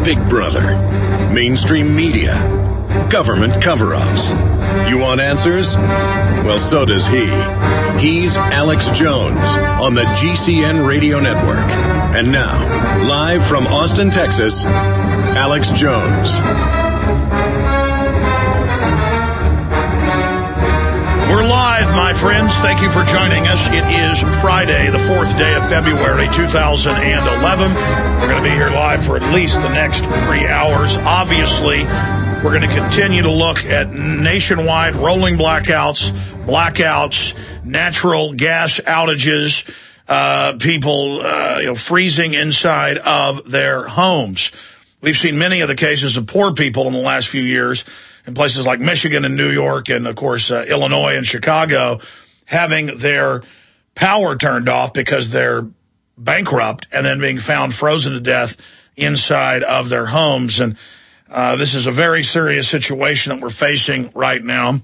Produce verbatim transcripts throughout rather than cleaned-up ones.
Big Brother, mainstream media, government cover-ups. You want answers? Well, so does he. He's Alex Jones on the G C N Radio Network. And now, live from Austin, Texas, Alex Jones. We're live, my friends. Thank you for joining us. It is Friday, the fourth day of February, two thousand eleven. We're going to be here live for at least the next three hours. Obviously, we're going to continue to look at nationwide rolling blackouts, blackouts, natural gas outages, uh, people uh, you know, freezing inside of their homes. We've seen many of the cases of poor people in the last few years in places like Michigan and New York and, of course, uh, Illinois and Chicago having their power turned off because they're bankrupt and then being found frozen to death inside of their homes. And uh, this is a very serious situation that we're facing right now.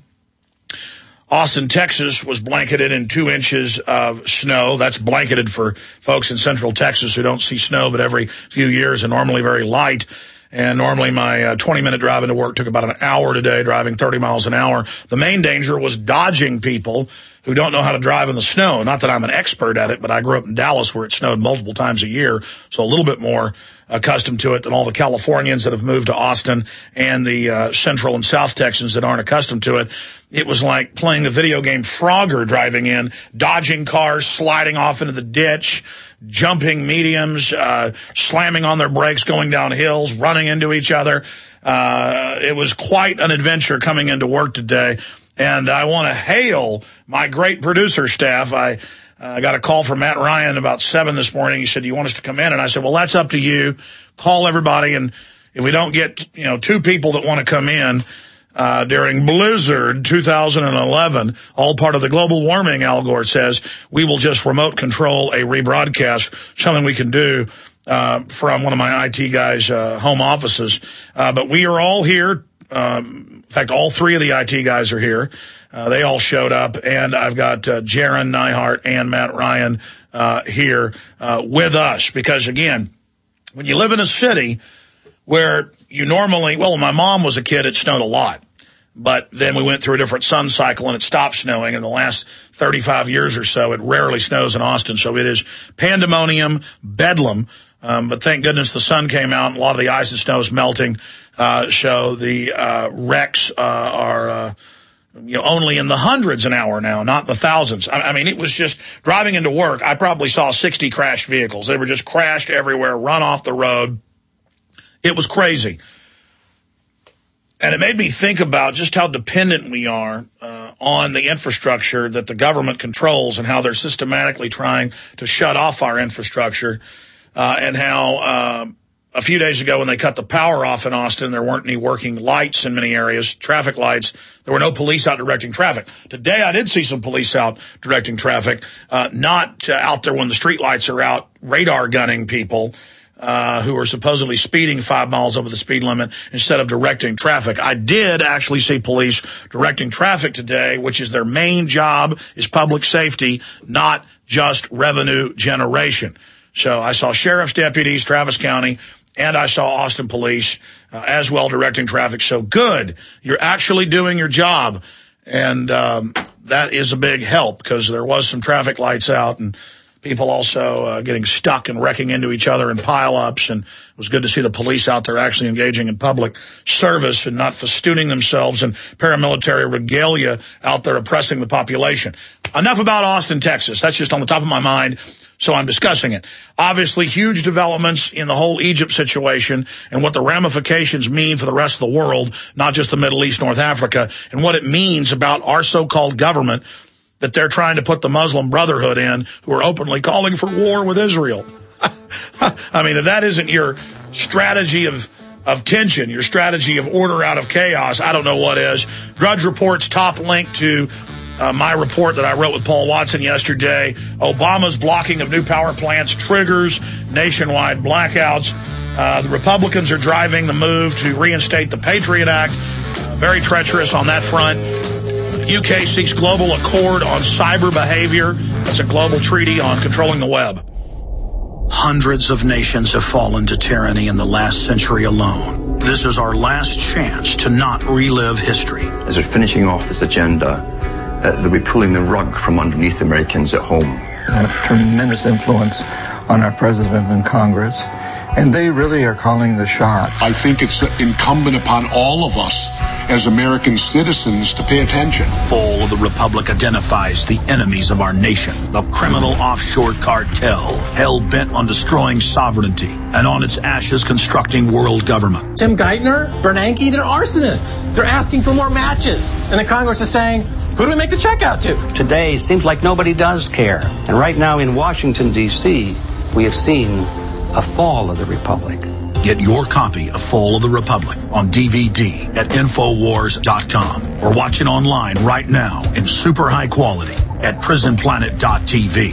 Austin, Texas was blanketed in two inches of snow. That's blanketed for folks in central Texas who don't see snow but every few years and normally very light. And normally my uh, twenty-minute drive into work took about an hour today, driving thirty miles an hour. The main danger was dodging people who don't know how to drive in the snow. Not that I'm an expert at it, but I grew up in Dallas where it snowed multiple times a year, so a little bit more accustomed to it than all the Californians that have moved to Austin and the uh, Central and South Texans that aren't accustomed to it. It was like playing the video game Frogger driving in, dodging cars, sliding off into the ditch, jumping mediums, uh, slamming on their brakes, going down hills, running into each other. Uh, it was quite an adventure coming into work today. And I want to hail my great producer staff. I uh, got a call from Matt Ryan about seven this morning. He said, "Do you want us to come in?" And I said, "Well, that's up to you. Call everybody. And if we don't get, you know, two people that want to come in, Uh, during Blizzard two thousand eleven, all part of the global warming, Al Gore says, we will just remote control a rebroadcast, something we can do uh, from one of my I T guys' uh, home offices. Uh, but we are all here. Um, in fact, all three of the I T guys are here. Uh, they all showed up, and I've got uh, Jaron Nyhart and Matt Ryan uh, here uh, with us. Because, again, when you live in a city where you normally, well, when my mom was a kid, it snowed a lot. But then we went through a different sun cycle and it stopped snowing. In the last thirty-five years or so, it rarely snows in Austin. So it is pandemonium, bedlam. Um, but thank goodness the sun came out and a lot of the ice and snow is melting. Uh, so the uh, wrecks uh, are uh, you know, only in the hundreds an hour now, not in the thousands. I, I mean, it was just driving into work. I probably saw sixty crashed vehicles. They were just crashed everywhere, run off the road. It was crazy. And it made me think about just how dependent we are uh, on the infrastructure that the government controls and how they're systematically trying to shut off our infrastructure uh, and how uh, a few days ago when they cut the power off in Austin, there weren't any working lights in many areas, traffic lights. There were no police out directing traffic. Today I did see some police out directing traffic, uh, not uh, out there when the street lights are out radar gunning people. Uh, who are supposedly speeding five miles over the speed limit instead of directing traffic. I did actually see police directing traffic today, which is their main job, is public safety, not just revenue generation. So I saw sheriff's deputies, Travis County, and I saw Austin police uh, as well directing traffic. So good. You're actually doing your job. And um, that is a big help because there was some traffic lights out and people also uh, getting stuck and wrecking into each other in pile-ups, and it was good to see the police out there actually engaging in public service and not festooning themselves in paramilitary regalia out there oppressing the population. Enough about Austin, Texas. That's just on the top of my mind, so I'm discussing it. Obviously, huge developments in the whole Egypt situation and what the ramifications mean for the rest of the world, not just the Middle East, North Africa, and what it means about our so-called government that they're trying to put the Muslim Brotherhood in, who are openly calling for war with Israel. I mean, if that isn't your strategy of, of tension, your strategy of order out of chaos, I don't know what is. Drudge Report's top link to uh, my report that I wrote with Paul Watson yesterday. Obama's blocking of new power plants triggers nationwide blackouts. Uh, the Republicans are driving the move to reinstate the Patriot Act. Uh, very treacherous on that front. U K seeks global accord on cyber behavior. That's a global treaty on controlling the web. Hundreds of nations have fallen to tyranny in the last century alone. This is our last chance to not relive history. As we're finishing off this agenda, uh, they'll be pulling the rug from underneath Americans at home. They have tremendous influence on our president and Congress, and they really are calling the shots. I think it's incumbent upon all of us as American citizens to pay attention. Fall of the Republic identifies the enemies of our nation, the criminal offshore cartel, hell-bent on destroying sovereignty, and on its ashes constructing world government. Tim Geithner, Bernanke, they're arsonists. They're asking for more matches. And the Congress is saying, who do we make the check out to? Today seems like nobody does care. And right now in Washington, D C, we have seen a fall of the Republic. Get your copy of Fall of the Republic on D V D at Infowars dot com or watch it online right now in super high quality at Prison Planet dot T V.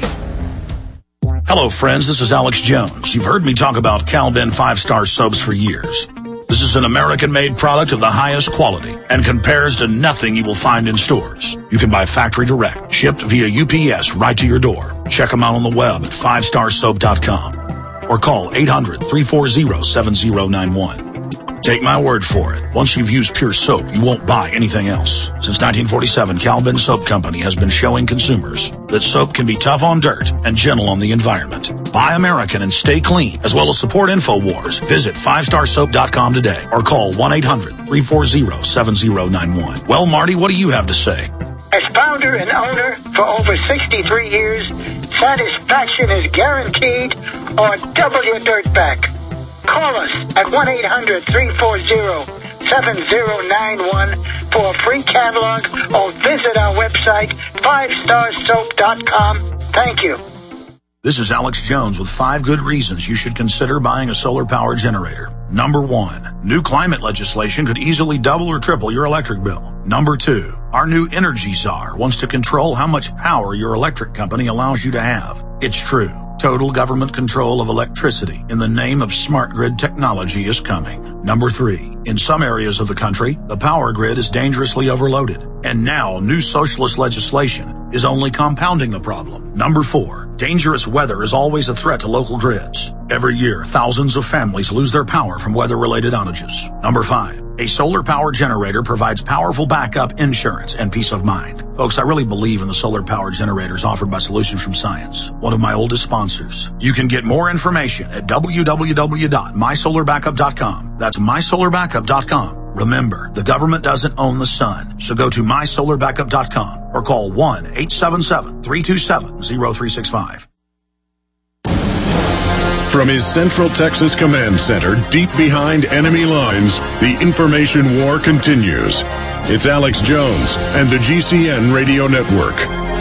Hello, friends. This is Alex Jones. You've heard me talk about Cal-Ben five-star soaps for years. This is an American-made product of the highest quality and compares to nothing you will find in stores. You can buy factory direct, shipped via U P S right to your door. Check them out on the web at five star soap dot com. Or call eight hundred, three four zero, seven zero nine one. Take my word for it. Once you've used Pure Soap, you won't buy anything else. Since nineteen forty-seven, Cal-Ben Soap Company has been showing consumers that soap can be tough on dirt and gentle on the environment. Buy American and stay clean, as well as support InfoWars. Visit five star soap dot com today or call one eight hundred, three four zero, seven zero nine one. Well, Marty, what do you have to say? As founder and owner for over sixty-three years, satisfaction is guaranteed or double your dirt back. Call us at one eight hundred, three four zero, seven zero nine one for a free catalog or visit our website, five star soap dot com. Thank you. This is Alex Jones with five good reasons you should consider buying a solar power generator. Number one, new climate legislation could easily double or triple your electric bill. Number two, our new Energy Czar wants to control how much power your electric company allows you to have. It's true. Total government control of electricity in the name of smart grid technology is coming. Number three, in some areas of the country, the power grid is dangerously overloaded. And now new socialist legislation is only compounding the problem. Number four, dangerous weather is always a threat to local grids. Every year, thousands of families lose their power from weather-related outages. Number five, a solar power generator provides powerful backup insurance and peace of mind. Folks, I really believe in the solar power generators offered by Solutions from Science, one of my oldest sponsors. You can get more information at w w w dot my solar backup dot com. That's my solar backup dot com. Remember, the government doesn't own the sun, so go to my solar backup dot com or call one eight seven seven, three two seven, zero three six five. From his Central Texas Command Center, deep behind enemy lines, the information war continues. It's Alex Jones and the G C N Radio Network.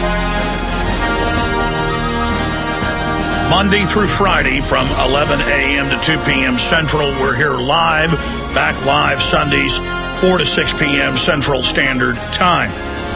Monday through Friday from eleven a.m. to two p.m. Central. We're here live, back live Sundays, four to six p.m. Central Standard Time.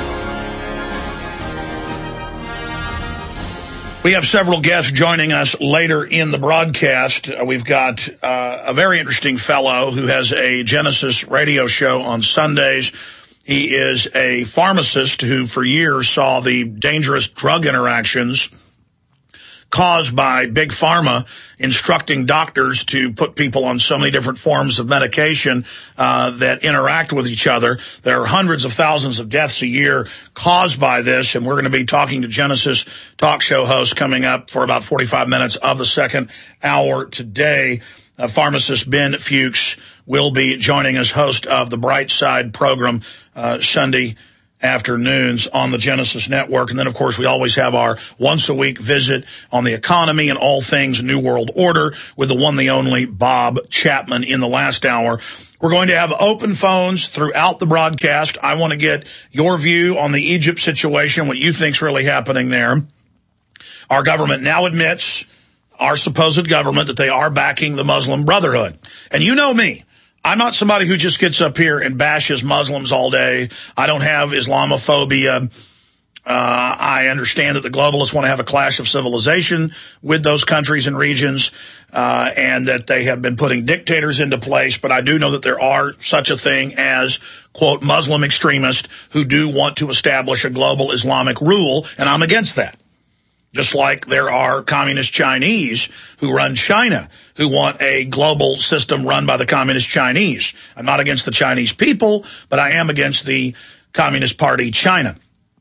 We have several guests joining us later in the broadcast. Uh, we've got uh, a very interesting fellow who has a Genesis radio show on Sundays. He is a pharmacist who for years saw the dangerous drug interactions caused by Big Pharma instructing doctors to put people on so many different forms of medication uh, that interact with each other. There are hundreds of thousands of deaths a year caused by this, and we're going to be talking to Genesis talk show host coming up for about forty-five minutes of the second hour today. Uh, pharmacist Ben Fuchs will be joining us, host of the Bright Side program uh, Sunday afternoons on the Genesis Network. And then, of course, we always have our once-a-week visit on the economy and all things New World Order with the one, the only Bob Chapman in the last hour. We're going to have open phones throughout the broadcast. I want to get your view on the Egypt situation, what you think's really happening there. Our government now admits, our supposed government, that they are backing the Muslim Brotherhood. And you know me. I'm not somebody who just gets up here and bashes Muslims all day. I don't have Islamophobia. Uh, I understand that the globalists want to have a clash of civilization with those countries and regions, uh, and that they have been putting dictators into place. But I do know that there are such a thing as, quote, Muslim extremists who do want to establish a global Islamic rule, and I'm against that. Just like there are communist Chinese who run China, who want a global system run by the communist Chinese. I'm not against the Chinese people, but I am against the Communist Party China.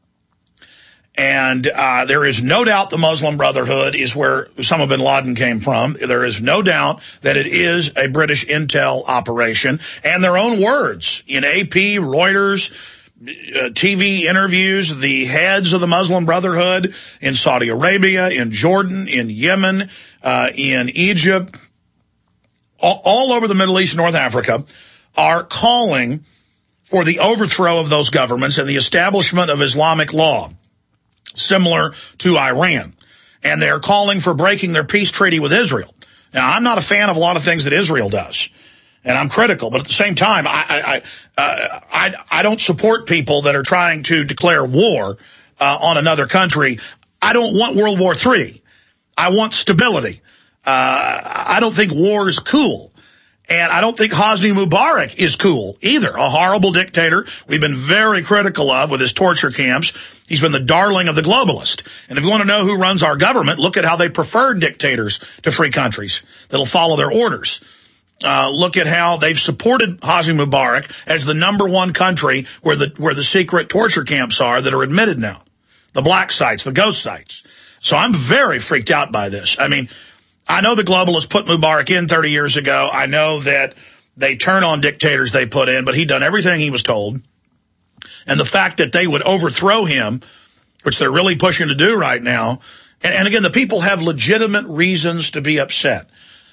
And uh, there is no doubt the Muslim Brotherhood is where Osama bin Laden came from. There is no doubt that it is a British intel operation. And their own words in A P, Reuters, uh, T V interviews, the heads of the Muslim Brotherhood in Saudi Arabia, in Jordan, in Yemen, uh, in Egypt, all, all over the Middle East, North Africa, are calling for the overthrow of those governments and the establishment of Islamic law, similar to Iran. And they're calling for breaking their peace treaty with Israel. Now, I'm not a fan of a lot of things that Israel does, and I'm critical. But at the same time, I I uh, I, I don't support people that are trying to declare war uh, on another country. I don't want World War Three. I want stability. Uh, I don't think war is cool. And I don't think Hosni Mubarak is cool either. A horrible dictator we've been very critical of with his torture camps. He's been the darling of the globalist. And if you want to know who runs our government, look at how they prefer dictators to free countries that'll follow their orders. Uh, look at how they've supported Hosni Mubarak as the number one country where the where the secret torture camps are that are admitted now. The black sites, the ghost sites. So I'm very freaked out by this. I mean, I know the globalists put Mubarak in thirty years ago. I know that they turn on dictators they put in, but he'd done everything he was told. And the fact that they would overthrow him, which they're really pushing to do right now, and, and again, the people have legitimate reasons to be upset.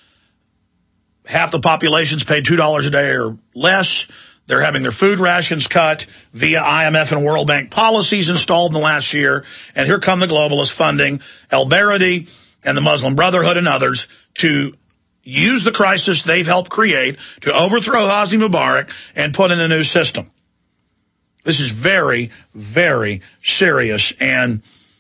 Half the population's paid two dollars a day or less. They're having their food rations cut via I M F and World Bank policies installed in the last year. And here come the globalists funding al-Baradi and the Muslim Brotherhood and others to use the crisis they've helped create to overthrow Hosni Mubarak and put in a new system. This is very, very serious, and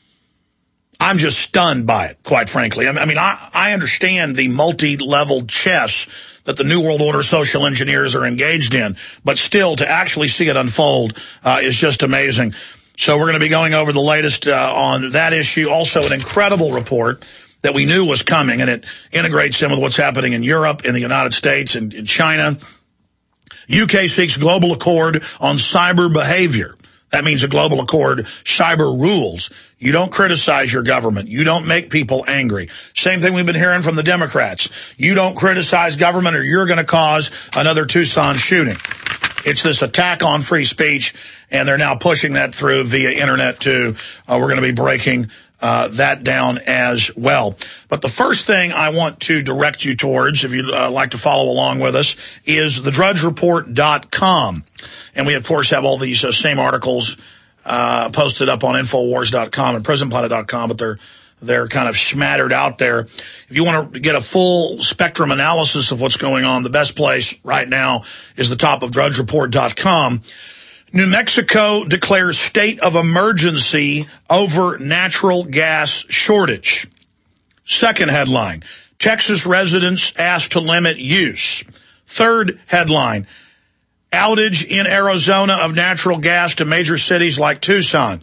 I'm just stunned by it, quite frankly. I mean, I, I understand the multi-level chess that the New World Order social engineers are engaged in, but still to actually see it unfold uh, is just amazing. So we're going to be going over the latest uh, on that issue. Also, an incredible report that we knew was coming, and it integrates in with what's happening in Europe, in the United States, and in China. U K seeks global accord on cyber behavior. That means a global accord, cyber rules. You don't criticize your government. You don't make people angry. Same thing we've been hearing from the Democrats. You don't criticize government or you're going to cause another Tucson shooting. It's this attack on free speech, and they're now pushing that through via internet too. Uh, we're going to be breaking Uh, that down as well. But the first thing I want to direct you towards, if you'd uh, like to follow along with us, is the drudge report dot com. And we, of course, have all these uh, same articles uh, posted up on infowars dot com and prison planet dot com, but they're they're kind of smattered out there. If you want to get a full spectrum analysis of what's going on, the best place right now is the top of drudge report dot com. New Mexico declares state of emergency over natural gas shortage. Second headline, Texas residents asked to limit use. Third headline, outage in Arizona of natural gas to major cities like Tucson.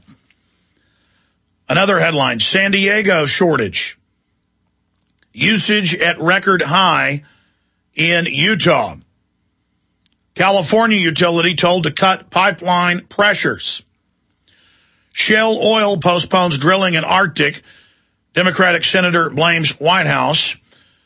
Another headline, San Diego shortage. Usage at record high in Utah. California utility told to cut pipeline pressures. Shell Oil postpones drilling in Arctic. Democratic senator blames White House.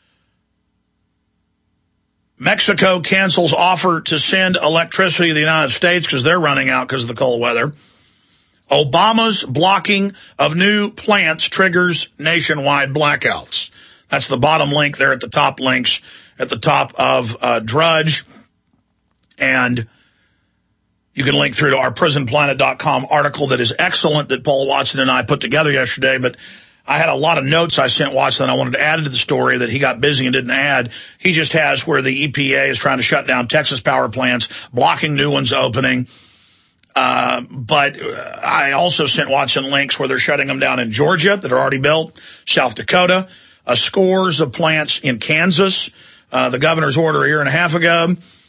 Mexico cancels offer to send electricity to the United States because they're running out because of the cold weather. Obama's blocking of new plants triggers nationwide blackouts. That's the bottom link there at the top links at the top of uh, Drudge. And you can link through to our prison planet dot com article that is excellent that Paul Watson and I put together yesterday. But I had a lot of notes I sent Watson I wanted to add to the story that he got busy and didn't add. He just has where the E P A is trying to shut down Texas power plants, blocking new ones opening. Uh, but I also sent Watson links where they're shutting them down in Georgia that are already built, South Dakota, uh, scores of plants in Kansas, uh, the governor's order a year and a half ago.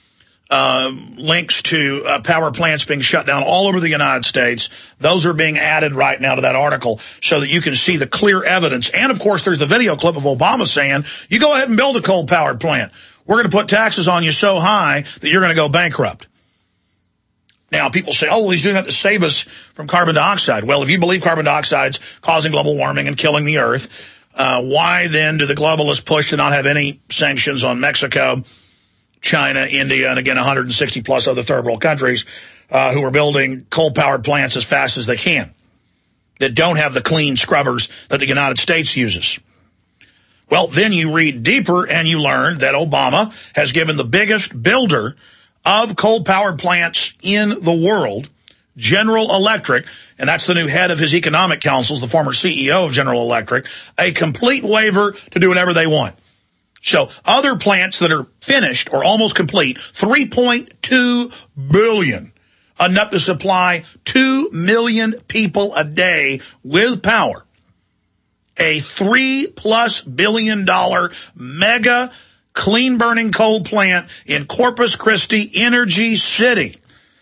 uh, links to uh, power plants being shut down all over the United States. Those are being added right now to that article so that you can see the clear evidence. And, of course, there's the video clip of Obama saying, you go ahead and build a coal-powered plant. We're going to put taxes on you so high that you're going to go bankrupt. Now, people say, oh, well, he's doing that to save us from carbon dioxide. Well, if you believe carbon dioxide's causing global warming and killing the earth, uh, why then do the globalists push to not have any sanctions on Mexico, China, India, and again, one hundred sixty plus other third world countries uh, who are building coal-powered plants as fast as they can that don't have the clean scrubbers that the United States uses? Well, then you read deeper and you learn that Obama has given the biggest builder of coal-powered plants in the world, General Electric, and that's the new head of his economic councils, the former C E O of General Electric, a complete waiver to do whatever they want. So other plants that are finished or almost complete, three point two billion, enough to supply two million people a day with power. A three plus billion dollar mega clean burning coal plant in Corpus Christi, Energy City,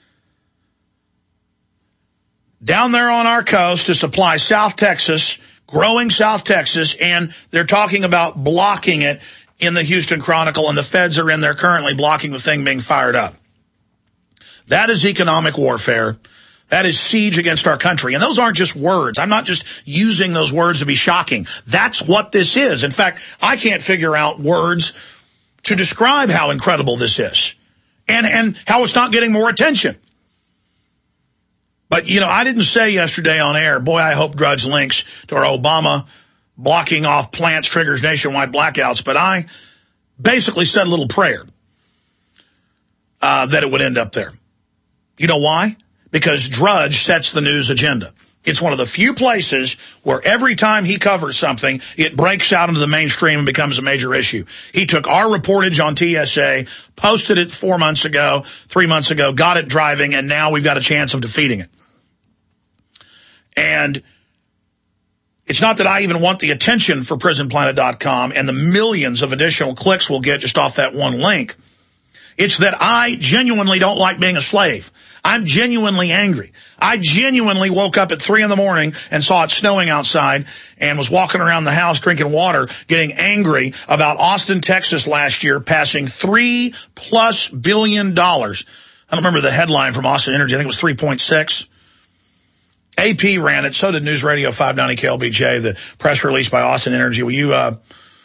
down there on our coast to supply South Texas, growing South Texas, and they're talking about blocking it in the Houston Chronicle, and the feds are in there currently blocking the thing being fired up. That is economic warfare. That is siege against our country. And those aren't just words. I'm not just using those words to be shocking. That's what this is. In fact, I can't figure out words to describe how incredible this is and, and how it's not getting more attention. But, you know, I didn't say yesterday on air, boy, I hope Drudge links to our Obama blocking off plants triggers nationwide blackouts. But I basically said a little prayer uh, that it would end up there. You know why? Because Drudge sets the news agenda. It's one of the few places where every time he covers something, it breaks out into the mainstream and becomes a major issue. He took our reportage on T S A, posted it four months ago, three months ago, got it driving, and now we've got a chance of defeating it. And it's not that I even want the attention for prison planet dot com and the millions of additional clicks we'll get just off that one link. It's that I genuinely don't like being a slave. I'm genuinely angry. I genuinely woke up at three in the morning and saw it snowing outside and was walking around the house drinking water, getting angry about Austin, Texas last year passing three plus billion dollars. I don't remember the headline from Austin Energy. I think it was three point six. A P ran it. So did News Radio five ninety K L B J, the press release by Austin Energy. Will you, uh,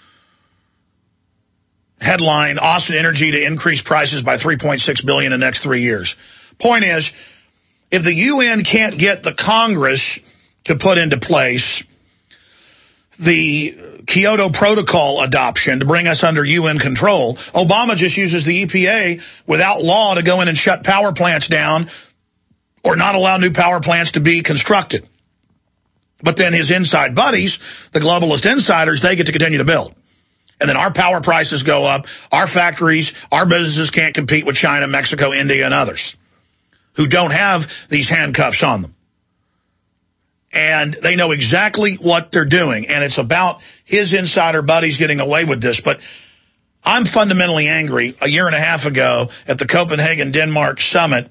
headline Austin Energy to increase prices by three point six billion dollars in the next three years. Point is, if the U N can't get the Congress to put into place the Kyoto Protocol adoption to bring us under U N control, Obama just uses the E P A without law to go in and shut power plants down or not allow new power plants to be constructed. But then his inside buddies, the globalist insiders, they get to continue to build. And then our power prices go up, our factories, our businesses can't compete with China, Mexico, India, and others who don't have these handcuffs on them. And they know exactly what they're doing. And it's about his insider buddies getting away with this. But I'm fundamentally angry. A year and a half ago at the Copenhagen, Denmark summit,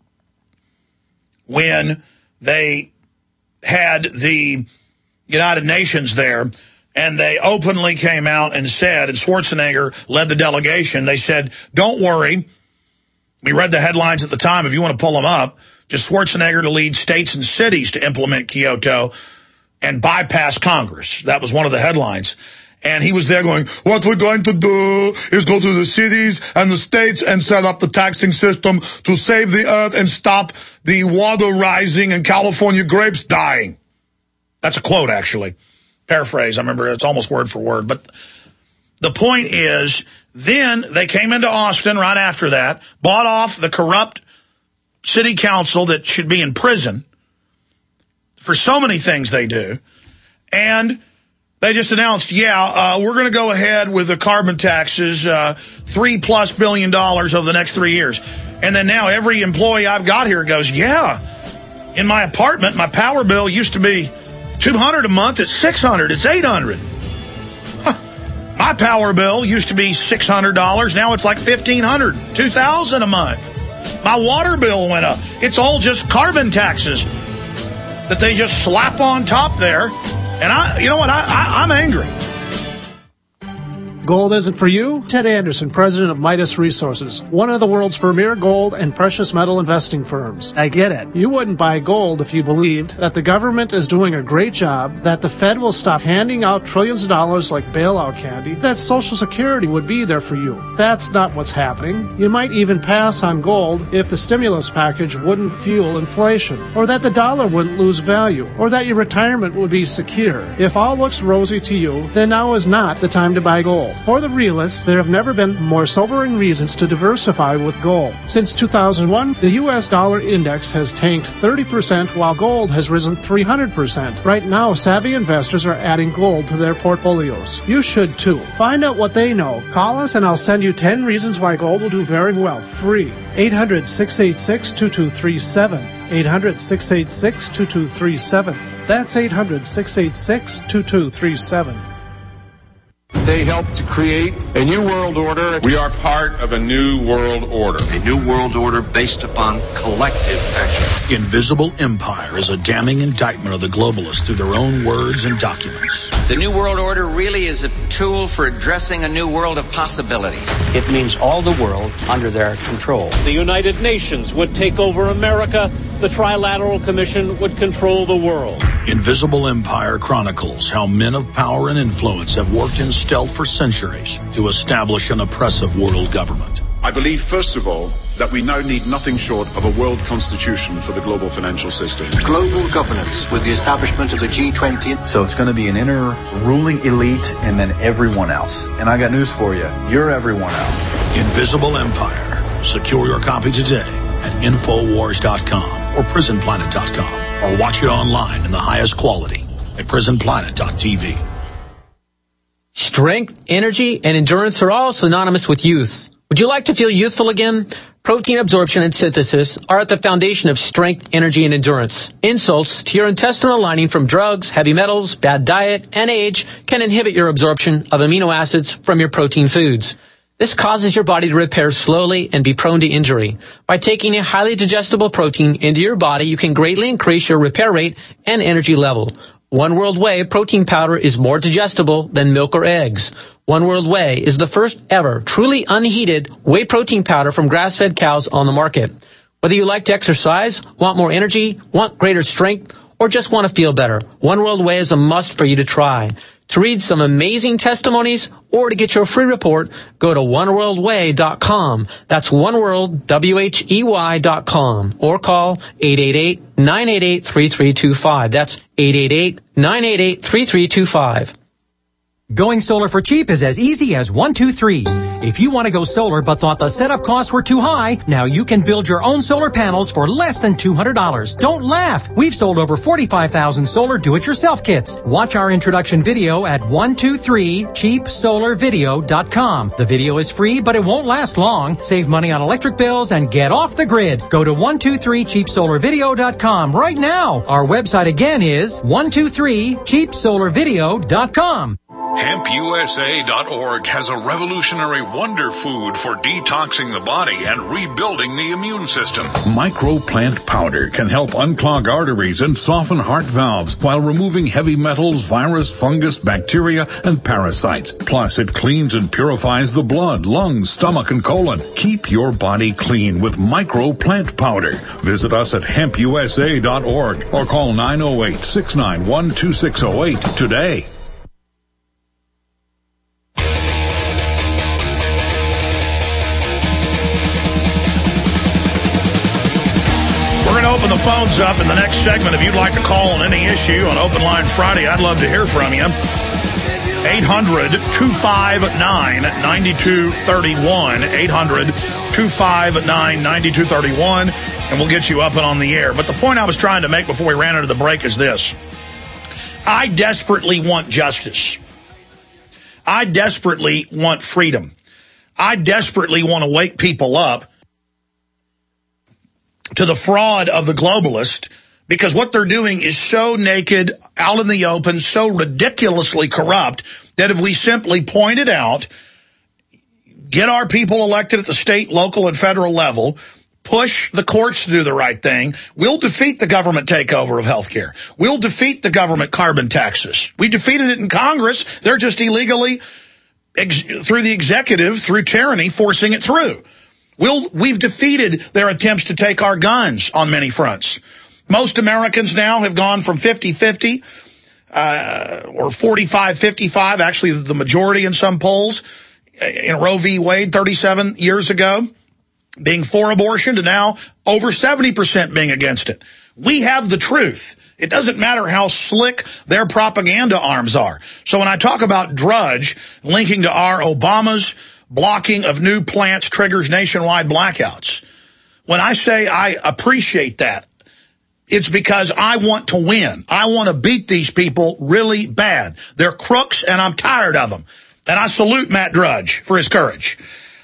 when they had the United Nations there, and they openly came out and said, and Schwarzenegger led the delegation, they said, don't worry. We read the headlines at the time. If you want to pull them up, just Schwarzenegger to lead states and cities to implement Kyoto and bypass Congress. That was one of the headlines. And he was there going, what we're going to do is go to the cities and the states and set up the taxing system to save the earth and stop the water rising and California grapes dying. That's a quote, actually. Paraphrase. I remember it's almost word for word. But the point is, then they came into Austin right after that, bought off the corrupt city council that should be in prison for so many things they do, and they just announced, yeah, uh, we're going to go ahead with the carbon taxes, uh, three plus billion dollars over the next three years. And then now every employee I've got here goes, yeah, in my apartment, my power bill used to be two hundred a month. It's six hundred. It's eight hundred. Huh. My power bill used to be six hundred dollars. Now it's like fifteen hundred dollars, two thousand dollars a month. My water bill went up. It's all just carbon taxes that they just slap on top there. And I, you know what, I, I, I'm angry. Gold isn't for you? Ted Anderson, president of Midas Resources, one of the world's premier gold and precious metal investing firms. I get it. You wouldn't buy gold if you believed that the government is doing a great job, that the Fed will stop handing out trillions of dollars like bailout candy, that Social Security would be there for you. That's not what's happening. You might even pass on gold if the stimulus package wouldn't fuel inflation, or that the dollar wouldn't lose value, or that your retirement would be secure. If all looks rosy to you, then now is not the time to buy gold. For the realist, there have never been more sobering reasons to diversify with gold. Since two thousand one, the U S dollar index has tanked thirty percent while gold has risen three hundred percent. Right now, savvy investors are adding gold to their portfolios. You should too. Find out what they know. Call us and I'll send you ten reasons why gold will do very well, free. eight hundred, six eight six, two two three seven. eight hundred, six eight six, two two three seven. That's eight hundred, six eight six, two two three seven. They helped to create a new world order. We are part of a new world order. A new world order based upon collective action. Invisible Empire is a damning indictment of the globalists through their own words and documents. The New World Order really is a tool for addressing a new world of possibilities. It means all the world under their control. The United Nations would take over America. The Trilateral Commission would control the world. Invisible Empire chronicles how men of power and influence have worked in stealth for centuries to establish an oppressive world government. I believe, first of all, that we now need nothing short of a world constitution for the global financial system. Global governance with the establishment of the G twenty. So it's going to be an inner ruling elite and then everyone else. And I got news for you. You're everyone else. Invisible Empire. Secure your copy today at Infowars dot com or Prison Planet dot com, or watch it online in the highest quality at Prison Planet dot T V. Strength, energy, and endurance are all synonymous with youth. Would you like to feel youthful again? Protein absorption and synthesis are at the foundation of strength, energy, and endurance. Insults to your intestinal lining from drugs, heavy metals, bad diet, and age can inhibit your absorption of amino acids from your protein foods. This causes your body to repair slowly and be prone to injury. By taking a highly digestible protein into your body, you can greatly increase your repair rate and energy level. One World Whey protein powder is more digestible than milk or eggs. One World Whey is the first ever truly unheated whey protein powder from grass-fed cows on the market. Whether you like to exercise, want more energy, want greater strength, or just want to feel better, One World Whey is a must for you to try. To read some amazing testimonies or to get your free report, go to one world whey dot com. That's oneworld, W H E Y dot com. Or call eight eight eight, nine eight eight, three three two five. That's eight eight eight, nine eight eight, three three two five. Going solar for cheap is as easy as one, two, three. If you want to go solar but thought the setup costs were too high, now you can build your own solar panels for less than two hundred dollars. Don't laugh. We've sold over forty-five thousand solar do-it-yourself kits. Watch our introduction video at one two three cheap solar video dot com. The video is free, but it won't last long. Save money on electric bills and get off the grid. Go to one two three cheap solar video dot com right now. Our website again is one two three cheap solar video dot com. hemp U S A dot org has a revolutionary wonder food for detoxing the body and rebuilding the immune system. Microplant powder can help unclog arteries and soften heart valves while removing heavy metals, virus, fungus, bacteria, and parasites. Plus, it cleans and purifies the blood, lungs, stomach, and colon. Keep your body clean with Microplant powder. Visit us at hemp U S A dot org or call nine oh eight, six nine one, two six oh eight today. Open the phones up in the next segment. If you'd like to call on any issue on Open Line Friday, I'd love to hear from you. eight hundred, two five nine, nine two three one. eight hundred, two five nine, nine two three one. And we'll get you up and on the air. But the point I was trying to make before we ran into the break is this. I desperately want justice. I desperately want freedom. I desperately want to wake people up to the fraud of the globalist, because what they're doing is so naked, out in the open, so ridiculously corrupt that if we simply pointed out, get our people elected at the state, local, and federal level, push the courts to do the right thing, we'll defeat the government takeover of health care. We'll defeat the government carbon taxes. We defeated it in Congress. They're just illegally, ex through the executive, through tyranny, forcing it through. We'll, we've defeated their attempts to take our guns on many fronts. Most Americans now have gone from fifty fifty uh, or forty-five fifty-five, actually the majority in some polls, in Roe v. Wade thirty-seven years ago, being for abortion, to now over seventy percent being against it. We have the truth. It doesn't matter how slick their propaganda arms are. So when I talk about Drudge linking to our Obama's blocking of new plants triggers nationwide blackouts, when I say I appreciate that, it's because I want to win. I want to beat these people really bad. They're crooks, and I'm tired of them. And I salute Matt Drudge for his courage.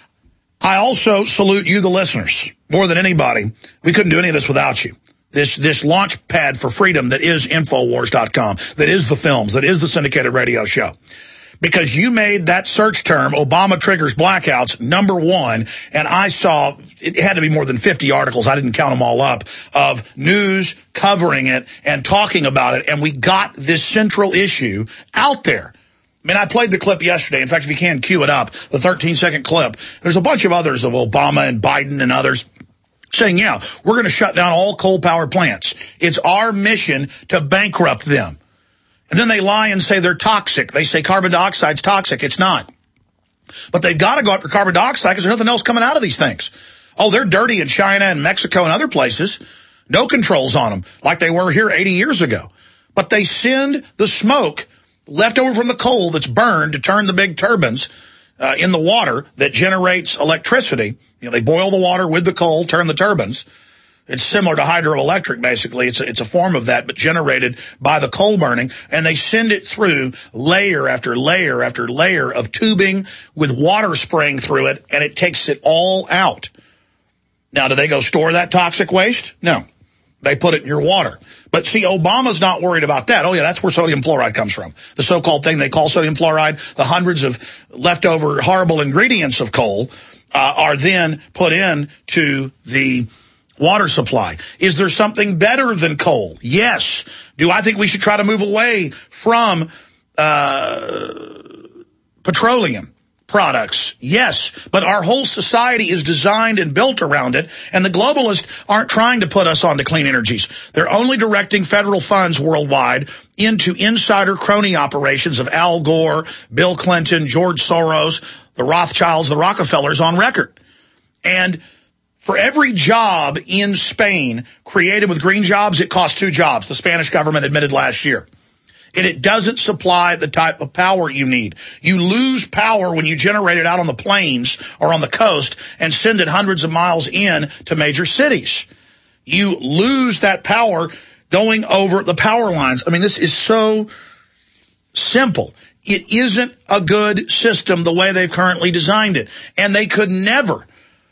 I also salute you, the listeners, more than anybody. We couldn't do any of this without you. This this launch pad for freedom that is Infowars dot com, that is the films, that is the syndicated radio show. Because you made that search term, Obama triggers blackouts, number one, and I saw, it had to be more than fifty articles, I didn't count them all up, of news covering it and talking about it, and we got this central issue out there. I mean, I played the clip yesterday. In fact, if you can, cue it up, the thirteen second clip. There's a bunch of others of Obama and Biden and others saying, yeah, we're going to shut down all coal-powered plants. It's our mission to bankrupt them. And then they lie and say they're toxic. They say carbon dioxide's toxic. It's not. But they've got to go after carbon dioxide because there's nothing else coming out of these things. Oh, they're dirty in China and Mexico and other places. No controls on them like they were here eighty years ago. But they send the smoke left over from the coal that's burned to turn the big turbines uh, in the water that generates electricity. You know, they boil the water with the coal, turn the turbines. It's similar to hydroelectric, basically. It's a, it's a form of that, but generated by the coal burning. And they send it through layer after layer after layer of tubing with water spraying through it, and it takes it all out. Now, do they go store that toxic waste? No. They put it in your water. But see, Obama's not worried about that. Oh, yeah, that's where sodium fluoride comes from. The so-called thing they call sodium fluoride, the hundreds of leftover horrible ingredients of coal uh, are then put in to the water supply. Is there something better than coal? Yes. Do I think we should try to move away from uh, petroleum products? Yes. But our whole society is designed and built around it, and the globalists aren't trying to put us onto clean energies. They're only directing federal funds worldwide into insider crony operations of Al Gore, Bill Clinton, George Soros, the Rothschilds, the Rockefellers on record. And for every job in Spain created with green jobs, it costs two jobs, the Spanish government admitted last year. And it doesn't supply the type of power you need. You lose power when you generate it out on the plains or on the coast and send it hundreds of miles in to major cities. You lose that power going over the power lines. I mean, this is so simple. It isn't a good system the way they've currently designed it. And they could never,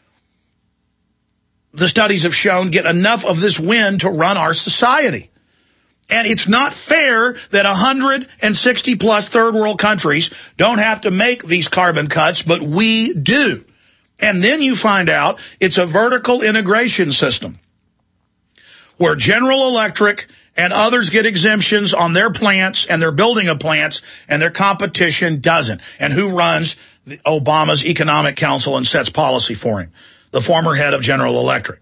the studies have shown, get enough of this wind to run our society. And it's not fair that one hundred sixty plus third world countries don't have to make these carbon cuts, but we do. And then you find out it's a vertical integration system where General Electric and others get exemptions on their plants and their building of plants, and their competition doesn't. And who runs the Obama's Economic Council and sets policy for him? The former head of General Electric.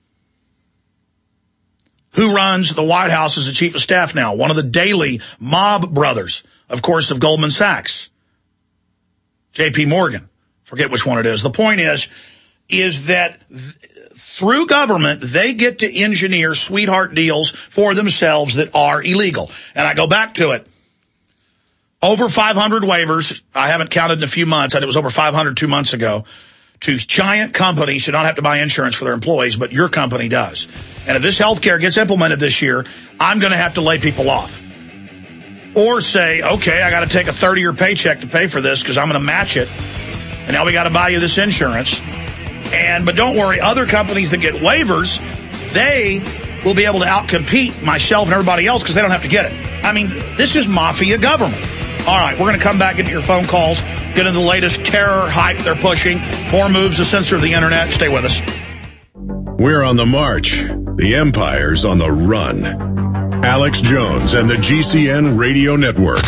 Who runs the White House as the chief of staff now? One of the Daley mob brothers, of course, of Goldman Sachs. J P Morgan. Forget which one it is. The point is, is that th through government, they get to engineer sweetheart deals for themselves that are illegal. And I go back to it. Over five hundred waivers. I haven't counted in a few months. It was over five hundred two months ago. To giant companies who don't have to buy insurance for their employees, but your company does. And if this health care gets implemented this year, I'm going to have to lay people off. Or say, okay, I got to take a thirty-year paycheck to pay for this because I'm going to match it. And now we got to buy you this insurance. And But don't worry, other companies that get waivers, they will be able to outcompete myself and everybody else because they don't have to get it. I mean, this is mafia government. All right, we're going to come back into your phone calls, get into the latest terror hype they're pushing, more moves to censor the internet. Stay with us. We're on the march. The empire's on the run. Alex Jones and the G C N Radio Network.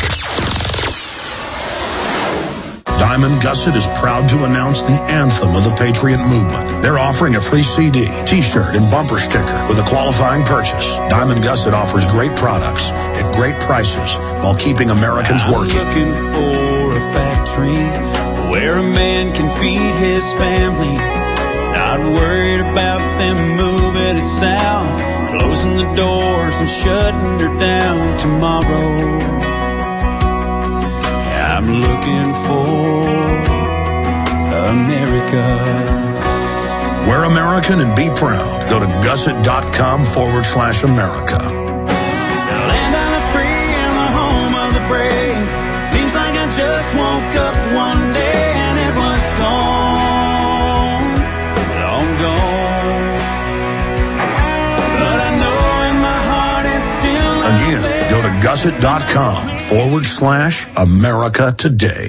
Diamond Gusset is proud to announce the anthem of the Patriot Movement. They're offering a free C D, T-shirt, and bumper sticker with a qualifying purchase. Diamond Gusset offers great products at great prices while keeping Americans working. I'm looking for a factory where a man can feed his family. Not worried about them moving it south, closing the doors and shutting her down tomorrow. I'm looking for America. Wear American and be proud. Go to gusset.com forward slash America. The land of the free and the home of the brave. Seems like I just woke up one day and it was gone, long gone. But I know in my heart it's still Again, go to gusset.com forward slash America today.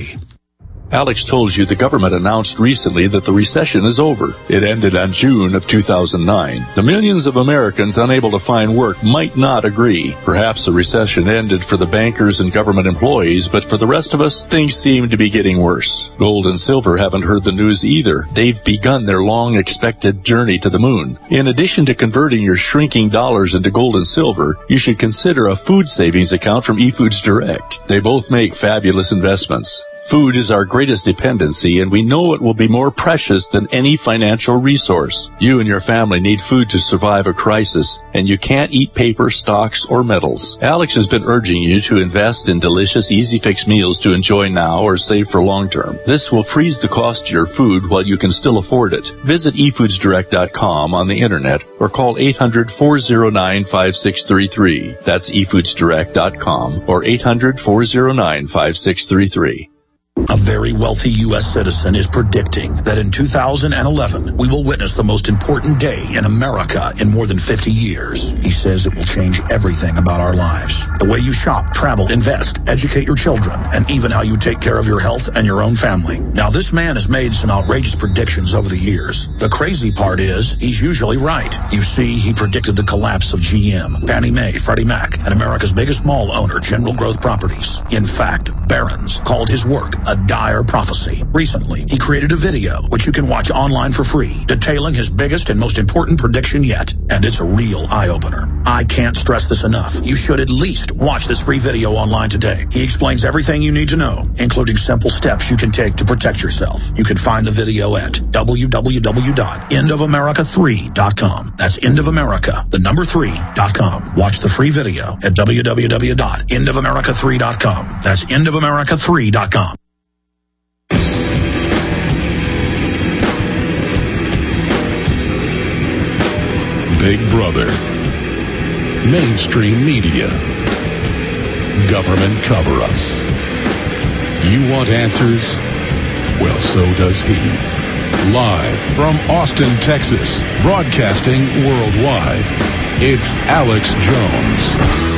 Alex told you the government announced recently that the recession is over. It ended on June of two thousand nine. The millions of Americans unable to find work might not agree. Perhaps the recession ended for the bankers and government employees, but for the rest of us, things seem to be getting worse. Gold and silver haven't heard the news either. They've begun their long-expected journey to the moon. In addition to converting your shrinking dollars into gold and silver, you should consider a food savings account from eFoods Direct. They both make fabulous investments. Food is our greatest dependency, and we know it will be more precious than any financial resource. You and your family need food to survive a crisis, and you can't eat paper, stocks, or metals. Alex has been urging you to invest in delicious, easy-fix meals to enjoy now or save for long term. This will freeze the cost of your food while you can still afford it. Visit e foods direct dot com on the internet or call eight hundred, four oh nine, five six three three. That's e foods direct dot com or eight hundred, four oh nine, five six three three. A very wealthy U S citizen is predicting that in two thousand eleven, we will witness the most important day in America in more than fifty years. He says it will change everything about our lives. The way you shop, travel, invest, educate your children, and even how you take care of your health and your own family. Now, this man has made some outrageous predictions over the years. The crazy part is, he's usually right. You see, he predicted the collapse of G M, Fannie Mae, Freddie Mac, and America's biggest mall owner, General Growth Properties. In fact, Barron's called his work a dire prophecy. Recently, he created a video, which you can watch online for free, detailing his biggest and most important prediction yet. And it's a real eye-opener. I can't stress this enough. You should at least watch this free video online today. He explains everything you need to know, including simple steps you can take to protect yourself. You can find the video at w w w dot end of america three dot com. That's end of america, the number three dot com. Watch the free video at w w w dot end of america three dot com. That's end of america three dot com. Big Brother, mainstream media, government cover-ups. You want answers? Well, so does he. Live from Austin, Texas, broadcasting worldwide, it's Alex Jones.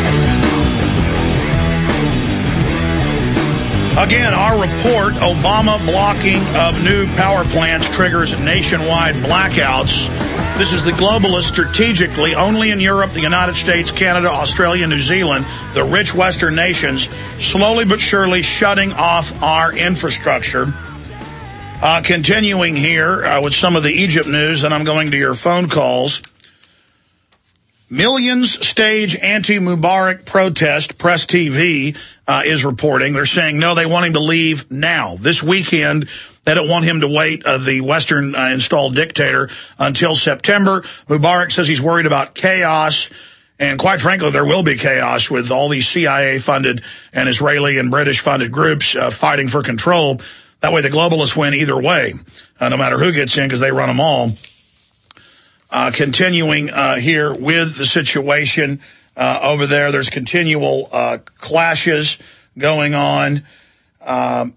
Again, our report, Obama blocking of new power plants triggers nationwide blackouts. This is the globalist strategically, only in Europe, the United States, Canada, Australia, New Zealand, the rich Western nations, slowly but surely shutting off our infrastructure. Uh, continuing here uh, with some of the Egypt news, and I'm going to your phone calls. Millions stage anti-Mubarak protest, Press T V uh, is reporting. They're saying, no, they want him to leave now, this weekend. They don't want him to wait, uh, the Western-installed uh, dictator, until September. Mubarak says he's worried about chaos. And quite frankly, there will be chaos with all these C I A-funded and Israeli and British-funded groups uh, fighting for control. That way the globalists win either way, uh, no matter who gets in, because they run them all. Uh, continuing uh, here with the situation uh, over there, there's continual uh, clashes going on. Um,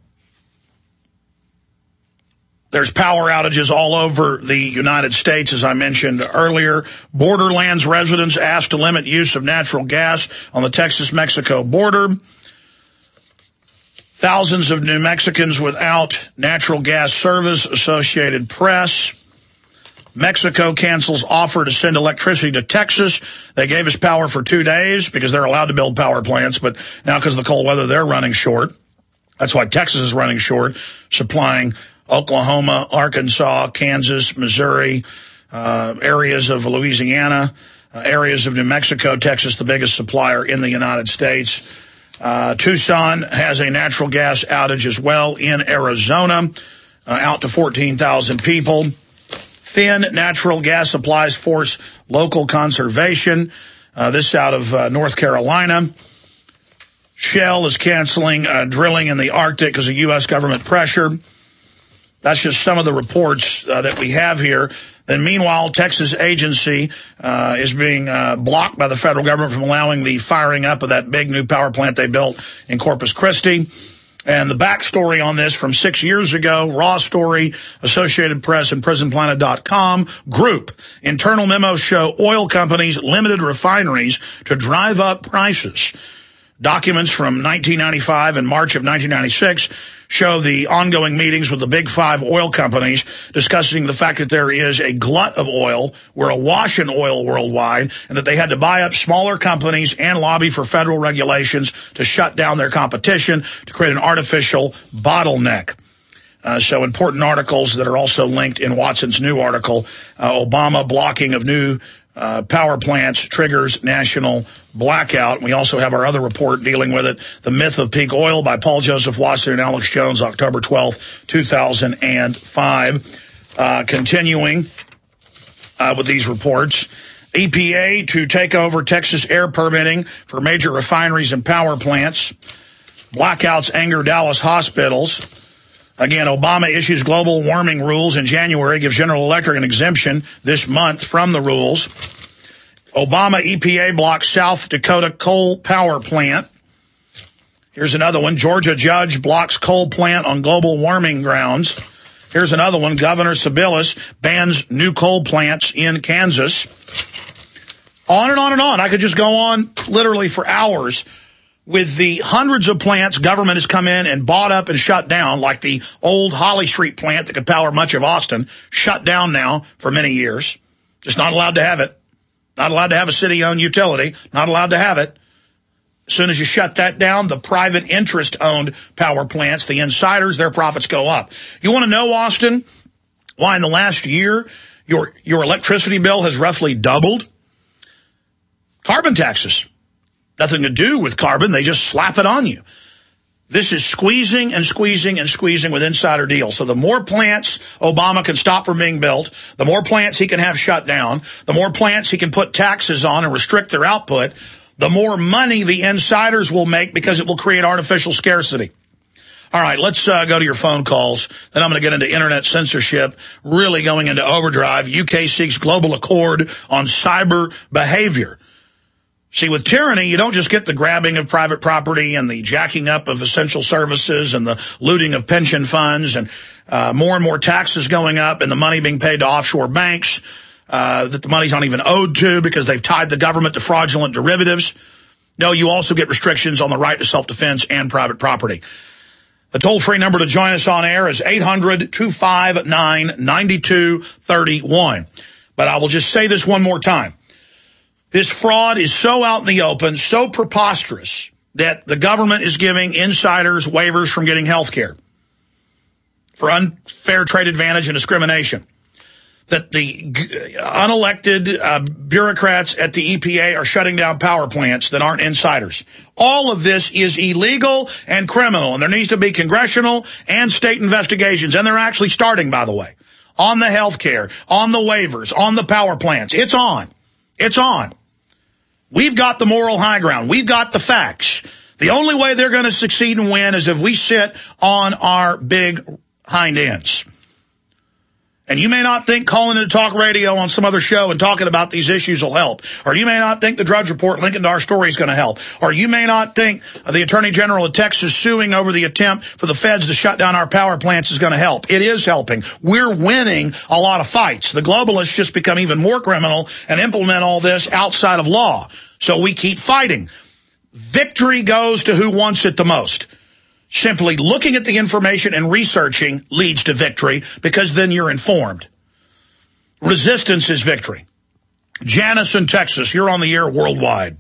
There's power outages all over the United States, as I mentioned earlier. Borderlands residents asked to limit use of natural gas on the Texas-Mexico border. Thousands of New Mexicans without natural gas service, Associated Press. Mexico cancels offer to send electricity to Texas. They gave us power for two days because they're allowed to build power plants, but now because of the cold weather, they're running short. That's why Texas is running short, supplying Oklahoma, Arkansas, Kansas, Missouri, uh, areas of Louisiana, uh, areas of New Mexico, Texas, the biggest supplier in the United States. Uh, Tucson has a natural gas outage as well in Arizona, uh, out to fourteen thousand people. Thin natural gas supplies force local conservation. Uh, this out of uh, North Carolina. Shell is canceling uh, drilling in the Arctic because of U S government pressure. That's just some of the reports uh, that we have here. Then meanwhile, Texas agency uh, is being uh, blocked by the federal government from allowing the firing up of that big new power plant they built in Corpus Christi. And the backstory on this from six years ago, raw story, Associated Press and prison planet dot com. Group. Internal memos show oil companies limited refineries to drive up prices. Documents from nineteen ninety-five and March of nineteen ninety-six show the ongoing meetings with the big five oil companies discussing the fact that there is a glut of oil. We're awash in oil worldwide, and that they had to buy up smaller companies and lobby for federal regulations to shut down their competition to create an artificial bottleneck. Uh, so important articles that are also linked in Watson's new article, uh, Obama blocking of new Uh, power plants triggers national blackout. We also have our other report dealing with it, The Myth of Peak Oil by Paul Joseph Watson and Alex Jones, October twelfth, two thousand five. Uh, continuing uh, with these reports, E P A to take over Texas air permitting for major refineries and power plants. Blackouts anger Dallas hospitals. Again, Obama issues global warming rules in January, gives General Electric an exemption this month from the rules. Obama E P A blocks South Dakota coal power plant. Here's another one. Georgia judge blocks coal plant on global warming grounds. Here's another one. Governor Sebelius bans new coal plants in Kansas. On and on and on. I could just go on literally for hours with the hundreds of plants government has come in and bought up and shut down, like the old Holly Street plant that could power much of Austin, shut down now for many years. Just not allowed to have it. Not allowed to have a city-owned utility. Not allowed to have it. As soon as you shut that down, the private interest-owned power plants, the insiders, their profits go up. You want to know, Austin, why in the last year your, your electricity bill has roughly doubled? Carbon taxes. Nothing to do with carbon. They just slap it on you. This is squeezing and squeezing and squeezing with insider deals. So the more plants Obama can stop from being built, the more plants he can have shut down, the more plants he can put taxes on and restrict their output, the more money the insiders will make because it will create artificial scarcity. All right, let's uh, go to your phone calls. Then I'm going to get into internet censorship, really going into overdrive. U K seeks global accord on cyber behavior. See, with tyranny, you don't just get the grabbing of private property and the jacking up of essential services and the looting of pension funds and uh, more and more taxes going up and the money being paid to offshore banks uh, that the money's not even owed to because they've tied the government to fraudulent derivatives. No, you also get restrictions on the right to self-defense and private property. The toll-free number to join us on air is eight hundred, two five nine, nine two three one. But I will just say this one more time. This fraud is so out in the open, so preposterous, that the government is giving insiders waivers from getting health care for unfair trade advantage and discrimination. That the unelected uh, bureaucrats at the E P A are shutting down power plants that aren't insiders. All of this is illegal and criminal, and there needs to be congressional and state investigations, and they're actually starting, by the way, on the health care, on the waivers, on the power plants. It's on. It's on. We've got the moral high ground. We've got the facts. The only way they're going to succeed and win is if we sit on our big hind ends. And you may not think calling into talk radio on some other show and talking about these issues will help. Or you may not think the Drudge Report linking to our story is going to help. Or you may not think the Attorney General of Texas suing over the attempt for the feds to shut down our power plants is going to help. It is helping. We're winning a lot of fights. The globalists just become even more criminal and implement all this outside of law. So we keep fighting. Victory goes to who wants it the most. Simply looking at the information and researching leads to victory, because then you're informed. Resistance is victory. Janice in Texas, you're on the air worldwide.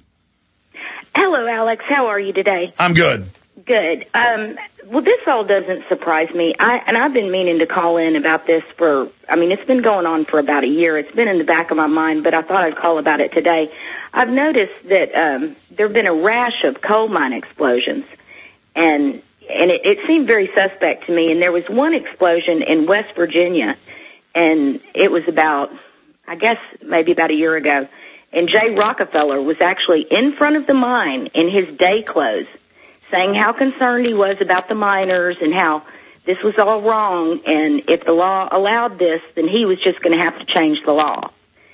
Hello, Alex. How are you today? I'm good. Good. Um, well, this all doesn't surprise me. I, and I've been meaning to call in about this for, I mean, it's been going on for about a year. It's been in the back of my mind, but I thought I'd call about it today. I've noticed that um, there have been a rash of coal mine explosions, and and it, it seemed very suspect to me. And there was one explosion in West Virginia, and it was about, I guess, maybe about a year ago. And Jay Rockefeller was actually in front of the mine in his day clothes, saying how concerned he was about the miners and how this was all wrong, and if the law allowed this, then he was just going to have to change the law.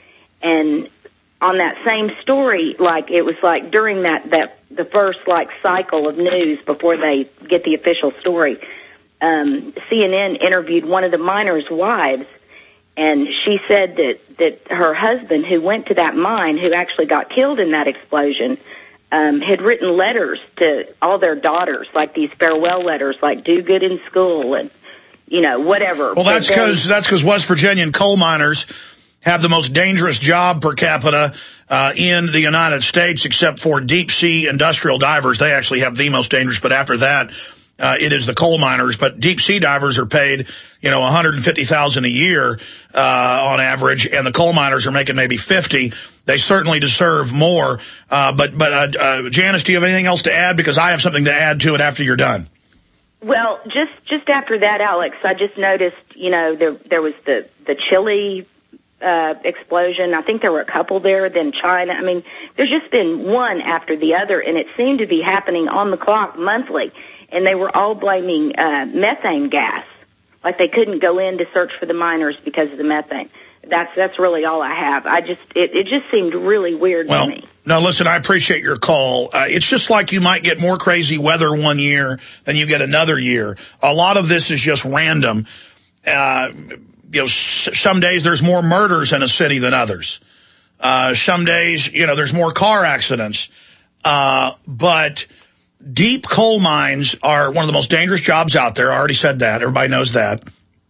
And on that same story, like it was like during that, that the first like cycle of news before they get the official story, um, C N N interviewed one of the miners' wives, and she said that, that her husband, who went to that mine, who actually got killed in that explosion, um, had written letters to all their daughters, like these farewell letters, like do good in school and, you know, whatever. Well, that's because that's because West Virginian coal miners have the most dangerous job per capita uh, in the United States, except for deep sea industrial divers. They actually have the most dangerous, but after that, Uh, it is the coal miners, but deep sea divers are paid, you know, one hundred fifty thousand dollars a year uh, on average, and the coal miners are making maybe fifty. They certainly deserve more. Uh, but but uh, uh, Janice, do you have anything else to add? Because I have something to add to it after you're done. Well, just just after that, Alex, I just noticed, you know, there there was the the Chile uh, explosion. I think there were a couple there. Then China. I mean, there's just been one after the other, and it seemed to be happening on the clock monthly. And they were all blaming uh, methane gas, like they couldn't go in to search for the miners because of the methane. That's that's really all I have. I just it, it just seemed really weird well, to me. No, listen, I appreciate your call. Uh, it's just like you might get more crazy weather one year than you get another year. A lot of this is just random. Uh, you know, s some days there's more murders in a city than others. Uh, some days, you know, there's more car accidents. Uh, but deep coal mines are one of the most dangerous jobs out there. I already said that. Everybody knows that.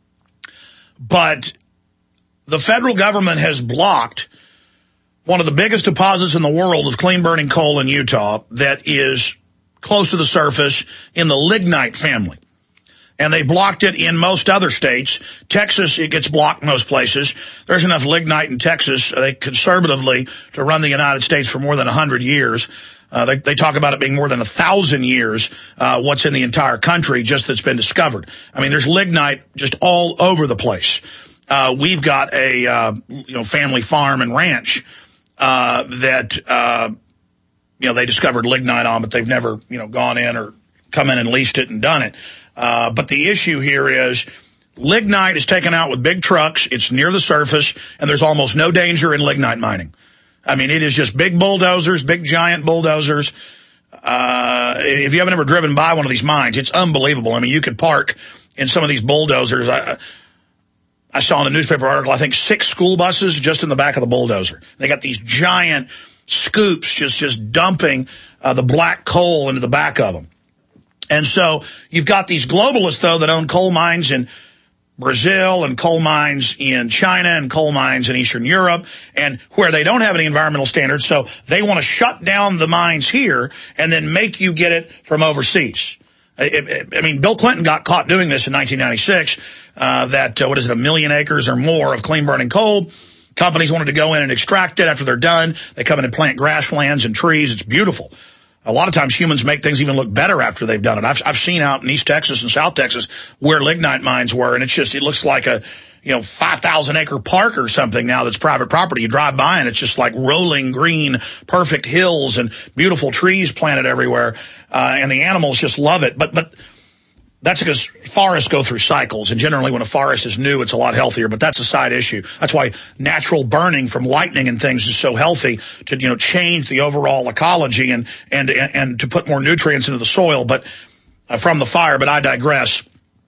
But the federal government has blocked one of the biggest deposits in the world of clean-burning coal in Utah that is close to the surface in the lignite family. And they blocked it in most other states. Texas, it gets blocked most places. There's enough lignite in Texas, they conservatively, to run the United States for more than one hundred years. Uh, they, they talk about it being more than a thousand years, uh, what's in the entire country just that's been discovered. I mean, there's lignite just all over the place. Uh, we've got a, uh, you know, family farm and ranch, uh, that, uh, you know, they discovered lignite on, but they've never, you know, gone in or come in and leased it and done it. Uh, but the issue here is lignite is taken out with big trucks. It's near the surface, and there's almost no danger in lignite mining. I mean, it is just big bulldozers, big giant bulldozers. Uh, if you haven't ever driven by one of these mines, it's unbelievable. I mean, you could park in some of these bulldozers. I, I saw in a newspaper article, I think six school buses just in the back of the bulldozer. They got these giant scoops just, just dumping uh, the black coal into the back of them. And so you've got these globalists, though, that own coal mines in Brazil and coal mines in China and coal mines in Eastern Europe, and where they don't have any environmental standards, so they want to shut down the mines here and then make you get it from overseas. I, I mean, Bill Clinton got caught doing this in nineteen ninety-six, uh, that, uh, what is it, a million acres or more of clean-burning coal. Companies wanted to go in and extract it. After they're done, they come in and plant grasslands and trees. It's beautiful. A lot of times humans make things even look better after they've done it. I've, I've seen out in East Texas and South Texas where lignite mines were, and it's just, it looks like a, you know, five thousand acre park or something now that's private property. You drive by and it's just like rolling green, perfect hills and beautiful trees planted everywhere. Uh, and the animals just love it. But, but that's because forests go through cycles, and generally when a forest is new, it's a lot healthier, but that's a side issue. That's why natural burning from lightning and things is so healthy, to, you know, change the overall ecology and, and, and, and to put more nutrients into the soil, but uh, from the fire, but I digress.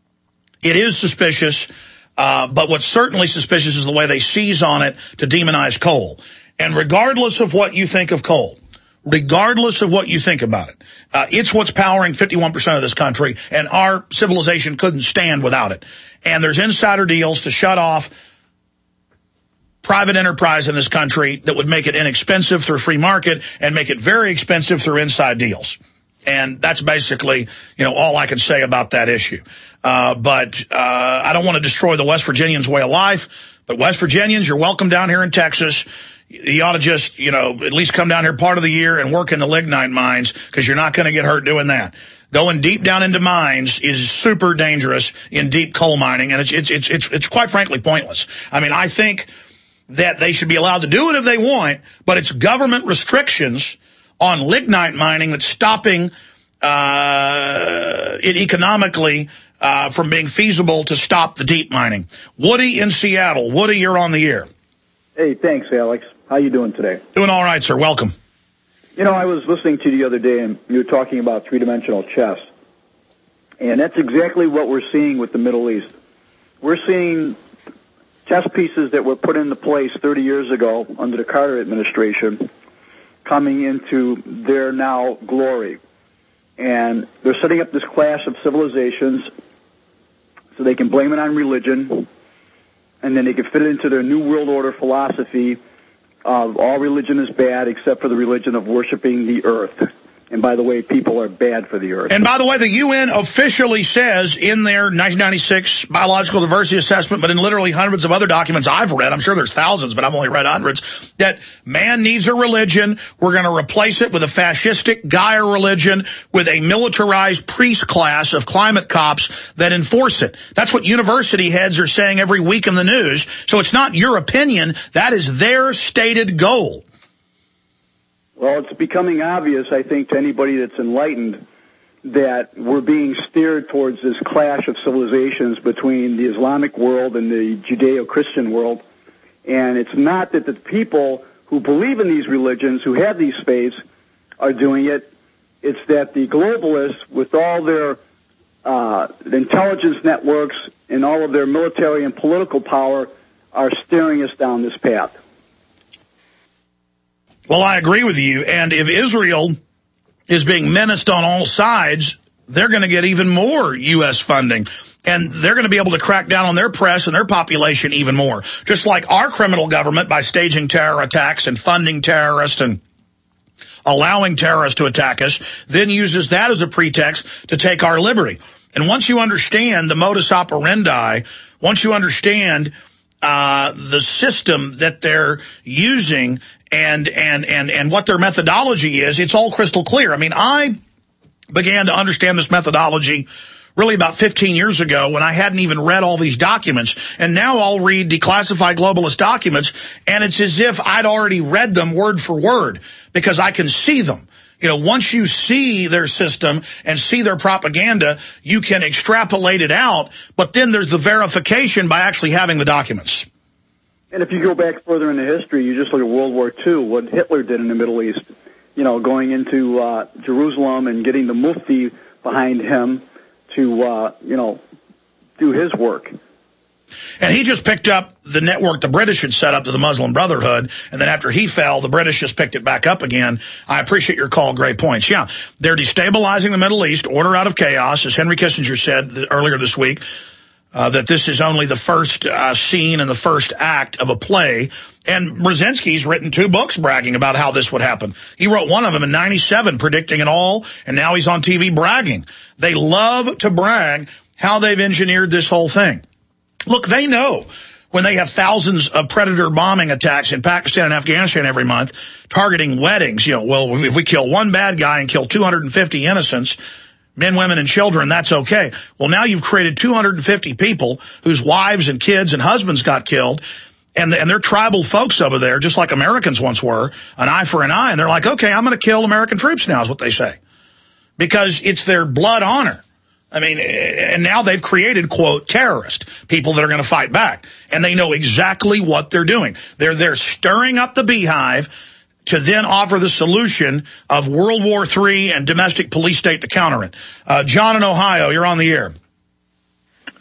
It is suspicious, uh, but what's certainly suspicious is the way they seize on it to demonize coal. And regardless of what you think of coal, regardless of what you think about it. Uh, it's what's powering fifty-one percent of this country, and our civilization couldn't stand without it. And there's insider deals to shut off private enterprise in this country that would make it inexpensive through free market and make it very expensive through inside deals. And that's basically, you know, all I can say about that issue. Uh, but uh, I don't want to destroy the West Virginians' way of life. But West Virginians, you're welcome down here in Texas. You ought to just, you know, at least come down here part of the year and work in the lignite mines, because you're not going to get hurt doing that. Going deep down into mines is super dangerous in deep coal mining, and it's it's it's it's, it's quite frankly pointless. I mean, I think that they should be allowed to do it if they want, but it's government restrictions on lignite mining that's stopping uh, it economically uh, from being feasible to stop the deep mining. Woody in Seattle. Woody, you're on the air. Hey, thanks, Alex. How you doing today? Doing all right, sir. Welcome. You know, I was listening to you the other day, and you were talking about three-dimensional chess. And that's exactly what we're seeing with the Middle East. We're seeing chess pieces that were put into place thirty years ago under the Carter administration coming into their now glory. And they're setting up this clash of civilizations so they can blame it on religion, and then they can fit it into their New World Order philosophy of all religion is bad except for the religion of worshiping the earth. And by the way, people are bad for the earth. And by the way, the U N officially says in their nineteen ninety-six Biological Diversity Assessment, but in literally hundreds of other documents I've read, I'm sure there's thousands, but I've only read hundreds, that man needs a religion. We're going to replace it with a fascistic Gaia religion with a militarized priest class of climate cops that enforce it. That's what university heads are saying every week in the news. So it's not your opinion. That is their stated goal. Well, it's becoming obvious, I think, to anybody that's enlightened that we're being steered towards this clash of civilizations between the Islamic world and the Judeo-Christian world. And it's not that the people who believe in these religions, who have these faiths, are doing it. It's that the globalists, with all their uh, intelligence networks and all of their military and political power, are steering us down this path. Well, I agree with you. And if Israel is being menaced on all sides, they're going to get even more U S funding. And they're going to be able to crack down on their press and their population even more. Just like our criminal government, by staging terror attacks and funding terrorists and allowing terrorists to attack us, then uses that as a pretext to take our liberty. And once you understand the modus operandi, once you understand uh, the system that they're using and, and, and, and what their methodology is, it's all crystal clear. I mean, I began to understand this methodology really about fifteen years ago when I hadn't even read all these documents. And now I'll read declassified globalist documents, and it's as if I'd already read them word for word because I can see them. You know, once you see their system and see their propaganda, you can extrapolate it out, but then there's the verification by actually having the documents. And if you go back further into history, you just look at World War Two, what Hitler did in the Middle East, you know, going into uh, Jerusalem and getting the Mufti behind him to, uh, you know, do his work. And he just picked up the network the British had set up to the Muslim Brotherhood, and then after he fell, the British just picked it back up again. I appreciate your call. Great points. Yeah, they're destabilizing the Middle East, order out of chaos, as Henry Kissinger said earlier this week. Uh, that this is only the first uh, scene and the first act of a play. And Brzezinski's written two books bragging about how this would happen. He wrote one of them in ninety-seven, predicting it all, and now he's on T V bragging. They love to brag how they've engineered this whole thing. Look, they know when they have thousands of predator bombing attacks in Pakistan and Afghanistan every month, targeting weddings. You know, well, if we kill one bad guy and kill two hundred fifty innocents, men, women, and children, that's okay. Well, now you've created two hundred fifty people whose wives and kids and husbands got killed, and, and they're tribal folks over there, just like Americans once were, an eye for an eye. And they're like, okay, I'm going to kill American troops now, is what they say, because it's their blood honor. I mean, and now they've created, quote, terrorist people that are going to fight back. And they know exactly what they're doing. They're, they're stirring up the beehive to then offer the solution of World War Three and domestic police state to counter it. Uh, John in Ohio, you're on the air.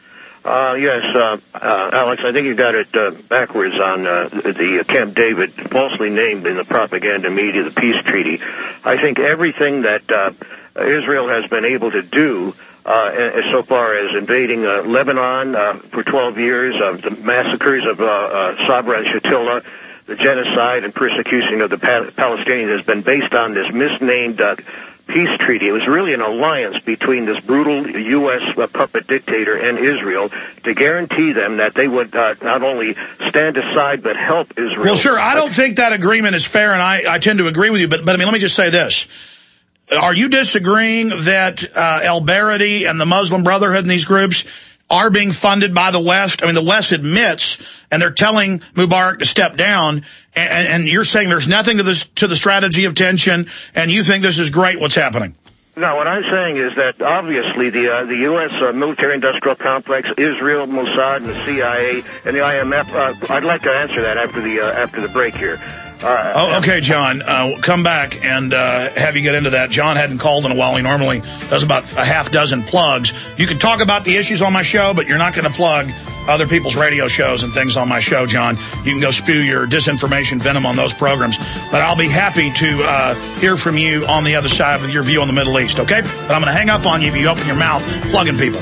Uh, yes, uh, uh, Alex, I think you got it uh, backwards on uh, the uh, Camp David, falsely named in the propaganda media, the peace treaty. I think everything that uh, Israel has been able to do uh, so far as invading uh, Lebanon uh, for twelve years, of uh, the massacres of uh, uh, Sabra and Shatila, the genocide and persecution of the pa- Palestinians has been based on this misnamed uh, peace treaty. It was really an alliance between this brutal U S uh, puppet dictator and Israel to guarantee them that they would uh, not only stand aside but help Israel. Well, sure, I don't think that agreement is fair, and I, I tend to agree with you, but, but I mean, let me just say this. Are you disagreeing that uh, El-Baradi and the Muslim Brotherhood and these groups are being funded by the West? I mean, the West admits, and they're telling Mubarak to step down, and, and you're saying there's nothing to, this, to the strategy of tension, and you think this is great what's happening. No, what I'm saying is that obviously the uh, the U S uh, military-industrial complex, Israel, Mossad, and the C I A, and the I M F, uh, I'd like to answer that after the, uh, after the break here. Uh, oh, okay, John. Uh, come back and uh, have you get into that. John hadn't called in a while. He normally does about a half dozen plugs. You can talk about the issues on my show, but you're not going to plug other people's radio shows and things on my show, John. You can go spew your disinformation venom on those programs. But I'll be happy to uh, hear from you on the other side with your view on the Middle East, okay? But I'm going to hang up on you if you open your mouth plugging people.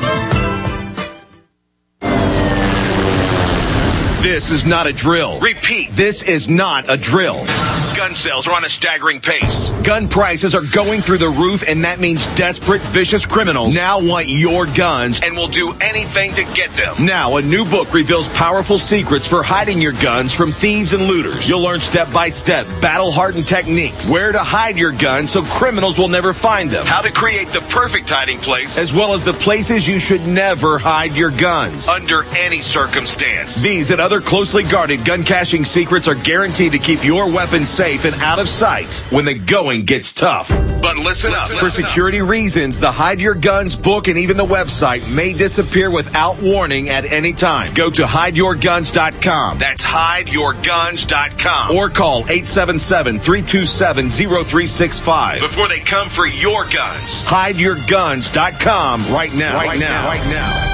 This is not a drill. Repeat. This is not a drill. Gun sales are on a staggering pace. Gun prices are going through the roof, and that means desperate, vicious criminals now want your guns and will do anything to get them. Now, a new book reveals powerful secrets for hiding your guns from thieves and looters. You'll learn step-by-step, battle-hardened techniques, where to hide your guns so criminals will never find them, how to create the perfect hiding place, as well as the places you should never hide your guns. Under any circumstance. These and other closely guarded gun caching secrets are guaranteed to keep your weapons safe and out of sight when the going gets tough. But listen, listen up. For listen security up. reasons, the Hide Your Guns book and even the website may disappear without warning at any time. Go to hide your guns dot com. That's hide your guns dot com. Or call eight seven seven, three two seven, zero three six five. Before they come for your guns. hide your guns dot com right now. Right, right now. now. Right now.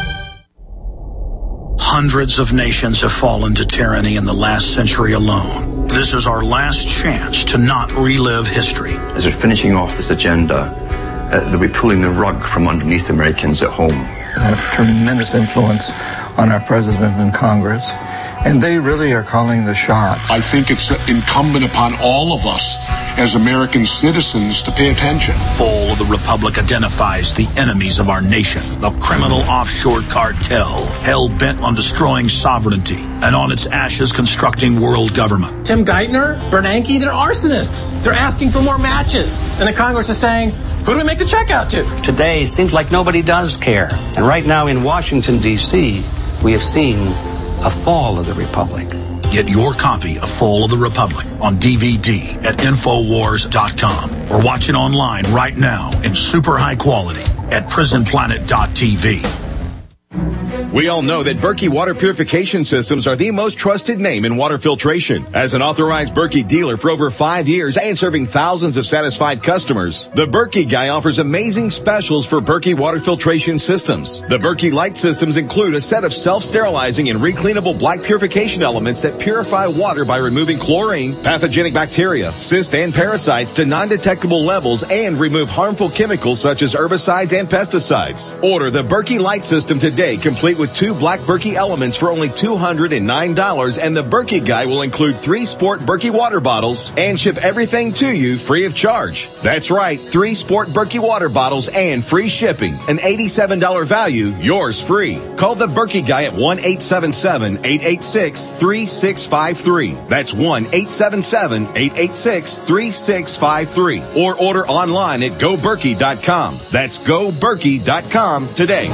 Hundreds of nations have fallen to tyranny in the last century alone. This is our last chance to not relive history. As we're finishing off this agenda, uh, they'll be pulling the rug from underneath Americans at home. I have tremendous influence on our president and Congress, and they really are calling the shots. I think it's incumbent upon all of us as American citizens to pay attention. Fall of the Republic identifies the enemies of our nation, the criminal offshore cartel, hell-bent on destroying sovereignty, and on its ashes constructing world government. Tim Geithner, Bernanke, they're arsonists. They're asking for more matches. And the Congress is saying, who do we make the check out to? Today seems like nobody does care. And right now in Washington, D C, we have seen a fall of the Republic. Get your copy of Fall of the Republic on D V D at Infowars dot com or watch it online right now in super high quality at Prison Planet dot T V. We all know that Berkey Water Purification Systems are the most trusted name in water filtration. As an authorized Berkey dealer for over five years and serving thousands of satisfied customers, the Berkey Guy offers amazing specials for Berkey Water Filtration Systems. The Berkey Light Systems include a set of self-sterilizing and recleanable black purification elements that purify water by removing chlorine, pathogenic bacteria, cysts, and parasites to non-detectable levels and remove harmful chemicals such as herbicides and pesticides. Order the Berkey Light System today, complete with two black Berkey elements for only two hundred nine dollars, and the Berkey Guy will include three Sport Berkey water bottles and ship everything to you free of charge. That's right, three Sport Berkey water bottles and free shipping. An eighty-seven dollars value, yours free. Call the Berkey Guy at one eight seven seven, eight eight six, three six five three. That's one eight seven seven, eight eight six, three six five three. Or order online at go berkey dot com. That's go berkey dot com today.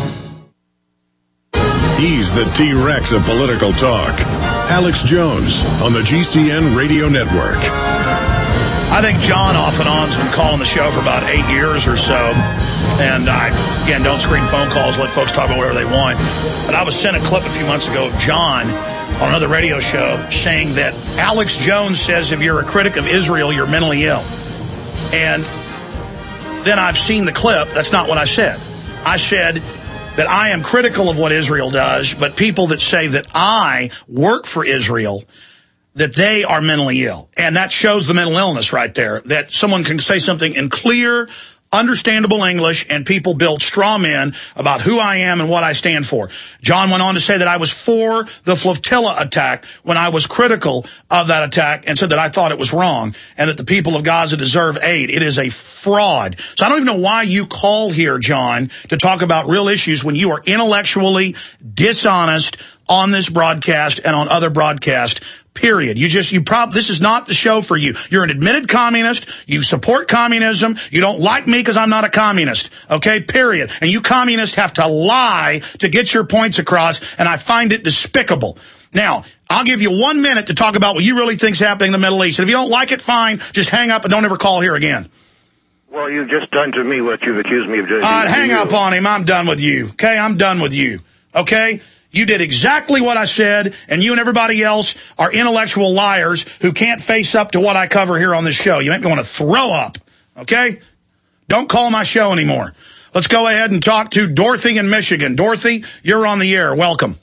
He's the T-Rex of political talk. Alex Jones on the G C N Radio Network. I think John off and on has been calling the show for about eight years or so. And I, again, don't screen phone calls, let folks talk about whatever they want. But I was sent a clip a few months ago of John on another radio show saying that Alex Jones says if you're a critic of Israel, you're mentally ill. And then I've seen the clip. That's not what I said. I said, that I am critical of what Israel does, but people that say that I work for Israel, that they are mentally ill. And that shows the mental illness right there, that someone can say something in clear, understandable English, and people build straw men about who I am and what I stand for. John went on to say that I was for the flotilla attack when I was critical of that attack and said that I thought it was wrong and that the people of Gaza deserve aid. It is a fraud. So I don't even know why you call here, John, to talk about real issues when you are intellectually dishonest on this broadcast and on other broadcasts. Period. You just, you prob, this is not the show for you. You're an admitted communist. You support communism. You don't like me because I'm not a communist. Okay? Period. And you communists have to lie to get your points across, and I find it despicable. Now, I'll give you one minute to talk about what you really think's happening in the Middle East. And if you don't like it, fine. Just hang up and don't ever call here again. Well, you've just done to me what you've accused me of doing. Uh, hang up on him. I'm done with you. Okay? I'm done with you. Okay? You did exactly what I said, and you and everybody else are intellectual liars who can't face up to what I cover here on this show. You make me want to throw up, okay? Don't call my show anymore. Let's go ahead and talk to Dorothy in Michigan. Dorothy, you're on the air. Welcome.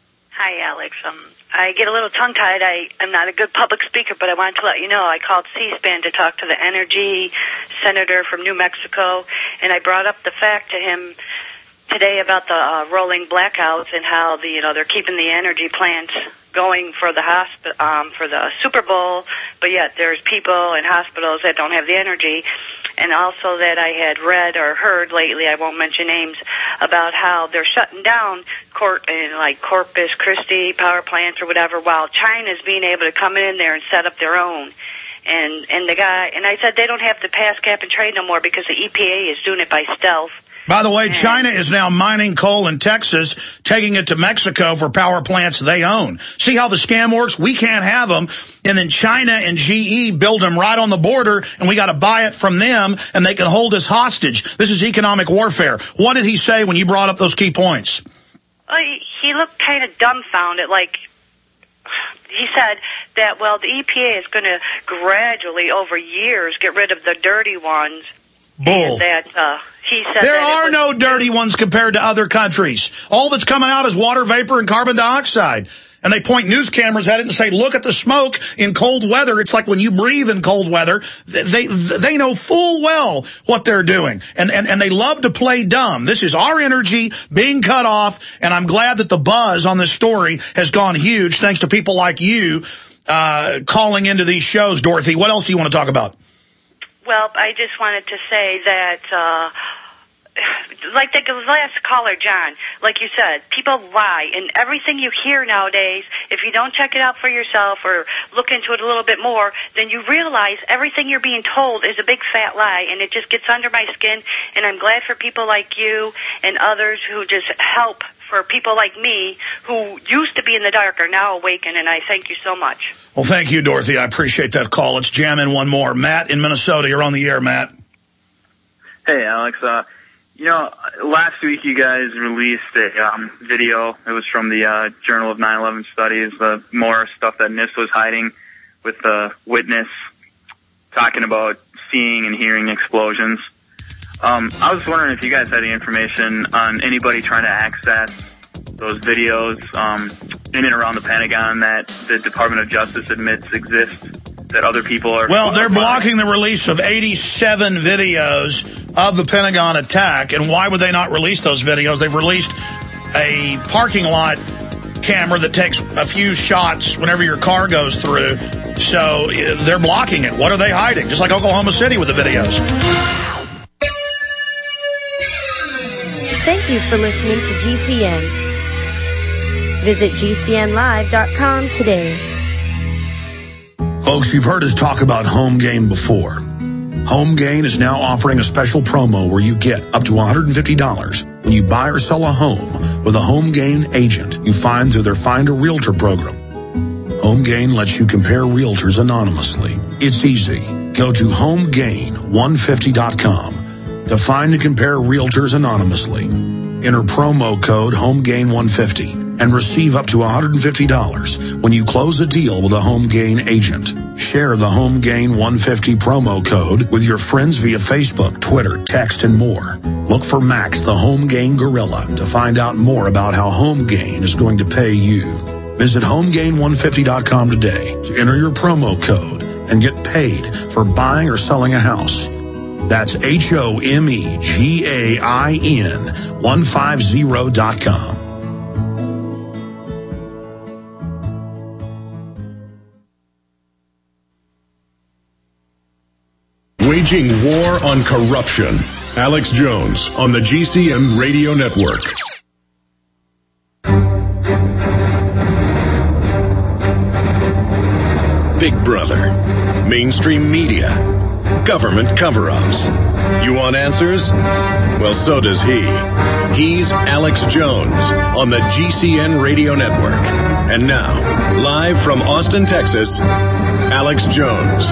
Hi, Alex. Um, I get a little tongue-tied. I, I'm not a good public speaker, but I wanted to let you know I called C-SPAN to talk to the energy senator from New Mexico, and I brought up the fact to him today about the uh, rolling blackouts and how the you know they're keeping the energy plants going for the hosp- um, for the Super Bowl, but yet there's people in hospitals that don't have the energy. And also that I had read or heard lately, I won't mention names, about how they're shutting down court in like Corpus Christi power plants or whatever, while China's being able to come in there and set up their own. And and the guy and I said they don't have to pass cap and trade no more because the E P A is doing it by stealth. By the way, China is now mining coal in Texas, taking it to Mexico for power plants they own. See how the scam works? We can't have them. And then China and G E build them right on the border, and we got to buy it from them, and they can hold us hostage. This is economic warfare. What did he say when you brought up those key points? Well, he, he looked kind of dumbfounded, like he said that, well, the E P A is going to gradually, over years, get rid of the dirty ones. Bull. That, uh, he said there that are no dirty ones compared to other countries. All that's coming out is water vapor and carbon dioxide. And they point news cameras at it and say, look at the smoke in cold weather. It's like when you breathe in cold weather. They they know full well what they're doing. And, and, and they love to play dumb. This is our energy being cut off. And I'm glad that the buzz on this story has gone huge thanks to people like you uh, calling into these shows, Dorothy. What else do you want to talk about? Well, I just wanted to say that, uh, like the last caller, John, like you said, people lie. And everything you hear nowadays, if you don't check it out for yourself or look into it a little bit more, then you realize everything you're being told is a big fat lie. And it just gets under my skin. And I'm glad for people like you and others who just help for people like me who used to be in the dark are now awakened. And I thank you so much. Well, thank you, Dorothy. I appreciate that call. Let's jam in one more. Matt in Minnesota, you're on the air, Matt. Hey, Alex. Uh, you know, last week you guys released a um, video. It was from the uh, Journal of nine eleven Studies, the more stuff that NIST was hiding with the witness talking about seeing and hearing explosions. Um, I was wondering if you guys had any information on anybody trying to access those videos um, in and around the Pentagon that the Department of Justice admits exist, that other people are... Well, they're blocking the release of eighty-seven videos of the Pentagon attack, and why would they not release those videos? They've released a parking lot camera that takes a few shots whenever your car goes through, so they're blocking it. What are they hiding? Just like Oklahoma City with the videos. Thank you for listening to G C N. Visit G C N live dot com today. Folks, you've heard us talk about Home Gain before. Home Gain is now offering a special promo where you get up to one hundred fifty dollars when you buy or sell a home with a Home Gain agent you find through their Find a Realtor program. Home Gain lets you compare realtors anonymously. It's easy. Go to home gain one fifty dot com to find and compare realtors anonymously. Enter promo code home gain one fifty and receive up to one hundred fifty dollars when you close a deal with a Home Gain agent. Share the HomeGain one fifty promo code with your friends via Facebook, Twitter, text, and more. Look for Max, the HomeGain Gorilla, to find out more about how HomeGain is going to pay you. Visit home gain one fifty dot com today to enter your promo code and get paid for buying or selling a house. That's H O M E G A I N one fifty dot com. Waging war on corruption. Alex Jones on the G C N Radio Network. Big Brother, mainstream media, government cover-ups. You want answers? Well, so does he. He's Alex Jones on the G C N Radio Network. And now, live from Austin, Texas, Alex Jones.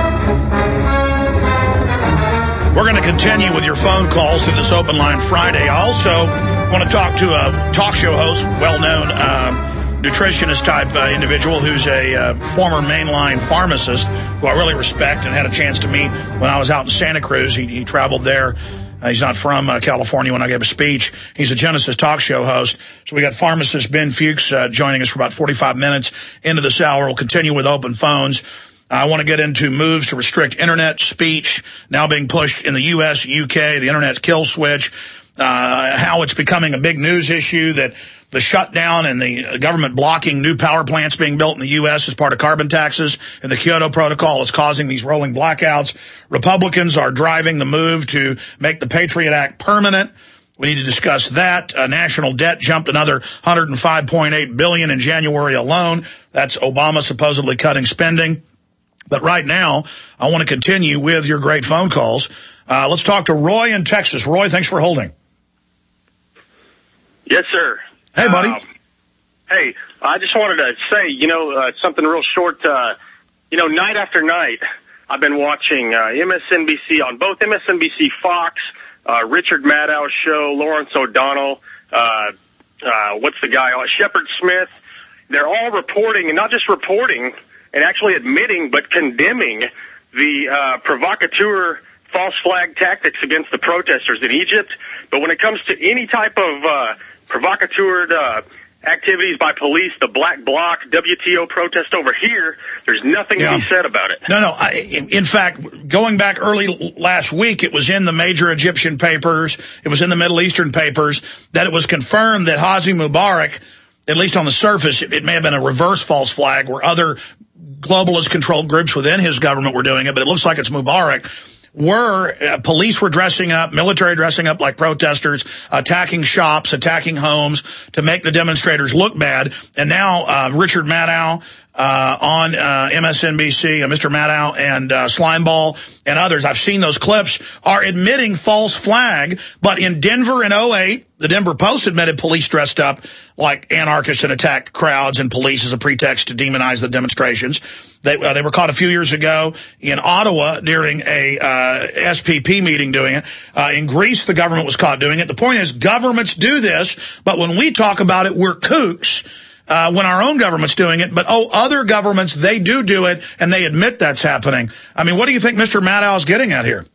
We're going to continue with your phone calls through this Open Line Friday. I also want to talk to a talk show host, well-known uh, nutritionist type uh, individual who's a uh, former mainline pharmacist who I really respect and had a chance to meet when I was out in Santa Cruz. He, he traveled there. Uh, he's not from uh, California when I gave a speech. He's a Genesis talk show host. So we got pharmacist Ben Fuchs uh, joining us for about forty-five minutes into this hour. We'll continue with open phones. I want to get into moves to restrict internet speech now being pushed in the U S, U K, the internet kill switch, uh, how it's becoming a big news issue that the shutdown and the government blocking new power plants being built in the U S as part of carbon taxes and the Kyoto Protocol is causing these rolling blackouts. Republicans are driving the move to make the Patriot Act permanent. We need to discuss that. Uh, national debt jumped another one hundred five point eight billion dollars in January alone. That's Obama supposedly cutting spending. But right now, I want to continue with your great phone calls. Uh, let's talk to Roy in Texas. Roy, thanks for holding. Yes, sir. Hey, buddy. Uh, hey, I just wanted to say, you know, uh, something real short. Uh, you know, night after night, I've been watching uh, M S N B C, on both M S N B C Fox, uh, Richard Maddow's show, Lawrence O'Donnell, uh, uh, what's the guy, uh, Shepard Smith. They're all reporting, and not just reporting, and actually admitting but condemning the uh, provocateur false flag tactics against the protesters in Egypt. But when it comes to any type of uh, provocateur uh, activities by police, the Black Bloc, W T O protest over here, there's nothing yeah. to be said about it. No, no. I, in fact, going back early last week, it was in the major Egyptian papers, it was in the Middle Eastern papers, that it was confirmed that Hosni Mubarak, at least on the surface, it, it may have been a reverse false flag where other globalist-controlled groups within his government were doing it, but it looks like it's Mubarak, were, uh, police were dressing up, military dressing up like protesters, attacking shops, attacking homes to make the demonstrators look bad. And now uh, Richard Maddow uh, on uh, M S N B C, uh, Mister Maddow and uh, Slimeball and others, I've seen those clips, are admitting false flag. But in Denver in oh eight, the Denver Post admitted police dressed up like anarchists and attacked crowds and police as a pretext to demonize the demonstrations. They, uh, they were caught a few years ago in Ottawa during a uh, S P P meeting doing it. Uh, in Greece, the government was caught doing it. The point is, governments do this, but when we talk about it, we're kooks uh, when our own government's doing it. But, oh, other governments, they do do it, and they admit that's happening. I mean, what do you think Mister Maddow is getting at here?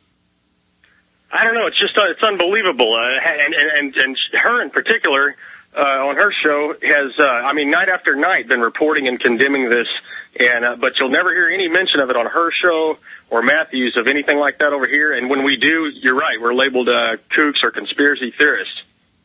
I don't know. It's just uh, it's unbelievable. Uh, and, and, and her in particular, uh, on her show, has, uh, I mean, night after night been reporting and condemning this. And uh, but you'll never hear any mention of it on her show or Matthews of anything like that over here. And when we do, you're right, we're labeled uh, kooks or conspiracy theorists.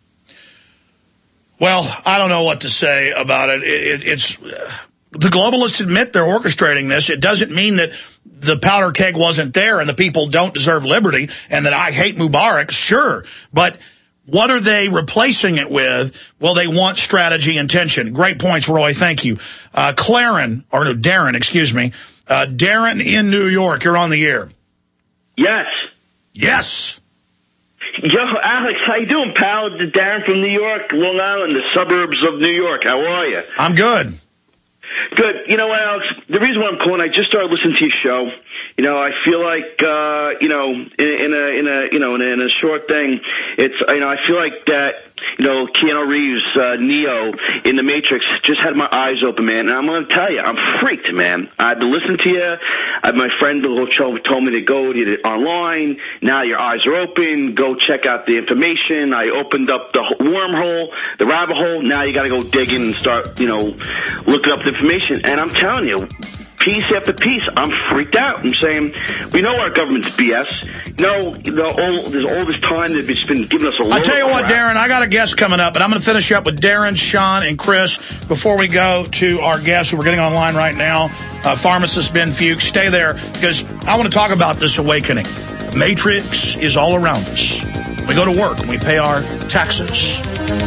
Well, I don't know what to say about it. it, it it's uh, the globalists admit they're orchestrating this. It doesn't mean that the powder keg wasn't there and the people don't deserve liberty and that I hate Mubarak. Sure, but what are they replacing it with? Well, they want strategy and tension. Great points, Roy. Thank you. Uh, Claren, or no, Darren, excuse me. Uh, Darren in New York, you're on the air. Yes. Yes. Yo, Alex, how you doing, pal? Darren from New York, Long Island, the suburbs of New York. How are you? I'm good. Good. You know what, Alex? The reason why I'm calling, I just started listening to your show. You know, I feel like, uh, you know, in, in a, in a, you know, in a, in a short thing, it's, you know, I feel like that, you know, Keanu Reeves, uh, Neo in The Matrix just had my eyes open, man. And I'm going to tell you, I'm freaked, man. I've been listening to you. I, my friend told me to go to it online. Now your eyes are open. Go check out the information. I opened up the wormhole, the rabbit hole. Now you got to go dig in and start, you know, looking up the information. And I'm telling you, piece after piece, I'm freaked out. I'm saying, we know our government's B S. No, the, all, there's all this time they've just been giving us a load I'll tell you of what, crap. Darren, I got a guest coming up, and I'm going to finish up with Darren, Sean, and Chris before we go to our guests who we're getting online right now, uh, pharmacist Ben Fuchs. Stay there, because I want to talk about this awakening. The Matrix is all around us. We go to work, and we pay our taxes.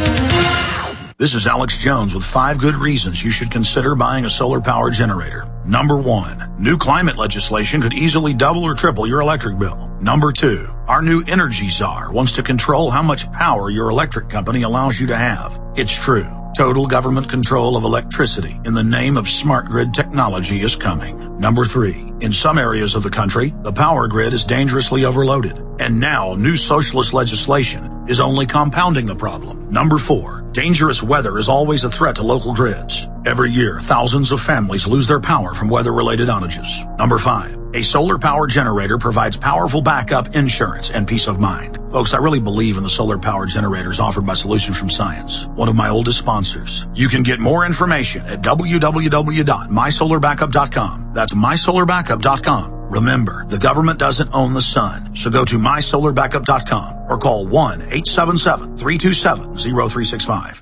This is Alex Jones with five good reasons you should consider buying a solar power generator. Number one, new climate legislation could easily double or triple your electric bill. Number two, our new energy czar wants to control how much power your electric company allows you to have. It's true. Total government control of electricity in the name of smart grid technology is coming. Number three, in some areas of the country, the power grid is dangerously overloaded. And now new socialist legislation is only compounding the problem. Number four, dangerous weather is always a threat to local grids. Every year, thousands of families lose their power from weather-related outages. Number five, a solar power generator provides powerful backup insurance and peace of mind. Folks, I really believe in the solar power generators offered by Solutions from Science, one of my oldest sponsors. You can get more information at w w w dot my solar backup dot com. That's my solar backup dot com. Remember, the government doesn't own the sun, so go to my solar backup dot com or call one eight seven seven, three two seven, zero three six five.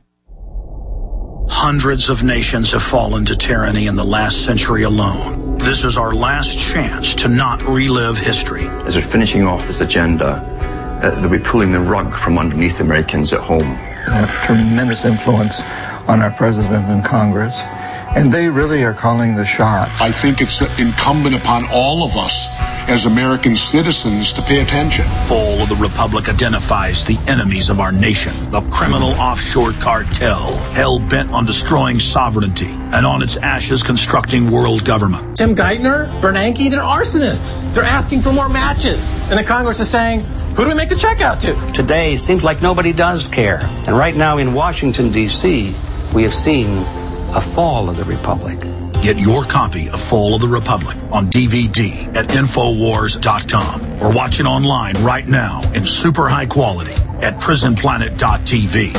Hundreds of nations have fallen to tyranny in the last century alone. This is our last chance to not relive history. As they're finishing off this agenda, uh, they'll be pulling the rug from underneath Americans at home. They have tremendous influence on our president and Congress, and they really are calling the shots. I think it's incumbent upon all of us as American citizens to pay attention. Fall of the Republic identifies the enemies of our nation, the criminal offshore cartel, hell-bent on destroying sovereignty, and on its ashes constructing world government. Tim Geithner, Bernanke, they're arsonists. They're asking for more matches. And the Congress is saying, who do we make the check out to? Today seems like nobody does care. And right now in Washington, D C, we have seen a fall of the Republic. Get your copy of Fall of the Republic on D V D at infowars dot com or watch it online right now in super high quality at prison planet dot t v.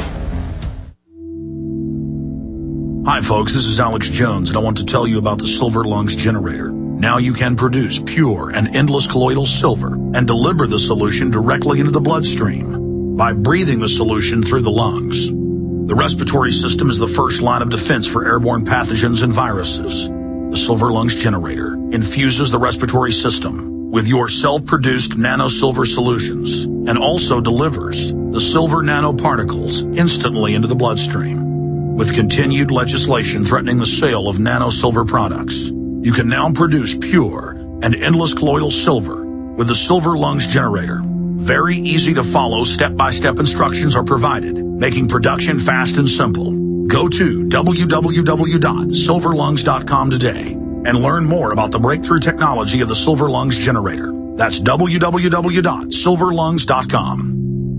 Hi folks, this is Alex Jones and I want to tell you about the Silver Lungs generator. Now you can produce pure and endless colloidal silver and deliver the solution directly into the bloodstream by breathing the solution through the lungs. The respiratory system is the first line of defense for airborne pathogens and viruses. The Silver Lungs generator infuses the respiratory system with your self-produced nano-silver solutions and also delivers the silver nanoparticles instantly into the bloodstream. With continued legislation threatening the sale of nano-silver products, you can now produce pure and endless colloidal silver with the Silver Lungs generator. Very easy to follow step-by-step instructions are provided, making production fast and simple. Go to w w w dot silver lungs dot com today and learn more about the breakthrough technology of the Silver Lungs generator. That's w w w dot silver lungs dot com.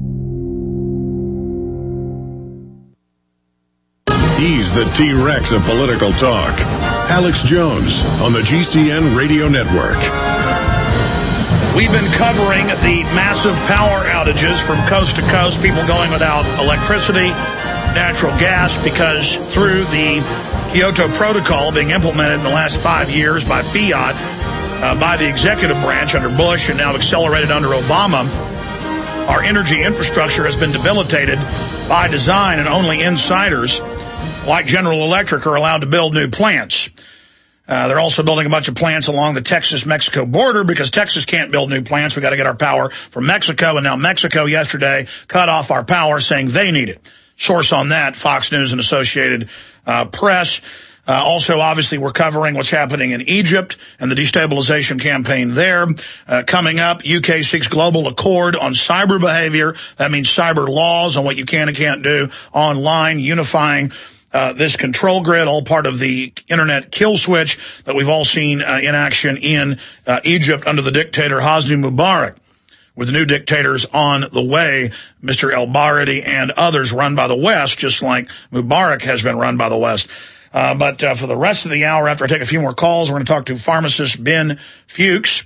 He's the T-Rex of political talk. Alex Jones on the G C N Radio Network. We've been covering the massive power outages from coast to coast, people going without electricity, natural gas, because through the Kyoto Protocol being implemented in the last five years by fiat, uh, by the executive branch under Bush and now accelerated under Obama, our energy infrastructure has been debilitated by design, and only insiders like General Electric are allowed to build new plants. Uh, they're also building a bunch of plants along the Texas-Mexico border because Texas can't build new plants. We've got to get our power from Mexico, and now Mexico yesterday cut off our power saying they need it. Source on that, Fox News and Associated uh, Press. Uh, also, obviously, we're covering what's happening in Egypt and the destabilization campaign there. Uh, coming up, U K seeks global accord on cyber behavior. That means cyber laws on what you can and can't do online, unifying uh, this control grid, all part of the internet kill switch that we've all seen uh, in action in uh, Egypt under the dictator Hosni Mubarak. With new dictators on the way, Mister El-Baradi and others run by the West, just like Mubarak has been run by the West. Uh, but uh, for the rest of the hour, after I take a few more calls, we're going to talk to pharmacist Ben Fuchs.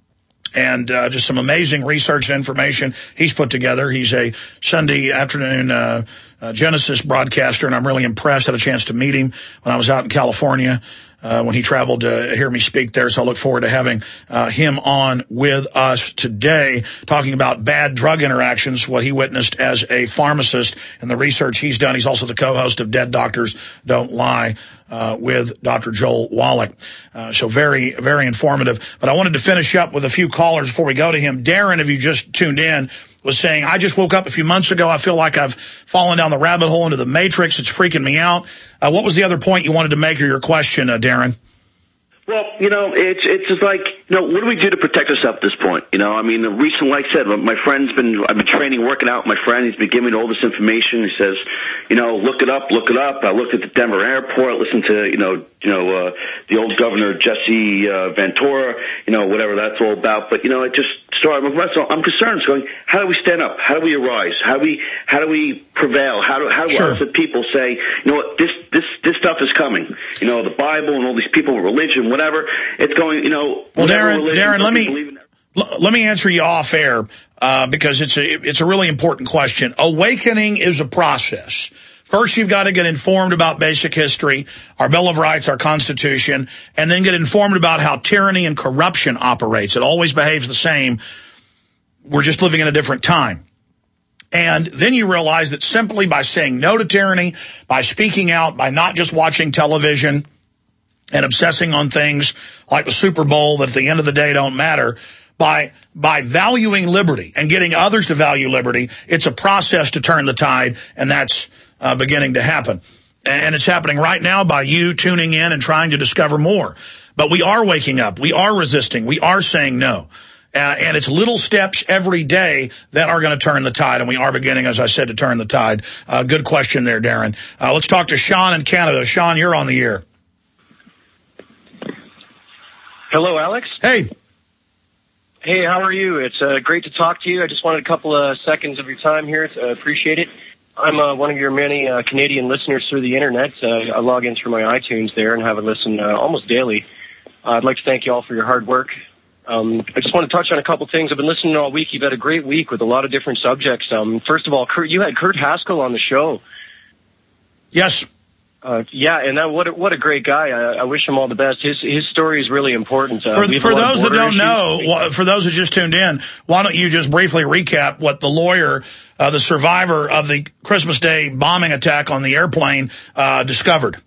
And uh, just some amazing research and information he's put together. He's a Sunday afternoon uh, uh, Genesis broadcaster, and I'm really impressed. Had a chance to meet him when I was out in California uh, when he traveled to hear me speak there. So I look forward to having uh, him on with us today, talking about bad drug interactions, what he witnessed as a pharmacist and the research he's done. He's also the co-host of Dead Doctors Don't Lie Uh, with Doctor Joel Wallach. Uh, so very, very informative. But I wanted to finish up with a few callers before we go to him. Darren, if you just tuned in, was saying, I just woke up a few months ago. I feel like I've fallen down the rabbit hole into the Matrix. It's freaking me out. Uh, what was the other point you wanted to make or your question, uh, Darren? Well, you know, it's it's just like, you know, what do we do to protect ourselves at this point? You know, I mean, recently, like I said, my friend's been, I've been training, working out with my friend. He's been giving me all this information. He says, you know, look it up, look it up. I looked at the Denver airport, listened to, you know, you know, uh, the old governor, Jesse uh, Ventura, you know, whatever that's all about. But, you know, it just started, so I'm concerned. It's going, how do we stand up? How do we arise? How do we, how do we prevail? How do, how do sure. us the people say, you know what, this, this, this stuff is coming. You know, the Bible and all these people, religion, whatever, it's going, you know. Well, Darren, Darren, let me let me answer you off air uh, because it's a it's a really important question. Awakening is a process. First, you've got to get informed about basic history, our Bill of Rights, our Constitution, and then get informed about how tyranny and corruption operates. It always behaves the same. We're just living in a different time. And then you realize that simply by saying no to tyranny, by speaking out, by not just watching television and obsessing on things like the Super Bowl that at the end of the day don't matter, by by valuing liberty and getting others to value liberty, it's a process to turn the tide, and that's uh, beginning to happen. And it's happening right now by you tuning in and trying to discover more. But we are waking up. We are resisting. We are saying no. Uh, and it's little steps every day that are going to turn the tide, and we are beginning, as I said, to turn the tide. Uh, good question there, Darren. Uh, let's talk to Sean in Canada. Sean, you're on the air. Hello, Alex. Hey. Hey, how are you? It's uh, great to talk to you. I just wanted a couple of seconds of your time here. I uh, appreciate it. I'm uh, one of your many uh, Canadian listeners through the Internet. Uh, I log in through my iTunes there and have a listen uh, almost daily. Uh, I'd like to thank you all for your hard work. Um, I just want to touch on a couple things. I've been listening all week. You've had a great week with a lot of different subjects. Um, first of all, Kurt, you had Kurt Haskell on the show. Yes. Uh, yeah, and that, what a, what a great guy. I, I wish him all the best. His his story is really important. Uh, for for those that don't issues. know, for those who just tuned in, why don't you just briefly recap what the lawyer, uh, the survivor of the Christmas Day bombing attack on the airplane, uh, discovered?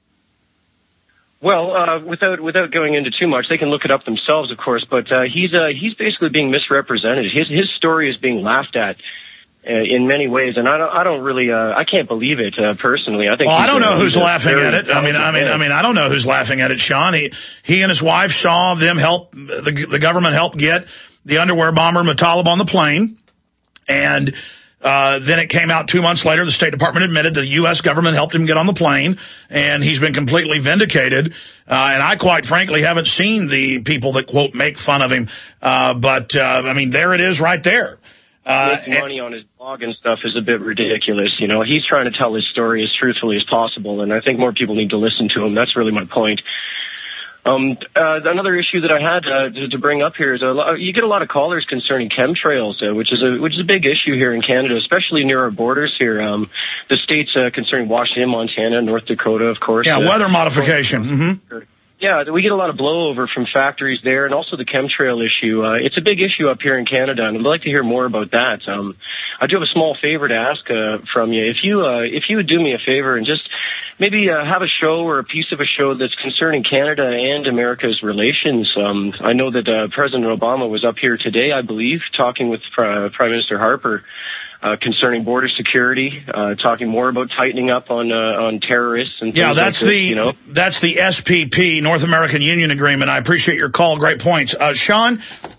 Well, uh, without without going into too much, they can look it up themselves, of course. But uh, he's uh, he's basically being misrepresented. His his story is being laughed at uh, in many ways, and I don't I don't really uh, I can't believe it uh, personally. I think. Well, I don't uh, know who's laughing at it. I mean, I mean, man. I mean, I don't know who's laughing at it, Sean. He he and his wife saw them help the the government help get the underwear bomber Muttalib on the plane, and. Uh, then it came out two months later, the State Department admitted the U S government helped him get on the plane, and he's been completely vindicated. Uh, and I quite frankly haven't seen the people that, quote, make fun of him. Uh, but, uh, I mean, there it is right there. Uh, Make money on his blog and stuff is a bit ridiculous. You know, he's trying to tell his story as truthfully as possible, and I think more people need to listen to him. That's really my point. Um, uh, another issue that I had uh, to, to bring up here is a lot, you get a lot of callers concerning chemtrails, uh, which is a which is a big issue here in Canada, especially near our borders here. Um, the states uh, concerning Washington, Montana, North Dakota, of course. Yeah, uh, weather modification. Mm-hmm. Yeah, we get a lot of blowover from factories there, and also the chemtrail issue. Uh, it's a big issue up here in Canada, and I'd like to hear more about that. Um, I do have a small favor to ask uh, from you. If you uh, if you would do me a favor and just maybe uh, have a show or a piece of a show that's concerning Canada and America's relations. Um, I know that uh, President Obama was up here today, I believe, talking with uh, Prime Minister Harper uh, concerning border security, uh, talking more about tightening up on uh, on terrorists and things yeah, that's like this, the you know? that's the S P P, North American Union Agreement. I appreciate your call. Great points, uh, Sean.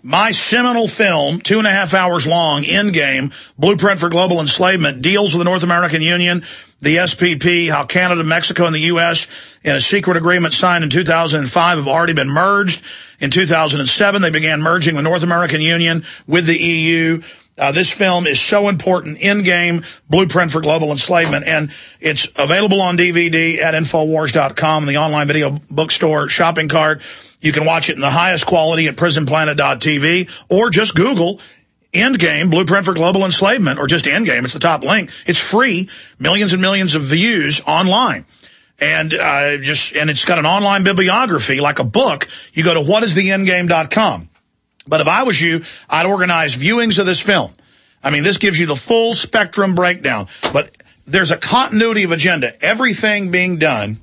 My seminal film, two and a half hours long, Endgame, Blueprint for Global Enslavement, deals with the North American Union, the S P P, how Canada, Mexico, and the U S in a secret agreement signed in two thousand five have already been merged. In two thousand seven, they began merging the North American Union with the E U. Uh, this film is so important. Endgame, Blueprint for Global Enslavement. And it's available on D V D at Infowars dot com, the online video bookstore shopping cart. You can watch it in the highest quality at Prison Planet dot T V, or just Google Endgame, Blueprint for Global Enslavement, or just Endgame. It's the top link. It's free. Millions and millions of views online. And uh, just and it's got an online bibliography, like a book. You go to what is the endgame dot com. But if I was you, I'd organize viewings of this film. I mean, this gives you the full spectrum breakdown. But there's a continuity of agenda. Everything being done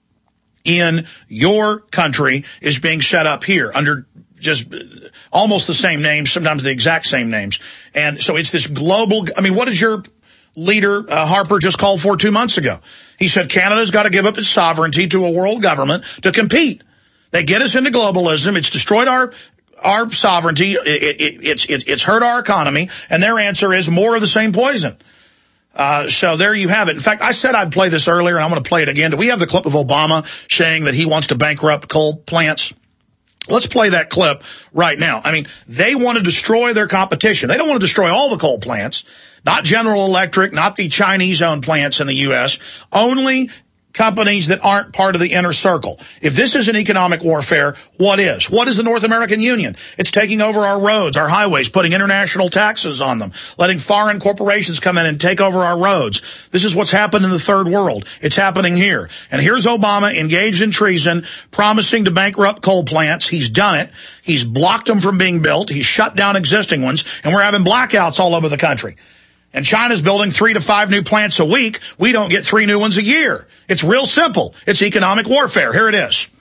in your country is being set up here under just almost the same names, sometimes the exact same names. And so it's this global, I mean, what did your leader, uh, Harper, just called for two months ago? He said Canada's got to give up its sovereignty to a world government to compete. They get us into globalism. It's destroyed our our sovereignty. It, it, it's it, it's hurt our economy. And their answer is more of the same poison. Uh, so there you have it. In fact, I said I'd play this earlier, and I'm going to play it again. Do we have the clip of Obama saying that he wants to bankrupt coal plants? Let's play that clip right now. I mean, they want to destroy their competition. They don't want to destroy all the coal plants, not General Electric, not the Chinese-owned plants in the U S, only companies that aren't part of the inner circle. If this is an economic warfare, what is? What is the North American Union? It's taking over our roads, our highways, putting international taxes on them, letting foreign corporations come in and take over our roads. This is what's happened in the third world. It's happening here. And here's Obama engaged in treason, promising to bankrupt coal plants. He's done it. He's blocked them from being built. He's shut down existing ones, and we're having blackouts all over the country. And China's building three to five new plants a week. We don't get three new ones a year. It's real simple. It's economic warfare. Here it is.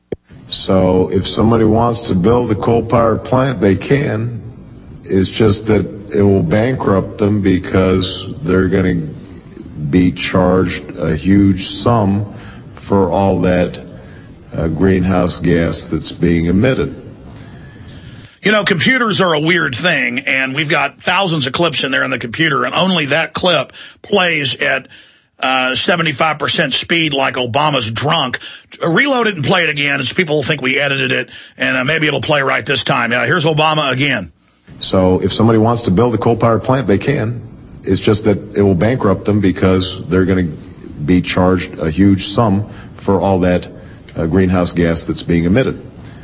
So if somebody wants to build a coal-powered plant, they can. It's just that it will bankrupt them because they're going to be charged a huge sum for all that uh, greenhouse gas that's being emitted. You know, computers are a weird thing, and we've got thousands of clips in there in the computer, and only that clip plays at uh, seventy-five percent speed like Obama's drunk. Reload it and play it again, as people will think we edited it, and uh, maybe it'll play right this time. Uh, here's Obama again. So if somebody wants to build a coal-powered plant, they can. It's just that it will bankrupt them because they're going to be charged a huge sum for all that uh, greenhouse gas that's being emitted.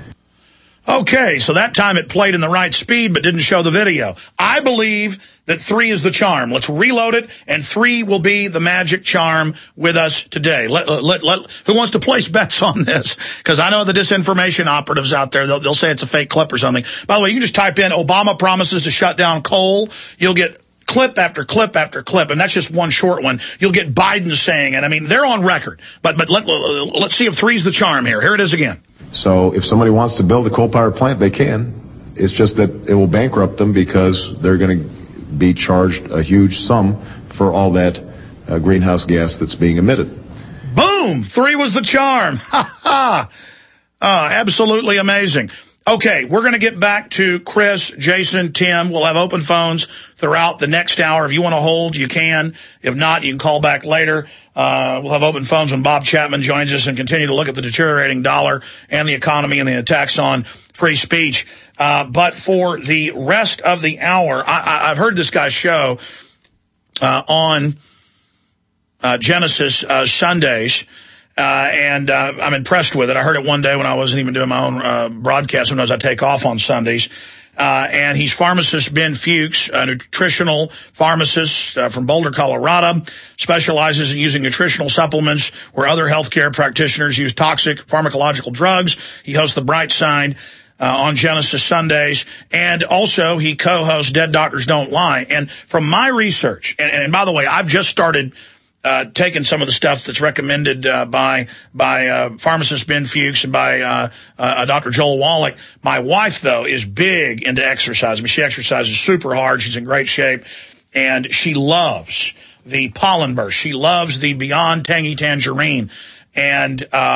Okay, so that time it played in the right speed but didn't show the video. I believe that three is the charm. Let's reload it, and three will be the magic charm with us today. Let, let, let, who wants to place bets on this? Because I know the disinformation operatives out there, they'll, they'll say it's a fake clip or something. By the way, you can just type in Obama promises to shut down coal. You'll get clip after clip after clip, and that's just one short one. You'll get Biden saying it. I mean, they're on record. But, but let, let's see if three's the charm here. Here it is again. So if somebody wants to build a coal-powered plant, they can. It's just that it will bankrupt them because they're going to be charged a huge sum for all that uh, greenhouse gas that's being emitted. Boom! Three was the charm. Ha ha! Uh, absolutely amazing. Okay, we're going to get back to Chris, Jason, Tim. We'll have open phones throughout the next hour. If you want to hold, you can. If not, you can call back later. Uh, we'll have open phones when Bob Chapman joins us and continue to look at the deteriorating dollar and the economy and the attacks on free speech. Uh, but for the rest of the hour, I, I, I've heard this guy's show uh, on uh, Genesis uh, Sundays. Uh, and uh, I'm impressed with it. I heard it one day when I wasn't even doing my own uh, broadcast. Sometimes I take off on Sundays. Uh, and he's pharmacist Ben Fuchs, a nutritional pharmacist uh, from Boulder, Colorado, specializes in using nutritional supplements where other healthcare practitioners use toxic pharmacological drugs. He hosts The Bright Side uh, on Genesis Sundays. And also he co-hosts Dead Doctors Don't Lie. And from my research, and, and by the way, I've just started Uh, taking some of the stuff that's recommended uh, by by uh, pharmacist Ben Fuchs and by uh, uh, Doctor Joel Wallach. My wife, though, is big into exercise. I mean, she exercises super hard. She's in great shape, and she loves the pollen burst. She loves the Beyond Tangy Tangerine, and uh,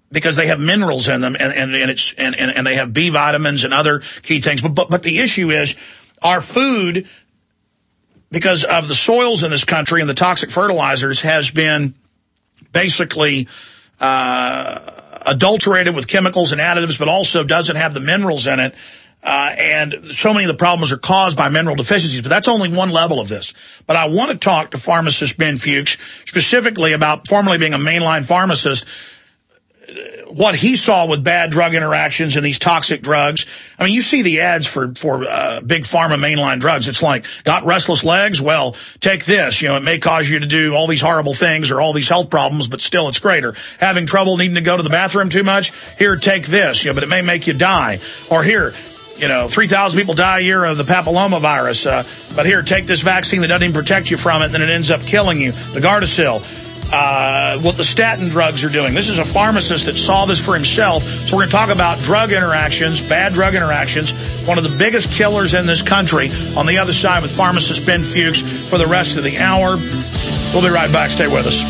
because they have minerals in them, and, and, and it's and, and, and they have B vitamins and other key things. But, but but the issue is our food, because of the soils in this country and the toxic fertilizers, has been basically uh, adulterated with chemicals and additives, but also doesn't have the minerals in it. Uh, and so many of the problems are caused by mineral deficiencies. But that's only one level of this. But I want to talk to pharmacist Ben Fuchs specifically about formerly being a mainline pharmacist, what he saw with bad drug interactions and these toxic drugs. I mean, you see the ads for, for uh, big pharma mainline drugs. It's like, got restless legs? Well, take this. You know, it may cause you to do all these horrible things or all these health problems, but still it's greater. Having trouble needing to go to the bathroom too much? Here, take this. You know, but it may make you die. Or here, you know, three thousand people die a year of the papilloma virus. Uh, but here, take this vaccine that doesn't even protect you from it, then it ends up killing you. The Gardasil. Uh, what the statin drugs are doing. This is a pharmacist that saw this for himself. So we're going to talk about drug interactions, bad drug interactions, one of the biggest killers in this country, on the other side with pharmacist Ben Fuchs for the rest of the hour. We'll be right back. Stay with us.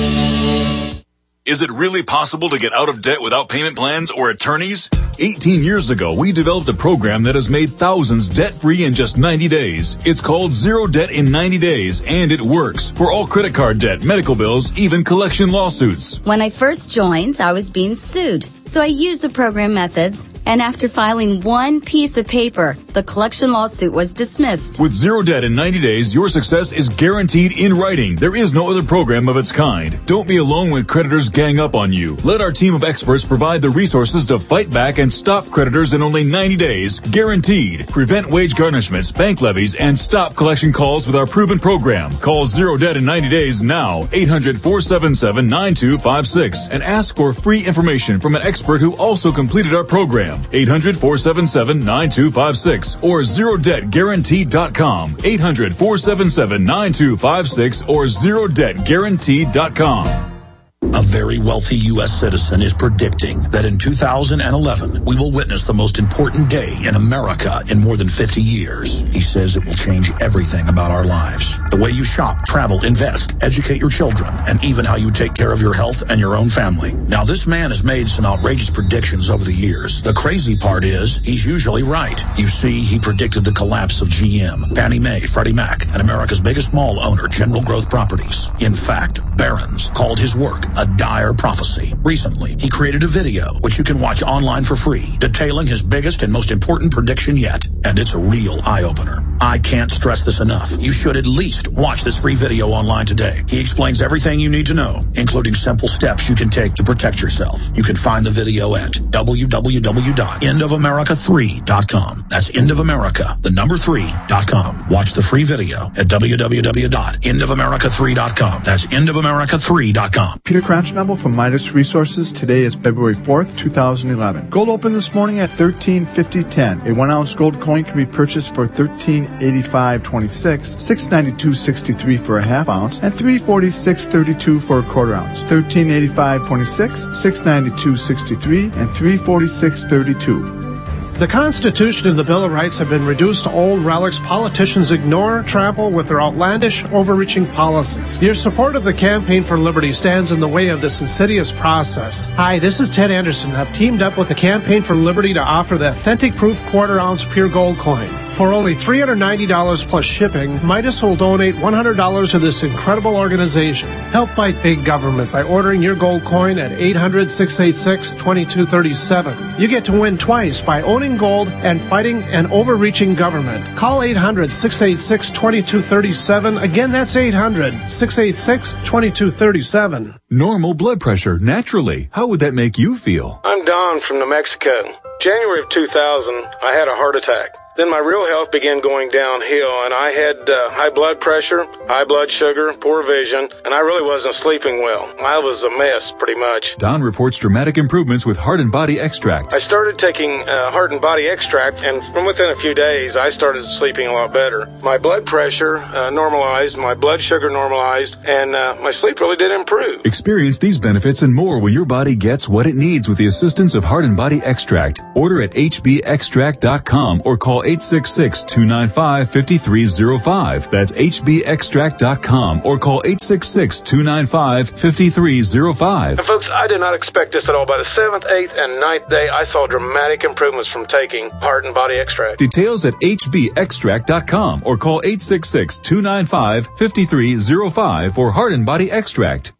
Is it really possible to get out of debt without payment plans or attorneys? eighteen years ago, we developed a program that has made thousands debt-free in just ninety days. It's called Zero Debt in ninety days, and it works for all credit card debt, medical bills, even collection lawsuits. When I first joined, I was being sued. So I used the program methods, and after filing one piece of paper, the collection lawsuit was dismissed. With Zero Debt in ninety days, your success is guaranteed in writing. There is no other program of its kind. Don't be alone when creditors gang up on you. Let our team of experts provide the resources to fight back and stop creditors in only ninety days, guaranteed. Prevent wage garnishments, bank levies, and stop collection calls with our proven program. Call Zero Debt in ninety days now, eight hundred, four seven seven, nine two five six, and ask for free information from an expert who also completed our program. eight hundred, four seven seven, nine two five six or zero debt guaranteed dot com. eight hundred, four seven seven, nine two five six or zero debt guaranteed dot com. A very wealthy U S citizen is predicting that in two thousand eleven, we will witness the most important day in America in more than fifty years. He says it will change everything about our lives. The way you shop, travel, invest, educate your children, and even how you take care of your health and your own family. Now, this man has made some outrageous predictions over the years. The crazy part is, he's usually right. You see, he predicted the collapse of G M, Fannie Mae, Freddie Mac, and America's biggest mall owner, General Growth Properties. In fact, Barron's called his work a dire prophecy. Recently, he created a video, which you can watch online for free, detailing his biggest and most important prediction yet. And it's a real eye-opener. I can't stress this enough. You should at least watch this free video online today. He explains everything you need to know, including simple steps you can take to protect yourself. You can find the video at w w w dot end of america three dot com. That's end of america, the number three dot com. Watch the free video at w w w dot end of america three dot com. That's end of america three dot com. Peter Crouchnubble from Midas Resources. Today is February fourth, two thousand eleven. Gold opened this morning at thirteen fifty ten. A one ounce gold coin can be purchased for thirteen eighty-five twenty-six, six ninety-two sixty-three for a half ounce, and three forty-six thirty-two for a quarter ounce. thirteen eighty-five twenty-six, six ninety-two sixty-three, and three forty-six thirty-two. The Constitution and the Bill of Rights have been reduced to old relics politicians ignore, trample with their outlandish, overreaching policies. Your support of the Campaign for Liberty stands in the way of this insidious process. Hi, this is Ted Anderson. I've teamed up with the Campaign for Liberty to offer the authentic proof quarter-ounce pure gold coin. For only three hundred ninety dollars plus shipping, Midas will donate one hundred dollars to this incredible organization. Help fight big government by ordering your gold coin at eight hundred, six eight six, two two three seven. You get to win twice by owning gold and fighting an overreaching government. Call eight hundred, six eight six, two two three seven. Again, that's eight hundred, six eight six, two two three seven. Normal blood pressure, naturally. How would that make you feel? I'm Don from New Mexico. January of two thousand, I had a heart attack. Then my real health began going downhill, and I had uh, high blood pressure, high blood sugar, poor vision, and I really wasn't sleeping well. I was a mess, pretty much. Don reports dramatic improvements with Heart and Body Extract. I started taking uh, Heart and Body Extract, and from within a few days, I started sleeping a lot better. My blood pressure uh, normalized, my blood sugar normalized, and uh, my sleep really did improve. Experience these benefits and more when your body gets what it needs with the assistance of Heart and Body Extract. Order at h b extract dot com or call eight six six, two nine five, five three zero five. That's h b extract dot com or call eight six six, two nine five, five three zero five. Folks, I did not expect this at all. By the seventh, eighth, and ninth day, I saw dramatic improvements from taking Heart and Body Extract. Details at h b extract dot com or call eight six six, two nine five, five three zero five for Heart and Body Extract.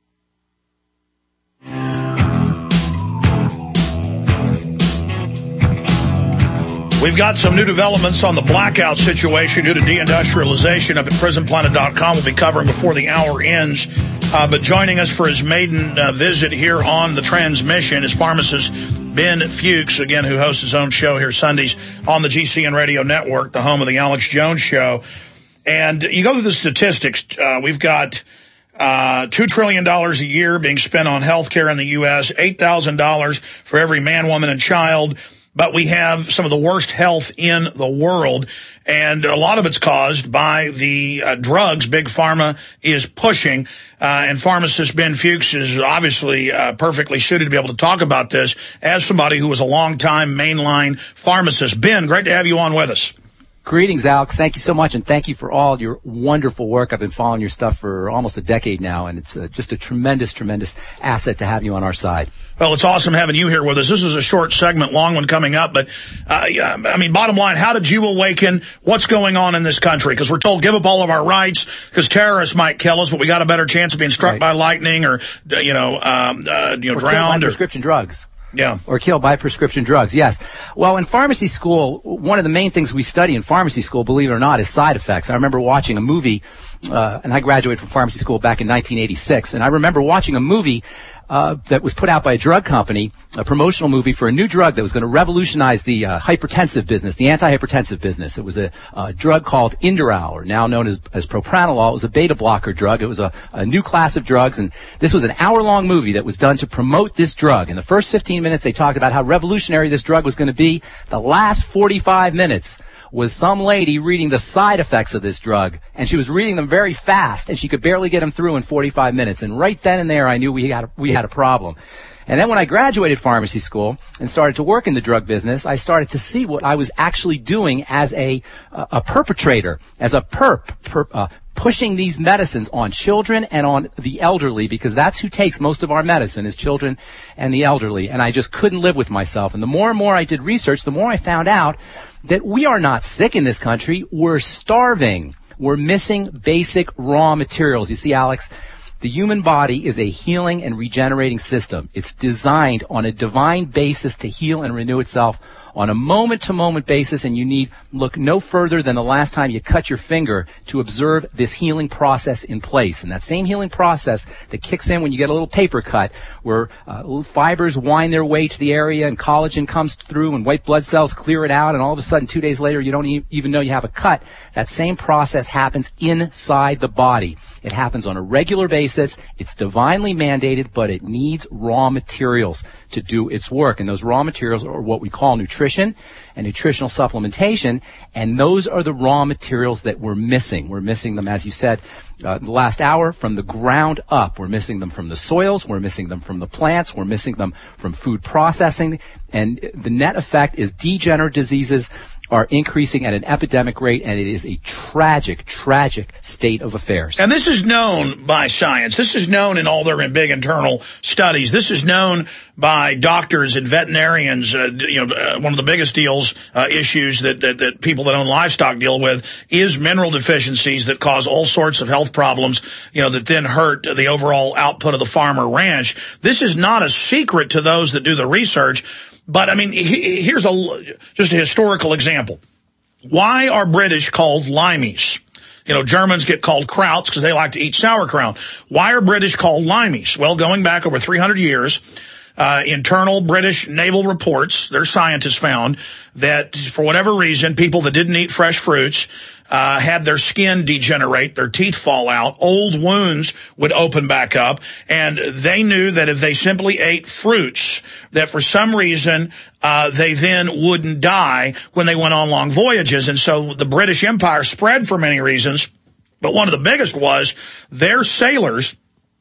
We've got some new developments on the blackout situation due to deindustrialization up at prison planet dot com. We'll be covering before the hour ends. Uh, but joining us for his maiden uh, visit here on the transmission is pharmacist Ben Fuchs, again, who hosts his own show here Sundays on the G C N Radio Network, the home of the Alex Jones Show. And you go through the statistics. Uh, we've got uh, two trillion dollars a year being spent on health care in the U S, eight thousand dollars for every man, woman, and child. But we have some of the worst health in the world, and a lot of it's caused by the uh, drugs Big Pharma is pushing. Uh, and pharmacist Ben Fuchs is obviously uh, perfectly suited to be able to talk about this as somebody who was a long-time mainline pharmacist. Ben, great to have you on with us. Greetings, Alex. Thank you so much, and thank you for all your wonderful work. I've been following your stuff for almost a decade now, and it's uh, just a tremendous, tremendous asset to have you on our side. Well, it's awesome having you here with us. This is a short segment, long one coming up, but, uh, yeah, I mean, bottom line, how did you awaken? What's going on in this country? Because we're told give up all of our rights because terrorists might kill us, but we got a better chance of being struck right. by lightning or, you know, um, uh, you know, or drowned. Or or prescription drugs. Yeah. Or killed by prescription drugs, yes. Well, in pharmacy school, one of the main things we study in pharmacy school, believe it or not, is side effects. I remember watching a movie, uh, and I graduated from pharmacy school back in nineteen eighty-six, and I remember watching a movie Uh, that was put out by a drug company, a promotional movie for a new drug that was going to revolutionize the uh, hypertensive business, the antihypertensive business. It was a, a drug called Inderal, or now known as, as propranolol. It was a beta blocker drug. It was a, a new class of drugs, and this was an hour-long movie that was done to promote this drug. In the first fifteen minutes, they talked about how revolutionary this drug was going to be. The last forty-five minutes was some lady reading the side effects of this drug, and she was reading them very fast, and she could barely get them through in forty-five minutes. And right then and there, I knew we had a, we had a problem. And then when I graduated pharmacy school and started to work in the drug business, I started to see what I was actually doing as a a, a perpetrator, as a perp, perp uh, pushing these medicines on children and on the elderly, because that's who takes most of our medicine, is children and the elderly. And I just couldn't live with myself. And the more and more I did research, the more I found out that we are not sick in this country. We're starving. We're missing basic raw materials. You see, Alex, the human body is a healing and regenerating system. It's designed on a divine basis to heal and renew itself on a moment-to-moment basis, and you need look no further than the last time you cut your finger to observe this healing process in place. And that same healing process that kicks in when you get a little paper cut, where uh, little fibers wind their way to the area and collagen comes through and white blood cells clear it out, and all of a sudden two days later you don't e- even know you have a cut. That same process happens inside the body. It happens on a regular basis. It's divinely mandated, but it needs raw materials to do its work. And those raw materials are what we call nutrition and nutritional supplementation. And those are the raw materials that we're missing. We're missing them, as you said, uh, the last hour, from the ground up. We're missing them from the soils. We're missing them from the plants. We're missing them from food processing. And the net effect is degenerative diseases are increasing at an epidemic rate, and it is a tragic, tragic state of affairs. And this is known by science. This is known in all their big internal studies. This is known by doctors and veterinarians. Uh, you know, uh, one of the biggest deals, uh, issues that, that, that people that own livestock deal with is mineral deficiencies that cause all sorts of health problems, you know, that then hurt the overall output of the farm or ranch. This is not a secret to those that do the research. But, I mean, he, here's a, just a historical example. Why are British called limeys? You know, Germans get called krauts because they like to eat sauerkraut. Why are British called limeys? Well, going back over three hundred years, uh, internal British naval reports, their scientists found that for whatever reason, people that didn't eat fresh fruits Uh, had their skin degenerate, their teeth fall out, old wounds would open back up, and they knew that if they simply ate fruits, that for some reason uh, they then wouldn't die when they went on long voyages. And so the British Empire spread for many reasons, but one of the biggest was their sailors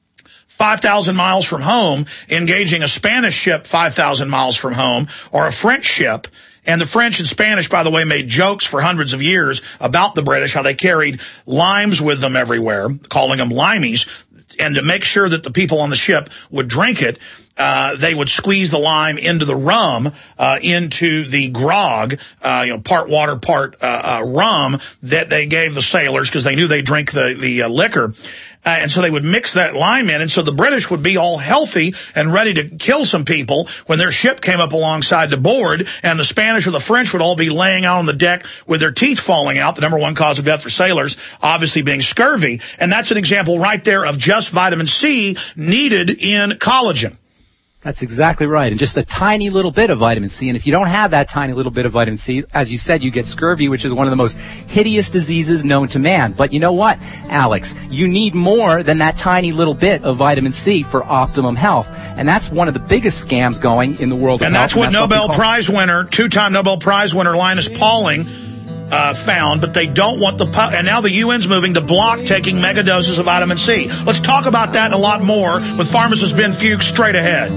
five thousand miles from home engaging a Spanish ship five thousand miles from home, or a French ship. And the French and Spanish, by the way, made jokes for hundreds of years about the British, how they carried limes with them everywhere, calling them limeys. and to make sure that the people on the ship would drink it, uh, they would squeeze the lime into the rum, uh, into the grog, uh, you know, part water, part uh, uh, rum that they gave the sailors because they knew they'd drink the, the uh, liquor. Uh, and so they would mix that lime in, and so the British would be all healthy and ready to kill some people when their ship came up alongside the board, and the Spanish or the French would all be laying out on the deck with their teeth falling out, the number one cause of death for sailors obviously being scurvy. And that's an example right there of just vitamin C needed in collagen. That's exactly right. And just a tiny little bit of vitamin C. And if you don't have that tiny little bit of vitamin C, as you said, you get scurvy, which is one of the most hideous diseases known to man. But you know what, Alex? You need more than that tiny little bit of vitamin C for optimum health. And that's one of the biggest scams going in the world of and health. That's and that's what Nobel what Prize winner, two-time Nobel Prize winner Linus Pauling Uh, found, but they don't want the pu- and now the U N's moving to block taking mega doses of vitamin C. Let's talk about that and a lot more with pharmacist Ben Fuchs straight ahead.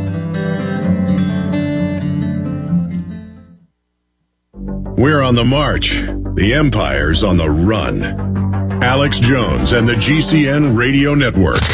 We're on the march. The empire's on the run. Alex Jones and the G C N Radio Network.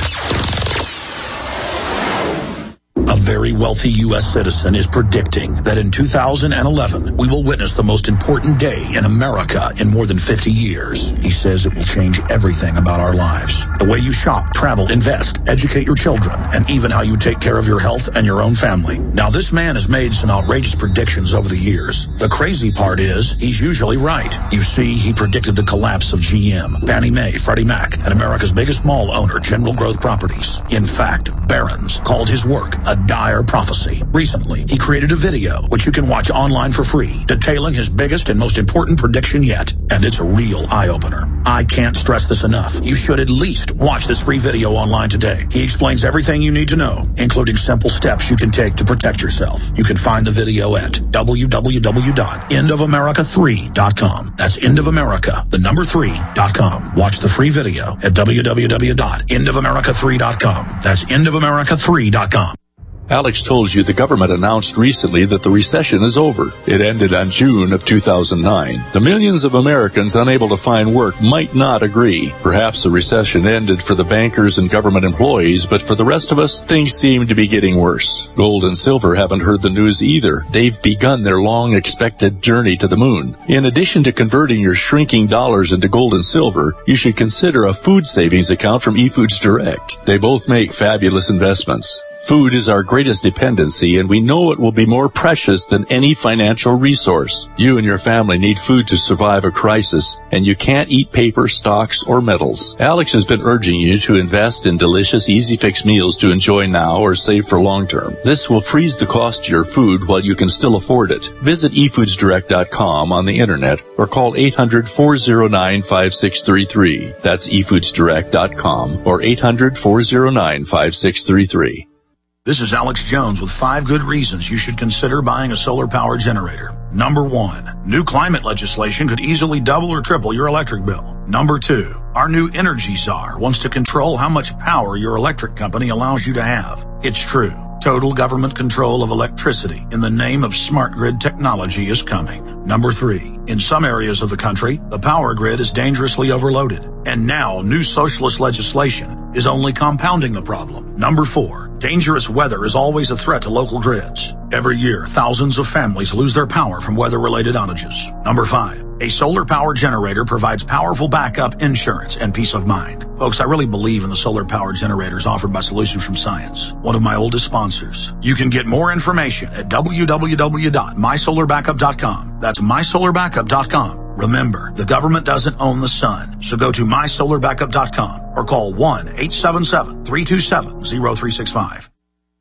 A very wealthy U S citizen is predicting that in two thousand eleven, we will witness the most important day in America in more than fifty years. He says it will change everything about our lives. The way you shop, travel, invest, educate your children, and even how you take care of your health and your own family. Now, this man has made some outrageous predictions over the years. The crazy part is, he's usually right. You see, he predicted the collapse of G M, Fannie Mae, Freddie Mac, and America's biggest mall owner, General Growth Properties. In fact, Barron's called his work a dire prophecy. Recently, he created a video, which you can watch online for free, detailing his biggest and most important prediction yet. And it's a real eye-opener. I can't stress this enough. You should at least watch this free video online today. He explains everything you need to know, including simple steps you can take to protect yourself. You can find the video at w w w dot end of america three dot com. That's End of America, the number three dot com. Watch the free video at w w w dot end of america three dot com. That's end of america three dot com. Alex told you the government announced recently that the recession is over. It ended on June of two thousand nine. The millions of Americans unable to find work might not agree. Perhaps the recession ended for the bankers and government employees, but for the rest of us, things seem to be getting worse. Gold and silver haven't heard the news either. They've begun their long-expected journey to the moon. In addition to converting your shrinking dollars into gold and silver, you should consider a food savings account from eFoods Direct. They both make fabulous investments. Food is our greatest dependency, and we know it will be more precious than any financial resource. You and your family need food to survive a crisis, and you can't eat paper, stocks, or metals. Alex has been urging you to invest in delicious, easy-fix meals to enjoy now or save for long-term. This will freeze the cost of your food while you can still afford it. Visit e foods direct dot com on the internet or call eight hundred, four oh nine, five six three three. That's e foods direct dot com or eight hundred, four oh nine, five six three three. This is Alex Jones with five good reasons you should consider buying a solar power generator. Number one, new climate legislation could easily double or triple your electric bill. Number two, our new energy czar wants to control how much power your electric company allows you to have. It's true. Total government control of electricity in the name of smart grid technology is coming. Number three, in some areas of the country, the power grid is dangerously overloaded. And now new socialist legislation is only compounding the problem. Number four, dangerous weather is always a threat to local grids. Every year, thousands of families lose their power from weather-related outages. Number five, a solar power generator provides powerful backup insurance and peace of mind. Folks, I really believe in the solar power generators offered by Solutions from Science, one of my oldest sponsors. You can get more information at w w w dot my solar backup dot com. That's my solar backup dot com. Remember, the government doesn't own the sun, so go to my solar backup dot com or call one eight seven seven, three two seven, zero three six five.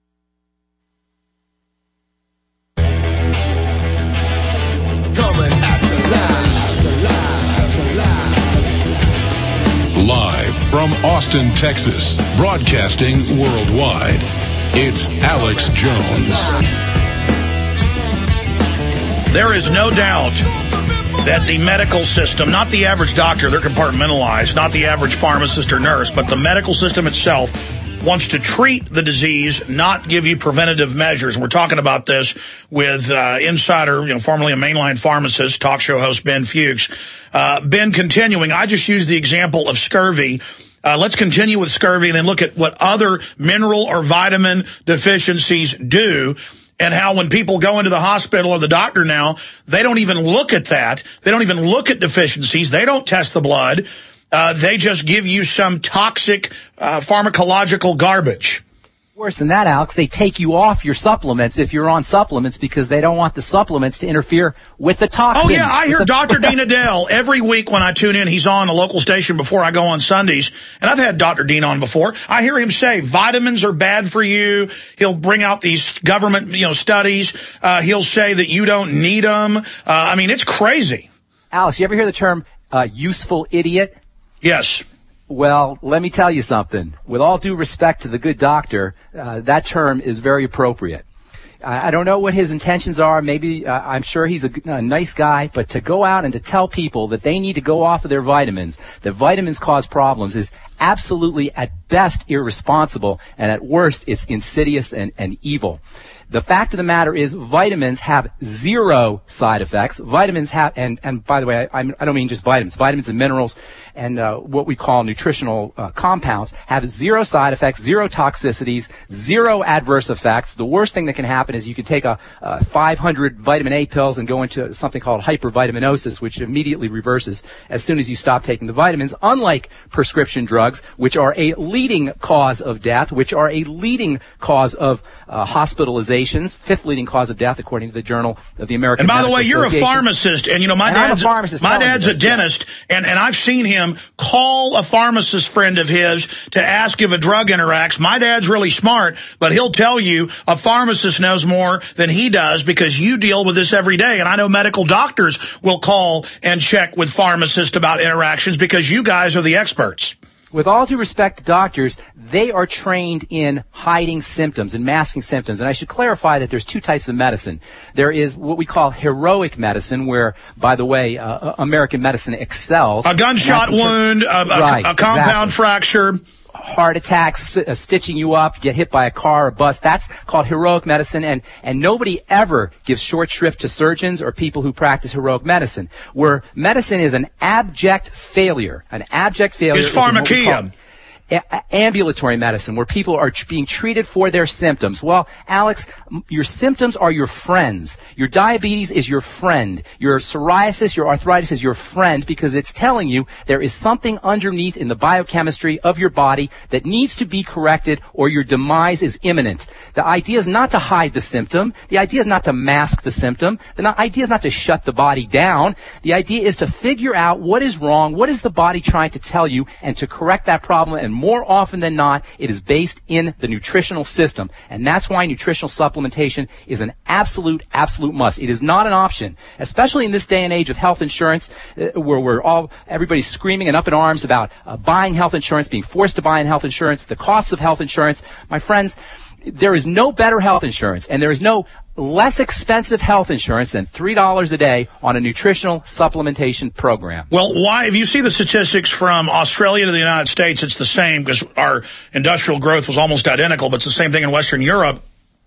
Coming at you live, live, live from Austin, Texas, broadcasting worldwide. It's Alex Jones. There is no doubt that the medical system, not the average doctor, they're compartmentalized, not the average pharmacist or nurse, but the medical system itself wants to treat the disease, not give you preventative measures. And we're talking about this with uh, insider, you know, formerly a mainline pharmacist, talk show host Ben Fuchs. Uh, Ben, continuing, I just used the example of scurvy. Uh, let's continue with scurvy and then look at what other mineral or vitamin deficiencies do, and how when people go into the hospital or the doctor now, they don't even look at that. They don't even look at deficiencies. They don't test the blood. Uh, they just give you some toxic uh, pharmacological garbage. Worse than that, Alex, they take you off your supplements if you're on supplements because they don't want the supplements to interfere with the toxins. Oh, yeah, I hear the- Doctor Dean Adele every week when I tune in. He's on a local station before I go on Sundays, and I've had Doctor Dean on before. I hear him say vitamins are bad for you. He'll bring out these government, you know, studies. Uh, he'll say that you don't need them. Uh, I mean, it's crazy. Alex, you ever hear the term uh, useful idiot? Yes. Well, let me tell you something. With all due respect to the good doctor, uh, that term is very appropriate. I, I don't know what his intentions are. Maybe, uh, I'm sure he's a, a nice guy, but to go out and to tell people that they need to go off of their vitamins, that vitamins cause problems, is absolutely, at best, irresponsible, and at worst, it's insidious and, and evil. The fact of the matter is vitamins have zero side effects. Vitamins have, and, and by the way, I, I don't mean just vitamins. Vitamins and minerals and uh, what we call nutritional uh, compounds have zero side effects, zero toxicities, zero adverse effects. The worst thing that can happen is you can take a, a five hundred vitamin A pills and go into something called hypervitaminosis, which immediately reverses as soon as you stop taking the vitamins, unlike prescription drugs, which are a leading cause of death, which are a leading cause of uh, hospitalization. Fifth leading cause of death, according to the Journal of the American And by Medical the way, you're a Association. pharmacist, and you know my And I'm a dad's pharmacist my telling you dad's a this, yeah. dentist, and and I've seen him call a pharmacist friend of his to ask if a drug interacts. My dad's really smart, but he'll tell you a pharmacist knows more than he does because you deal with this every day. And I know medical doctors will call and check with pharmacists about interactions because you guys are the experts. With all due respect to doctors, they are trained in hiding symptoms and masking symptoms. And I should clarify that there's two types of medicine. There is what we call heroic medicine, where, by the way, uh, American medicine excels. A gunshot wound, a, a, right, a compound exactly. fracture. Heart attacks, uh, stitching you up, get hit by a car or bus. That's called heroic medicine, and, and nobody ever gives short shrift to surgeons or people who practice heroic medicine, where medicine is an abject failure. An abject failure It's is what we pharmakia. call A- ambulatory medicine, where people are tr- being treated for their symptoms. Well, Alex, m- your symptoms are your friends. Your diabetes is your friend. Your psoriasis, your arthritis is your friend, because it's telling you there is something underneath in the biochemistry of your body that needs to be corrected, or your demise is imminent. The idea is not to hide the symptom. The idea is not to mask the symptom. The no- idea is not to shut the body down. The idea is to figure out what is wrong, what is the body trying to tell you, and to correct that problem. And more often than not, it is based in the nutritional system. And that's why nutritional supplementation is an absolute, absolute must. It is not an option, especially in this day and age of health insurance, uh, where we're all, everybody's screaming and up in arms about uh, buying health insurance, being forced to buy in health insurance, the costs of health insurance. My friends, there is no better health insurance, and there is no less expensive health insurance than three dollars a day on a nutritional supplementation program. Well, why, if you see the statistics from Australia to the United States, it's the same, because our industrial growth was almost identical, but it's the same thing in Western Europe.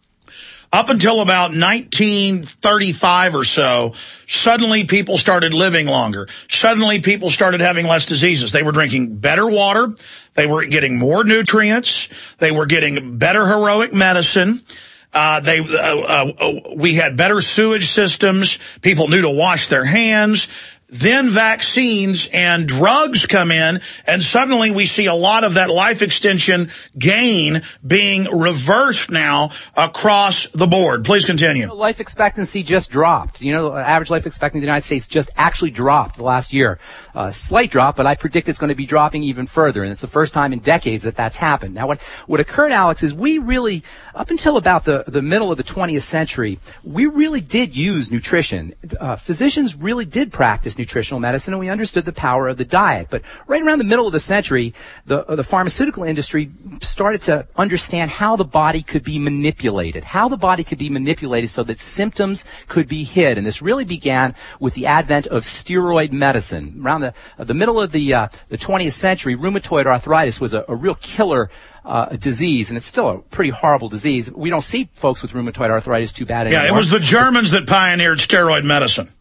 Up until about nineteen thirty-five or so, suddenly people started living longer. Suddenly people started having less diseases. They were drinking better water. They were getting more nutrients. They were getting better heroic medicine. Uh, they, uh, uh, we had better sewage systems. People knew to wash their hands. Then vaccines and drugs come in, and suddenly we see a lot of that life extension gain being reversed now across the board. Please continue. Life expectancy just dropped. You know, average life expectancy in the United States just actually dropped the last year. A uh, slight drop, but I predict it's going to be dropping even further, and it's the first time in decades that that's happened. Now, what, what occurred, Alex, is we really, up until about the, the middle of the twentieth century, we really did use nutrition. Uh, physicians really did practice nutritional medicine, and we understood the power of the diet. But right around the middle of the century, the, uh, the pharmaceutical industry started to understand how the body could be manipulated, how the body could be manipulated so that symptoms could be hid. And this really began with the advent of steroid medicine. Around the, uh, the middle of the, uh, the twentieth century, rheumatoid arthritis was a, a real killer Uh, a disease, and it's still a pretty horrible disease. We don't see folks with rheumatoid arthritis too bad anymore. Yeah, it was the Germans that pioneered steroid medicine.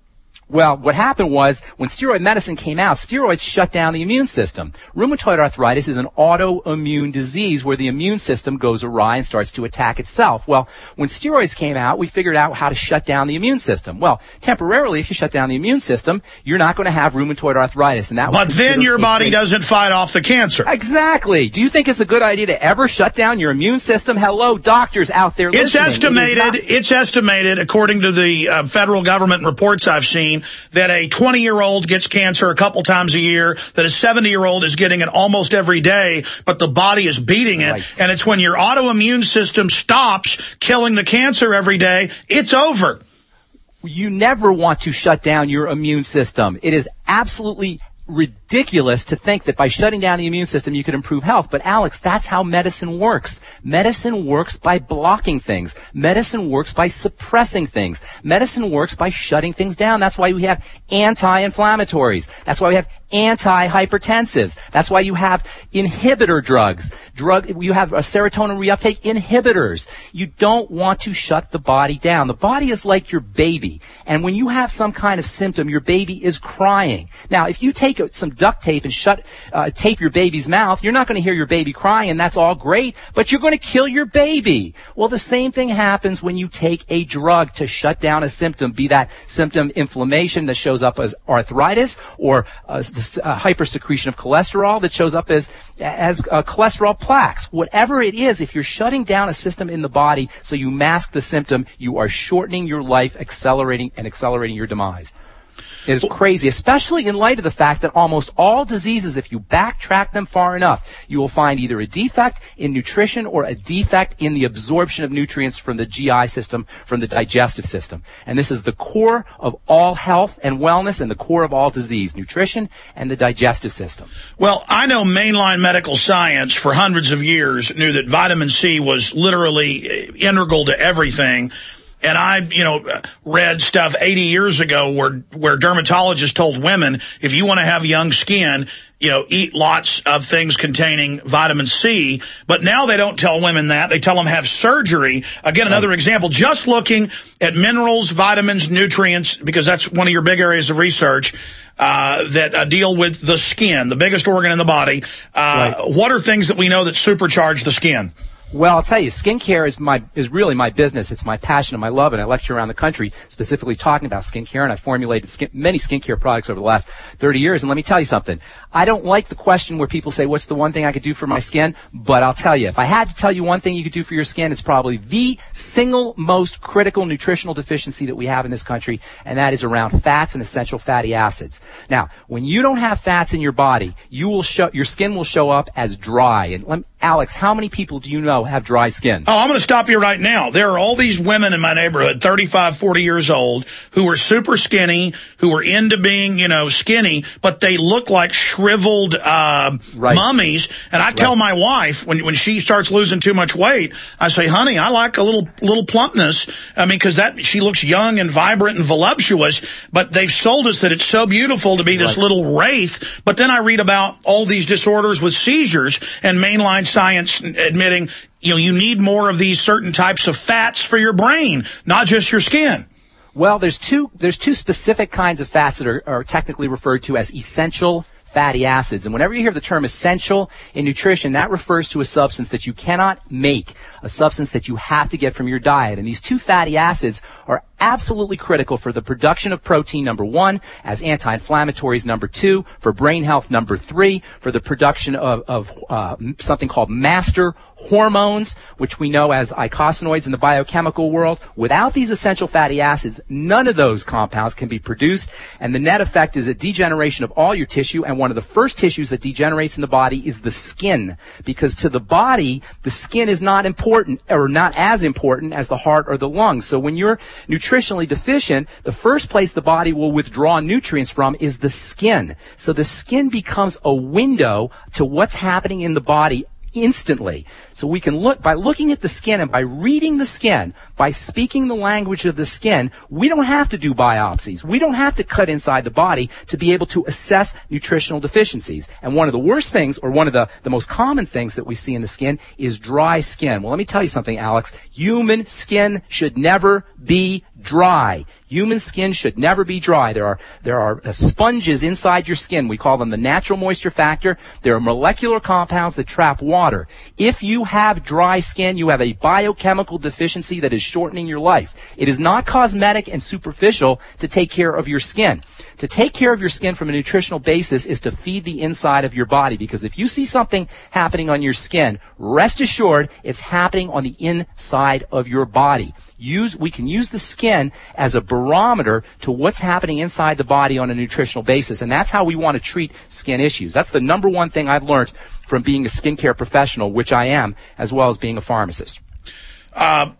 Well, what happened was when steroid medicine came out, steroids shut down the immune system. Rheumatoid arthritis is an autoimmune disease where the immune system goes awry and starts to attack itself. Well, when steroids came out, we figured out how to shut down the immune system. Well, temporarily, if you shut down the immune system, you're not going to have rheumatoid arthritis. And that was but then your body thing. doesn't fight off the cancer. Exactly. Do you think it's a good idea to ever shut down your immune system? Hello, doctors out there listening. It's estimated, it not- it's estimated, according to the uh, federal government reports I've seen, that a twenty-year-old gets cancer a couple times a year, that a seventy-year-old is getting it almost every day, but the body is beating it. Right. And it's when your autoimmune system stops killing the cancer every day, it's over. You never want to shut down your immune system. It is absolutely ridiculous to think that by shutting down the immune system you could improve health. But Alex, that's how medicine works. Medicine works by blocking things. Medicine works by suppressing things. Medicine works by shutting things down. That's why we have anti-inflammatories. That's why we have anti-hypertensives. That's why you have inhibitor drugs. Drug, you have a serotonin reuptake inhibitors. You don't want to shut the body down. The body is like your baby. And when you have some kind of symptom, your baby is crying. Now, if you take some duct tape and shut, uh, tape your baby's mouth, you're not going to hear your baby crying, and that's all great, but you're going to kill your baby. Well, the same thing happens when you take a drug to shut down a symptom, be that symptom inflammation that shows up as arthritis, or uh, the, uh, hypersecretion of cholesterol that shows up as, as uh, cholesterol plaques. Whatever it is, if you're shutting down a system in the body so you mask the symptom, you are shortening your life, accelerating and accelerating your demise. It is crazy, especially in light of the fact that almost all diseases, if you backtrack them far enough, you will find either a defect in nutrition or a defect in the absorption of nutrients from the G I system, from the digestive system. And this is the core of all health and wellness and the core of all disease, nutrition and the digestive system. Well, I know mainline medical science for hundreds of years knew that vitamin C was literally integral to everything. And I, you know, read stuff eighty years ago where, where dermatologists told women, if you want to have young skin, you know, eat lots of things containing vitamin C. But now they don't tell women that. They tell them have surgery. Again, another example, just looking at minerals, vitamins, nutrients, because that's one of your big areas of research, uh, that uh, deal with the skin, the biggest organ in the body. Uh, right. What are things that we know that supercharge the skin? Well, I'll tell you, skincare is my is really my business. It's my passion and my love, and I lecture around the country specifically talking about skincare, and I've formulated skin, many skincare products over the last thirty years. And let me tell you something. I don't like the question where people say, what's the one thing I could do for my skin? But I'll tell you, if I had to tell you one thing you could do for your skin, it's probably the single most critical nutritional deficiency that we have in this country, and that is around fats and essential fatty acids. Now, when you don't have fats in your body, you will show, your skin will show up as dry. And let me, Alex, how many people do you know have dry skin? Oh, I'm going to stop you right now. There are all these women in my neighborhood, thirty-five, forty years old, who are super skinny, who are into being, you know, skinny, but they look like shriveled uh, right. mummies. And I right. tell my wife, when when she starts losing too much weight, I say, honey, I like a little little plumpness. I mean, because that she looks young and vibrant and voluptuous, but they've sold us that it's so beautiful to be this right. little wraith. But then I read about all these disorders with seizures and mainline science admitting, you know, you need more of these certain types of fats for your brain, not just your skin. Well, there's two, there's two specific kinds of fats that are, are technically referred to as essential fatty acids. And whenever you hear the term essential in nutrition, that refers to a substance that you cannot make, a substance that you have to get from your diet. And these two fatty acids are absolutely critical for the production of protein, number one, as anti-inflammatories, number two, for brain health, number three, for the production of, of uh, something called master hormones, which we know as eicosanoids in the biochemical world. Without these essential fatty acids, none of those compounds can be produced, and the net effect is a degeneration of all your tissue, and one of the first tissues that degenerates in the body is the skin, because to the body, the skin is not important, or not as important as the heart or the lungs. So when you're nutritionally deficient, the first place the body will withdraw nutrients from is the skin. So the skin becomes a window to what's happening in the body instantly. So we can look, by looking at the skin and by reading the skin, by speaking the language of the skin, we don't have to do biopsies. We don't have to cut inside the body to be able to assess nutritional deficiencies. And one of the worst things, or one of the, the most common things that we see in the skin is dry skin. Well, let me tell you something, Alex. Human skin should never be dry. Human skin should never be dry. There are there are uh, sponges inside your skin. We call them the natural moisture factor. There are molecular compounds that trap water. If you have dry skin, you have a biochemical deficiency that is shortening your life. It is not cosmetic and superficial to take care of your skin. To take care of your skin from a nutritional basis is to feed the inside of your body, because if you see something happening on your skin, rest assured it's happening on the inside of your body. Use, we can use the skin as a barometer to what's happening inside the body on a nutritional basis, and that's how we want to treat skin issues. That's the number one thing I've learned from being a skincare professional, which I am, as well as being a pharmacist. Uh,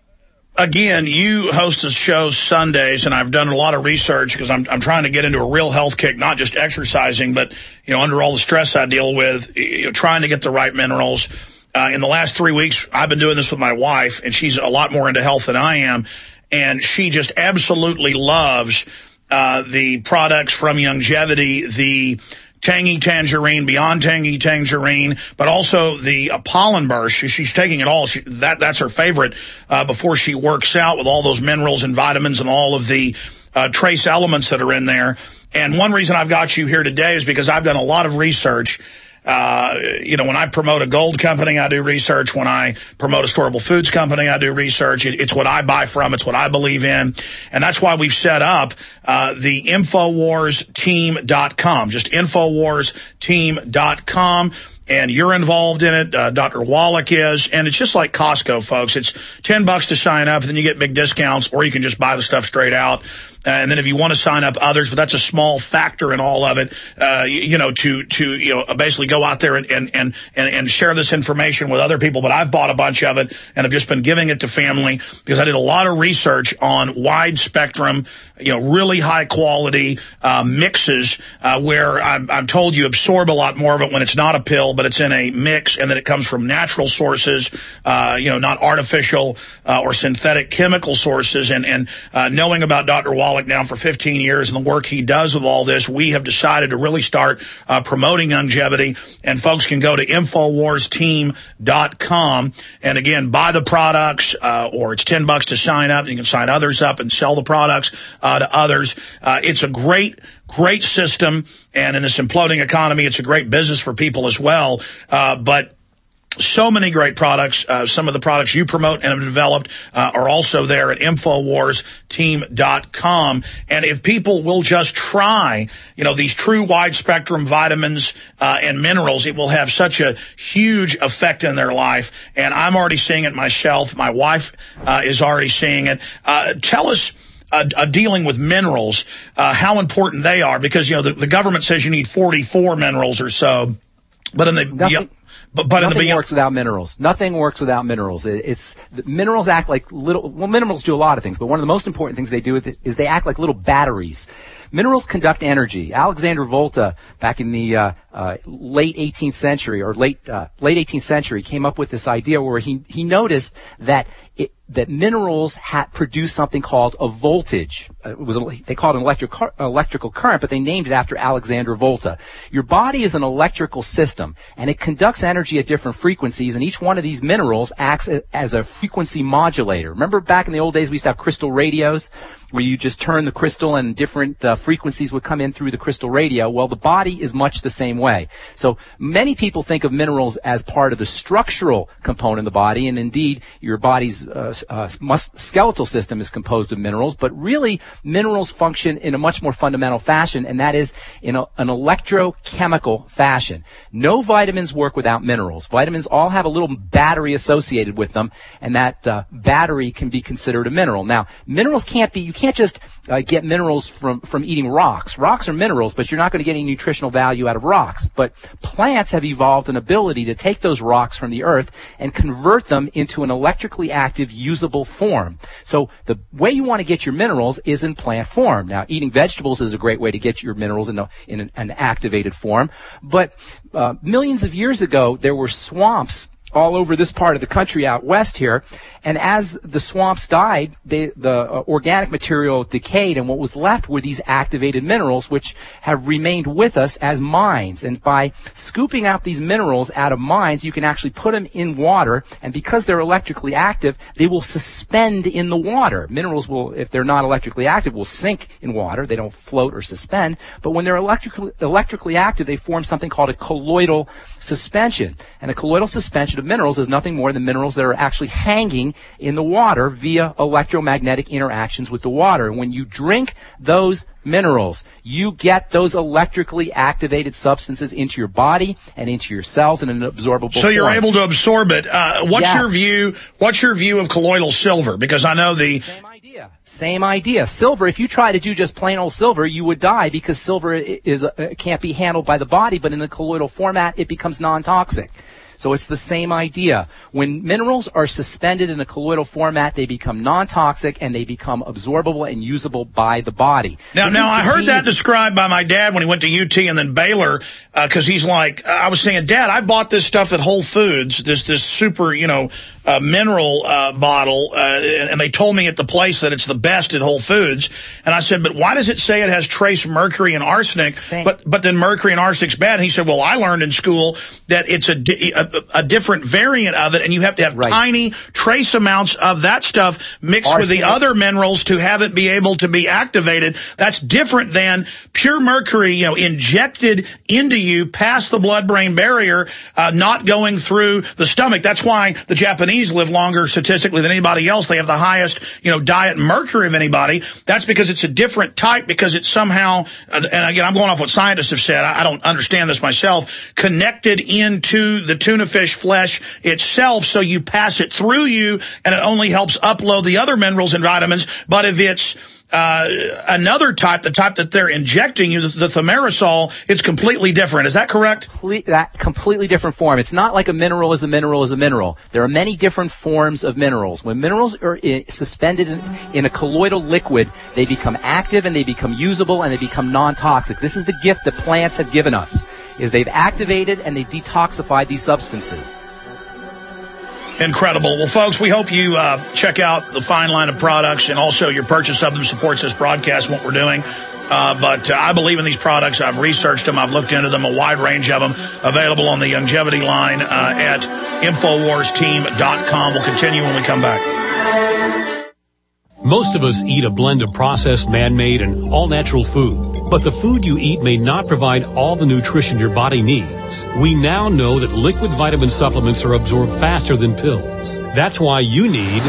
again, you host a show Sundays, and I've done a lot of research because I'm, I'm trying to get into a real health kick, not just exercising, but, you know, under all the stress I deal with, you know, trying to get the right minerals. Uh, in the last three weeks, I've been doing this with my wife, and she's a lot more into health than I am, and she just absolutely loves uh, the products from Youngevity, the Tangy Tangerine, Beyond Tangy Tangerine, but also the uh, Pollen Burst. She, she's taking it all. She, that That's her favorite uh, before she works out, with all those minerals and vitamins and all of the uh, trace elements that are in there. And one reason I've got you here today is because I've done a lot of research. Uh, you know, when I promote a gold company, I do research. When I promote a storable foods company, I do research. It, it's what I buy from. It's what I believe in. And that's why we've set up uh, the Infowars Team dot com, just Infowars Team dot com. And you're involved in it. Uh, Doctor Wallach is. And it's just like Costco, folks. It's ten bucks to sign up, and then you get big discounts, or you can just buy the stuff straight out. Uh, and then if you want to sign up others, but that's a small factor in all of it, uh, you, you know, to, to, you know, basically go out there and, and, and, and share this information with other people. But I've bought a bunch of it, and I've just been giving it to family because I did a lot of research on wide spectrum, you know, really high quality, uh, mixes, uh, where I'm, I'm told you absorb a lot more of it when it's not a pill, but it's in a mix, and that it comes from natural sources, uh, you know, not artificial, uh, or synthetic chemical sources. And, and, uh, knowing about Doctor Wallach now for fifteen years and the work he does with all this, we have decided to really start uh, promoting Youngevity, and folks can go to Infowars Team dot com and again buy the products, uh, or it's ten bucks to sign up. You can sign others up and sell the products uh, to others. Uh, it's a great great system, and in this imploding economy, it's a great business for people as well. Uh, but so many great products. Uh, some of the products you promote and have developed uh, are also there at Infowars Team dot com. And if people will just try, you know, these true wide-spectrum vitamins uh, and minerals, it will have such a huge effect in their life. And I'm already seeing it myself. My wife uh, is already seeing it. Uh, tell us, Uh, uh, dealing with minerals, uh, how important they are, because, you know, the, the government says you need forty-four minerals or so, but in the, Nothing, yeah, but, but in the Nothing works without minerals. Nothing works without minerals. It, it's, minerals act like little, well, minerals do a lot of things, but one of the most important things they do with it is they act like little batteries. Minerals conduct energy. Alexander Volta, back in the uh, uh, late eighteenth century, or late uh, late eighteenth century, came up with this idea where he he noticed that it, that minerals had produced something called a voltage. It was a, they called it an electric, electrical current, but they named it after Alexander Volta. Your body is an electrical system, and it conducts energy at different frequencies, and each one of these minerals acts as a frequency modulator. Remember back in the old days we used to have crystal radios, where you just turn the crystal and different uh, frequencies would come in through the crystal radio? Well, the body is much the same way. So many people think of minerals as part of the structural component of the body, and indeed your body's uh, uh, mus- skeletal system is composed of minerals, but really minerals function in a much more fundamental fashion, and that is in a, an electrochemical fashion. No vitamins work without minerals. Vitamins all have a little battery associated with them, and that uh, battery can be considered a mineral. Now, minerals can't be, you can't just uh, get minerals from, from eating rocks. Rocks are minerals, but you're not going to get any nutritional value out of rocks. But plants have evolved an ability to take those rocks from the earth and convert them into an electrically active, usable form. So the way you want to get your minerals is in plant form. Now, eating vegetables is a great way to get your minerals in, a, in an, an activated form. But uh, millions of years ago, there were swamps all over this part of the country out west here. And as the swamps died, they, the uh, organic material decayed, and what was left were these activated minerals, which have remained with us as mines. And by scooping out these minerals out of mines, you can actually put them in water, and because they're electrically active, they will suspend in the water. Minerals will, if they're not electrically active, will sink in water. They don't float or suspend. But when they're electrically, electrically active, they form something called a colloidal suspension. And a colloidal suspension of minerals is nothing more than minerals that are actually hanging in the water via electromagnetic interactions with the water. And when you drink those minerals, you get those electrically activated substances into your body and into your cells in an absorbable so you're form. able to absorb it. Uh, what's Yes. your view? What's your view of colloidal silver? Because I know the Same idea. Same idea. Silver, if you try to do just plain old silver, you would die because silver is uh, can't be handled by the body, but in the colloidal format, it becomes non-toxic. So it's the same idea. When minerals are suspended in a colloidal format, they become non-toxic and they become absorbable and usable by the body. Now, This now is I the heard that genius- described by my dad when he went to U T and then Baylor, because uh, he's like, I was saying, Dad, I bought this stuff at Whole Foods, this this super, you know, uh, mineral uh, bottle, uh, and they told me at the place that it's the best at Whole Foods. And I said, but why does it say it has trace mercury and arsenic, Same. but but then mercury and arsenic's bad? And he said, well, I learned in school that it's a, di- a, a different variant of it, and you have to have Right. tiny trace amounts of that stuff mixed with the Arsenic. other minerals to have it be able to be activated. That's different than pure mercury, you know, injected into you past the blood-brain barrier, uh, not going through the stomach. That's why the Japanese live longer statistically than anybody else. They have the highest, you know, diet mercury of anybody. That's because it's a different type, because it's somehow, uh, and again, I'm going off what scientists have said. I, I don't understand this myself, connected into the tuna fish flesh itself, so you pass it through you, and it only helps upload the other minerals and vitamins. But if it's uh, another type, the type that they're injecting you, the, the thimerosal, it's completely different. Is that correct? Complete, that completely different form. It's not like a mineral is a mineral is a mineral. There are many different forms of minerals. When minerals are I- suspended in, in a colloidal liquid, they become active and they become usable and they become non-toxic. This is the gift that plants have given us, is they've activated and they've detoxified these substances. Incredible. Well, folks, we hope you uh, check out the fine line of products, and also your purchase of them supports this broadcast, what we're doing. Uh, but uh, I believe in these products. I've researched them. I've looked into them, a wide range of them available on the Longevity line uh, at Infowars Team dot com. We'll continue when we come back. Most of us eat a blend of processed, man-made, and all-natural food. But the food you eat may not provide all the nutrition your body needs. We now know that liquid vitamin supplements are absorbed faster than pills. That's why you need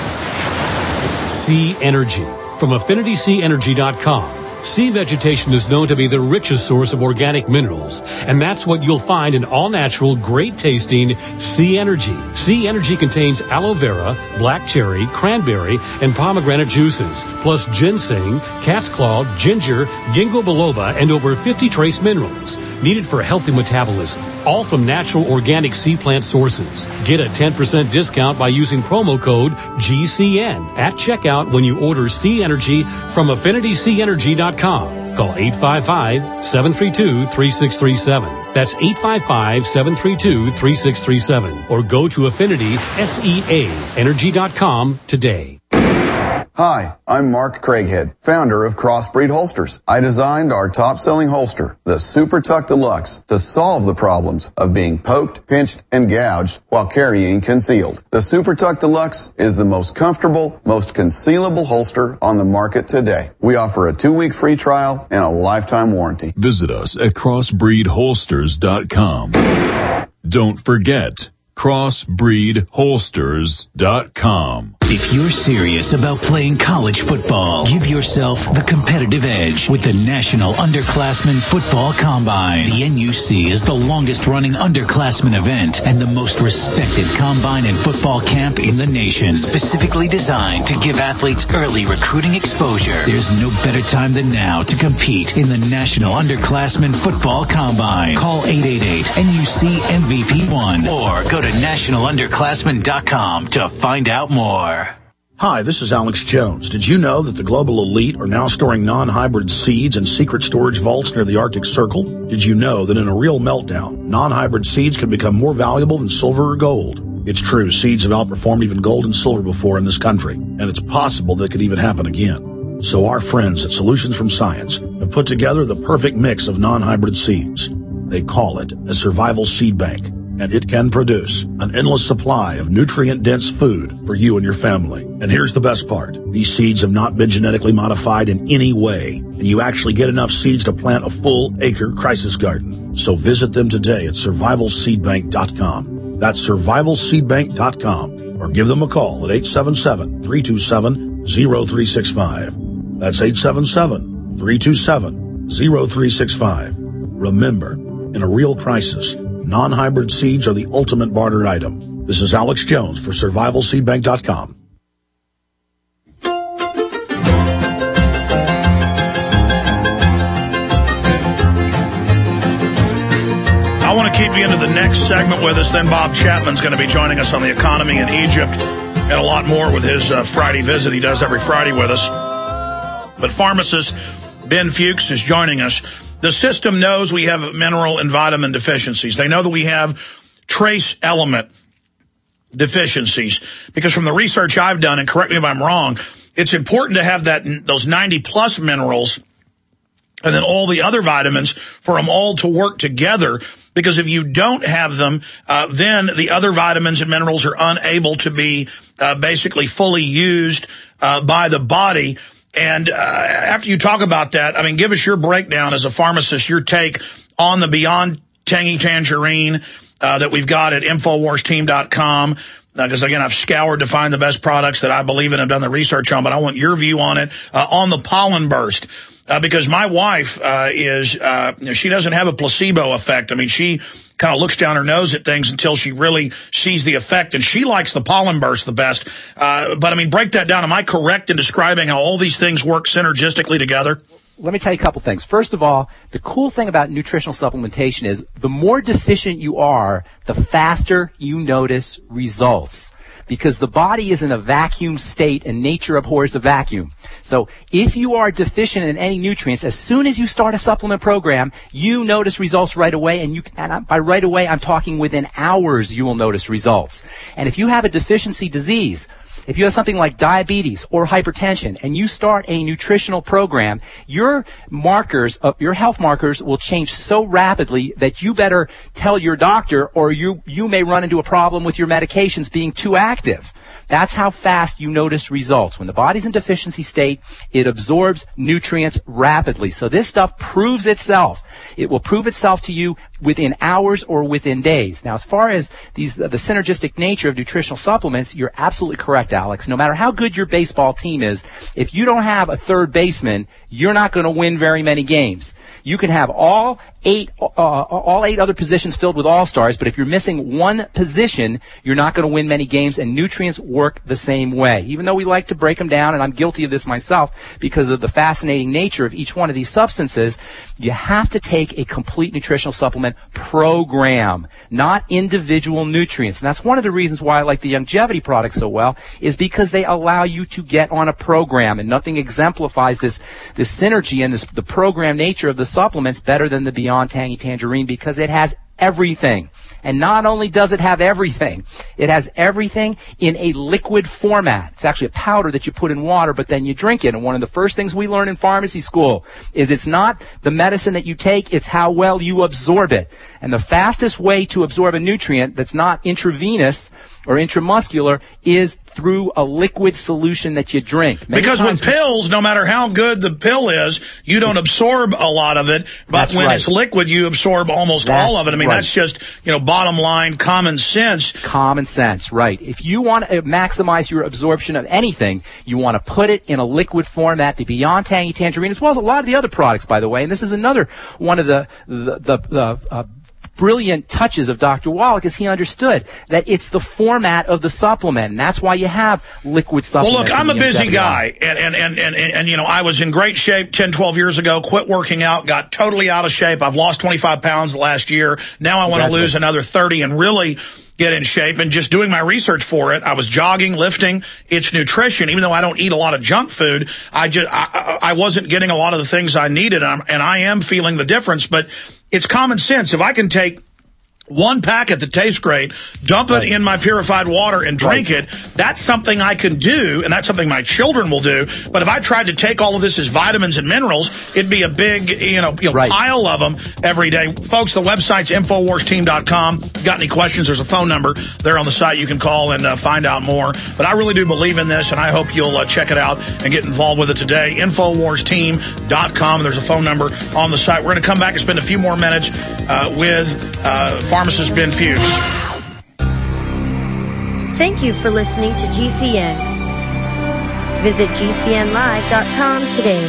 Sea Energy from Affinity Sea Energy dot com. Sea vegetation is known to be the richest source of organic minerals, and that's what you'll find in all-natural, great-tasting Sea Energy. Sea Energy contains aloe vera, black cherry, cranberry, and pomegranate juices, plus ginseng, cat's claw, ginger, ginkgo biloba, and over fifty trace minerals needed for healthy metabolism, all from natural organic sea plant sources. Get a ten percent discount by using promo code G C N at checkout when you order Sea Energy from Affinity Sea Energy dot com. Call eight five five, seven three two, three six three seven. That's eight five five, seven three two, three six three seven. Or go to Affinity S E A Energy dot com today. Hi, I'm Mark Craighead, founder of Crossbreed Holsters. I designed our top-selling holster, the Super Tuck Deluxe, to solve the problems of being poked, pinched, and gouged while carrying concealed. The Super Tuck Deluxe is the most comfortable, most concealable holster on the market today. We offer a two-week free trial and a lifetime warranty. Visit us at crossbreed holsters dot com. Don't forget, crossbreed holsters dot com. If you're serious about playing college football, give yourself the competitive edge with the National Underclassmen Football Combine. The N U C is the longest-running underclassmen event and the most respected combine and football camp in the nation, specifically designed to give athletes early recruiting exposure. There's no better time than now to compete in the National Underclassmen Football Combine. Call eight eight eight N U C M V P one or go to national underclassmen dot com to find out more. Hi, this is Alex Jones. Did you know that the global elite are now storing non-hybrid seeds in secret storage vaults near the Arctic Circle? Did you know that in a real meltdown, non-hybrid seeds can become more valuable than silver or gold? It's true, seeds have outperformed even gold and silver before in this country, and it's possible that could even happen again. So our friends at Solutions from Science have put together the perfect mix of non-hybrid seeds. They call it a survival seed bank, and it can produce an endless supply of nutrient-dense food for you and your family. And here's the best part. These seeds have not been genetically modified in any way, and you actually get enough seeds to plant a full acre crisis garden. So visit them today at survival seed bank dot com. That's survival seed bank dot com, or give them a call at eight seven seven, three two seven, zero three six five. That's eight seven seven, three two seven, zero three six five. Remember, in a real crisis, non-hybrid seeds are the ultimate barter item. This is Alex Jones for survival seed bank dot com. I want to keep you into the next segment with us. Then Bob Chapman's going to be joining us on the economy in Egypt and a lot more with his uh, Friday visit he does every Friday with us. But pharmacist Ben Fuchs is joining us. The system knows we have mineral and vitamin deficiencies. They know that we have trace element deficiencies because from the research I've done, and correct me if I'm wrong, it's important to have that those ninety plus minerals and then all the other vitamins for them all to work together, because if you don't have them, uh, then the other vitamins and minerals are unable to be uh, basically fully used uh, by the body. And uh, after you talk about that, I mean, give us your breakdown as a pharmacist, your take on the Beyond Tangy Tangerine uh, that we've got at Infowars Team dot com. Because, uh, again, I've scoured to find the best products that I believe in and have done the research on, but I want your view on it, uh, on the pollen burst. Uh, because my wife uh, is, uh, you know, she doesn't have a placebo effect. I mean, she kind of looks down her nose at things until she really sees the effect, and she likes the pollen burst the best. Uh, but, I mean, break that down. Am I correct in describing how all these things work synergistically together? Let me tell you a couple things. First of all, the cool thing about nutritional supplementation is the more deficient you are, the faster you notice results. Because the body is in a vacuum state and nature abhors a vacuum. So if you are deficient in any nutrients, as soon as you start a supplement program, you notice results right away. And you can, and by right away, I'm talking within hours you will notice results. And if you have a deficiency disease, if you have something like diabetes or hypertension and you start a nutritional program, your markers, uh, your health markers will change so rapidly that you better tell your doctor, or you, you may run into a problem with your medications being too active. That's how fast you notice results. When the body's in deficiency state, it absorbs nutrients rapidly. So this stuff proves itself. It will prove itself to you within hours or within days. Now, as far as these, uh, the synergistic nature of nutritional supplements, you're absolutely correct, Alex. No matter how good your baseball team is, if you don't have a third baseman, you're not going to win very many games. You can have all eight, uh, all eight other positions filled with all-stars, but if you're missing one position, you're not going to win many games, and nutrients work the same way. Even though we like to break them down, and I'm guilty of this myself because of the fascinating nature of each one of these substances, you have to take a complete nutritional supplement program, not individual nutrients. And that's one of the reasons why I like the longevity products so well, is because they allow you to get on a program, and nothing exemplifies this this synergy and this the program nature of the supplements better than the Beyond Tangy Tangerine, because it has everything. And not only does it have everything, it has everything in a liquid format. It's actually a powder that you put in water, but then you drink it. And one of the first things we learn in pharmacy school is it's not the medicine that you take, it's how well you absorb it. And the fastest way to absorb a nutrient that's not intravenous or intramuscular is through a liquid solution that you drink. Many because with pills, no matter how good the pill is, you don't absorb a lot of it. But when right. it's liquid, you absorb almost that's all of it. I mean, right. that's just, you know, bottom line common sense. Common sense, right. If you want to maximize your absorption of anything, you want to put it in a liquid format. The Beyond Tangy Tangerine, as well as a lot of the other products, by the way. And this is another one of the, the, the, the uh, brilliant touches of Doctor Wallach, is he understood that it's the format of the supplement, and that's why you have liquid supplements. Well, look, I'm a busy guy, and, and, and, and, and, and, you know, I was in great shape ten, twelve years ago, quit working out, got totally out of shape. I've lost twenty-five pounds the last year. Now I want to lose another thirty, and really, get in shape. And just doing my research for it, I was jogging, lifting, it's nutrition. Even though I don't eat a lot of junk food, I just I, I wasn't getting a lot of the things I needed, and, I'm, and I am feeling the difference. But it's common sense. If I can take one packet that tastes great, dump it in my purified water and drink right. it, that's something I can do, and that's something my children will do. But if I tried to take all of this as vitamins and minerals, it'd be a big, you know, you know right. pile of them every day. Folks, the website's infowars team dot com. Got any questions, there's a phone number there on the site you can call and uh, find out more. But I really do believe in this, and I hope you'll uh, check it out and get involved with it today. infowars team dot com. There's a phone number on the site. We're going to come back and spend a few more minutes uh, with uh, pharmacist Ben Fuchs. Thank you for listening to G C N. Visit G C N live dot com today.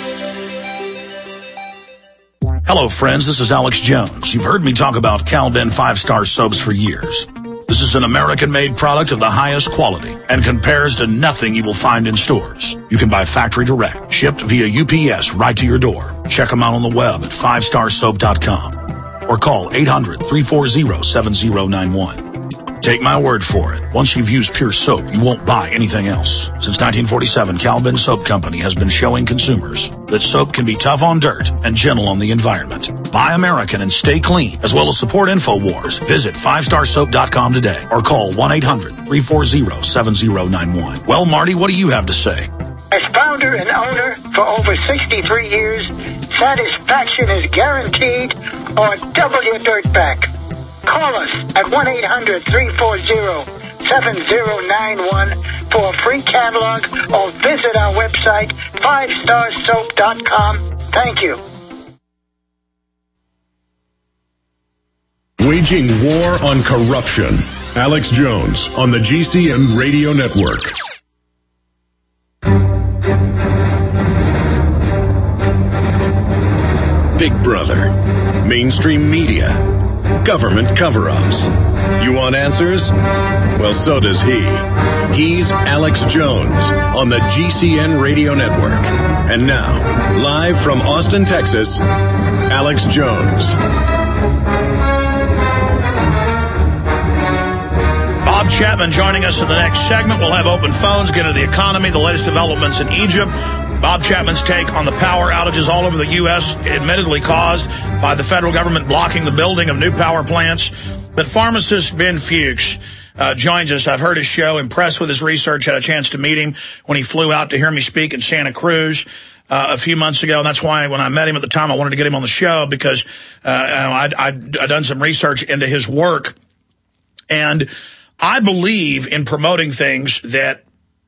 Hello, friends. This is Alex Jones. You've heard me talk about Cal-Ben five-star soaps for years. This is an American-made product of the highest quality and compares to nothing you will find in stores. You can buy factory direct, shipped via U P S right to your door. Check them out on the web at five star soap dot com. Or call eight hundred, three four zero, seven zero nine one. Take my word for it. Once you've used Pure Soap, you won't buy anything else. Since nineteen forty-seven, Cal-Ben Soap Company has been showing consumers that soap can be tough on dirt and gentle on the environment. Buy American and stay clean, as well as support InfoWars. Visit five star soap dot com today or call one eight hundred, three four zero, seven zero nine one. Well, Marty, what do you have to say? As founder and owner for over sixty-three years, satisfaction is guaranteed or double your dirt back. Call us at one eight hundred, three four zero, seven zero nine one for a free catalog or visit our website, five star soap dot com. Thank you. Waging war on corruption. Alex Jones on the G C N Radio Network. Big Brother, mainstream media, government cover-ups. You want answers? Well, so does he. He's Alex Jones on the G C N Radio Network. And now, live from Austin, Texas, Alex Jones. Bob Chapman joining us in the next segment. We'll have open phones, get into the economy, the latest developments in Egypt. Bob Chapman's take on the power outages all over the U S, admittedly caused by the federal government blocking the building of new power plants. But pharmacist Ben Fuchs uh, joins us. I've heard his show, impressed with his research, had a chance to meet him when he flew out to hear me speak in Santa Cruz uh, a few months ago. And that's why when I met him at the time, I wanted to get him on the show because uh, I'd, I'd, I'd done some research into his work. And I believe in promoting things that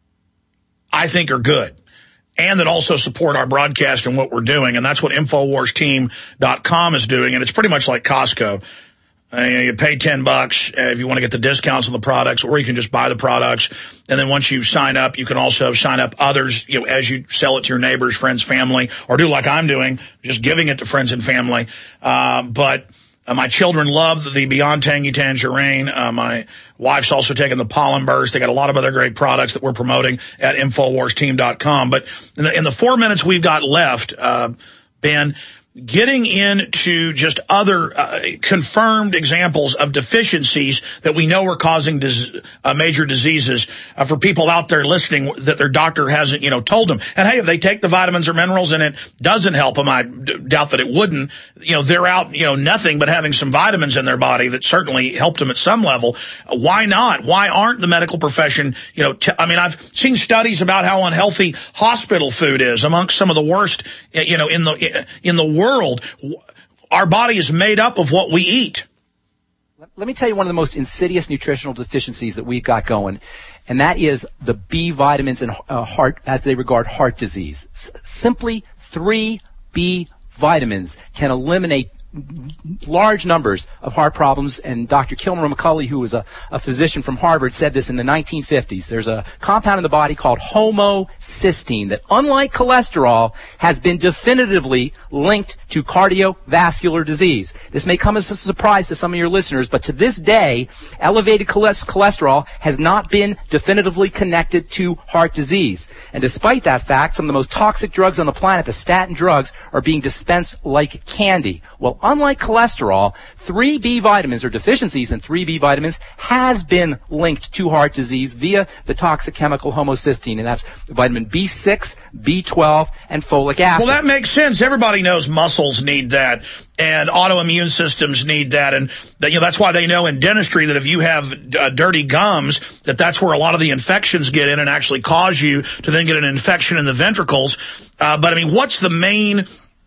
I think are good and that also support our broadcast and what we're doing. And that's what infowars team dot com is doing. And it's pretty much like Costco. Uh, you pay ten bucks if you want to get the discounts on the products, or you can just buy the products. And then once you sign up, you can also sign up others, you know, as you sell it to your neighbors, friends, family, or do like I'm doing, just giving it to friends and family. Uh, but Uh, my children love the Beyond Tangy Tangerine. Uh, my wife's also taken the Pollen Burst. They got a lot of other great products that we're promoting at infowars team dot com. But in the, in the four minutes we've got left, uh, Ben, getting into just other uh, confirmed examples of deficiencies that we know are causing dis uh, major diseases uh, for people out there listening that their doctor hasn't, you know, told them. And hey, if they take the vitamins or minerals and it doesn't help them, I d doubt that it wouldn't. You know, they're out, you know, nothing but having some vitamins in their body that certainly helped them at some level. Uh, why not? Why aren't the medical profession, you know, t I mean, I've seen studies about how unhealthy hospital food is amongst some of the worst, you know, in the in the world. world. Our body is made up of what we eat. Let me tell you one of the most insidious nutritional deficiencies that we've got going, and that is the B vitamins and uh, heart, as they regard heart disease. S simply three B vitamins can eliminate large numbers of heart problems, and Doctor Kilmer McCulley, who was a, a physician from Harvard, said this in the nineteen fifties. There's a compound in the body called homocysteine that, unlike cholesterol, has been definitively linked to cardiovascular disease. This may come as a surprise to some of your listeners, but to this day, elevated cholesterol has not been definitively connected to heart disease. And despite that fact, some of the most toxic drugs on the planet, the statin drugs, are being dispensed like candy. Well, unlike cholesterol, three B vitamins or deficiencies in three B vitamins has been linked to heart disease via the toxic chemical homocysteine, and that's vitamin B six, B twelve, and folic acid. Well, that makes sense. Everybody knows muscles need that, and autoimmune systems need that, and that, you know, that's why they know in dentistry that if you have uh, dirty gums, that that's where a lot of the infections get in and actually cause you to then get an infection in the ventricles. Uh, but, I mean, what's the main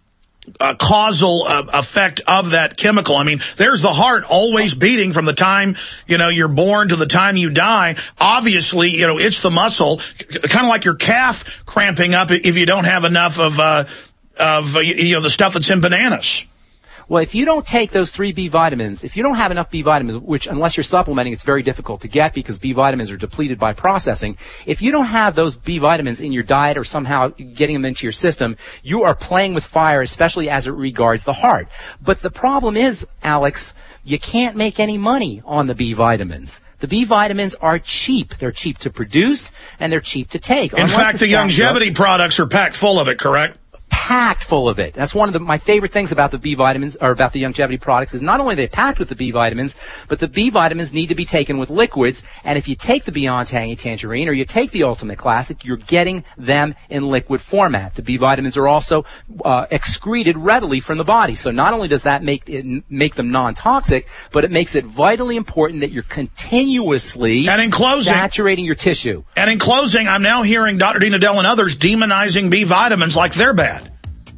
uh, causal uh, effect of that chemical? I mean, there's the heart always beating from the time, you know, you're born to the time you die. Obviously, you know, it's the muscle, kind of like your calf cramping up if you don't have enough of, uh, of uh, you know, the stuff that's in bananas. Well, if you don't take those three B vitamins, if you don't have enough B vitamins, which unless you're supplementing, it's very difficult to get because B vitamins are depleted by processing. If you don't have those B vitamins in your diet or somehow getting them into your system, you are playing with fire, especially as it regards the heart. But the problem is, Alex, you can't make any money on the B vitamins. The B vitamins are cheap. They're cheap to produce, and they're cheap to take. In fact, the longevity products are packed full of it, correct? Packed full of it. That's one of the, my favorite things about the B vitamins, or about the longevity products, is not only are they packed with the B vitamins, but the B vitamins need to be taken with liquids. And if you take the Beyond Tangy Tangerine or you take the Ultimate Classic, you're getting them in liquid format. The B vitamins are also uh, excreted readily from the body. So not only does that make it, make them non-toxic, but it makes it vitally important that you're continuously and in closing, saturating your tissue. And in closing, I'm now hearing Doctor Dina Dell and others demonizing B vitamins like they're bad.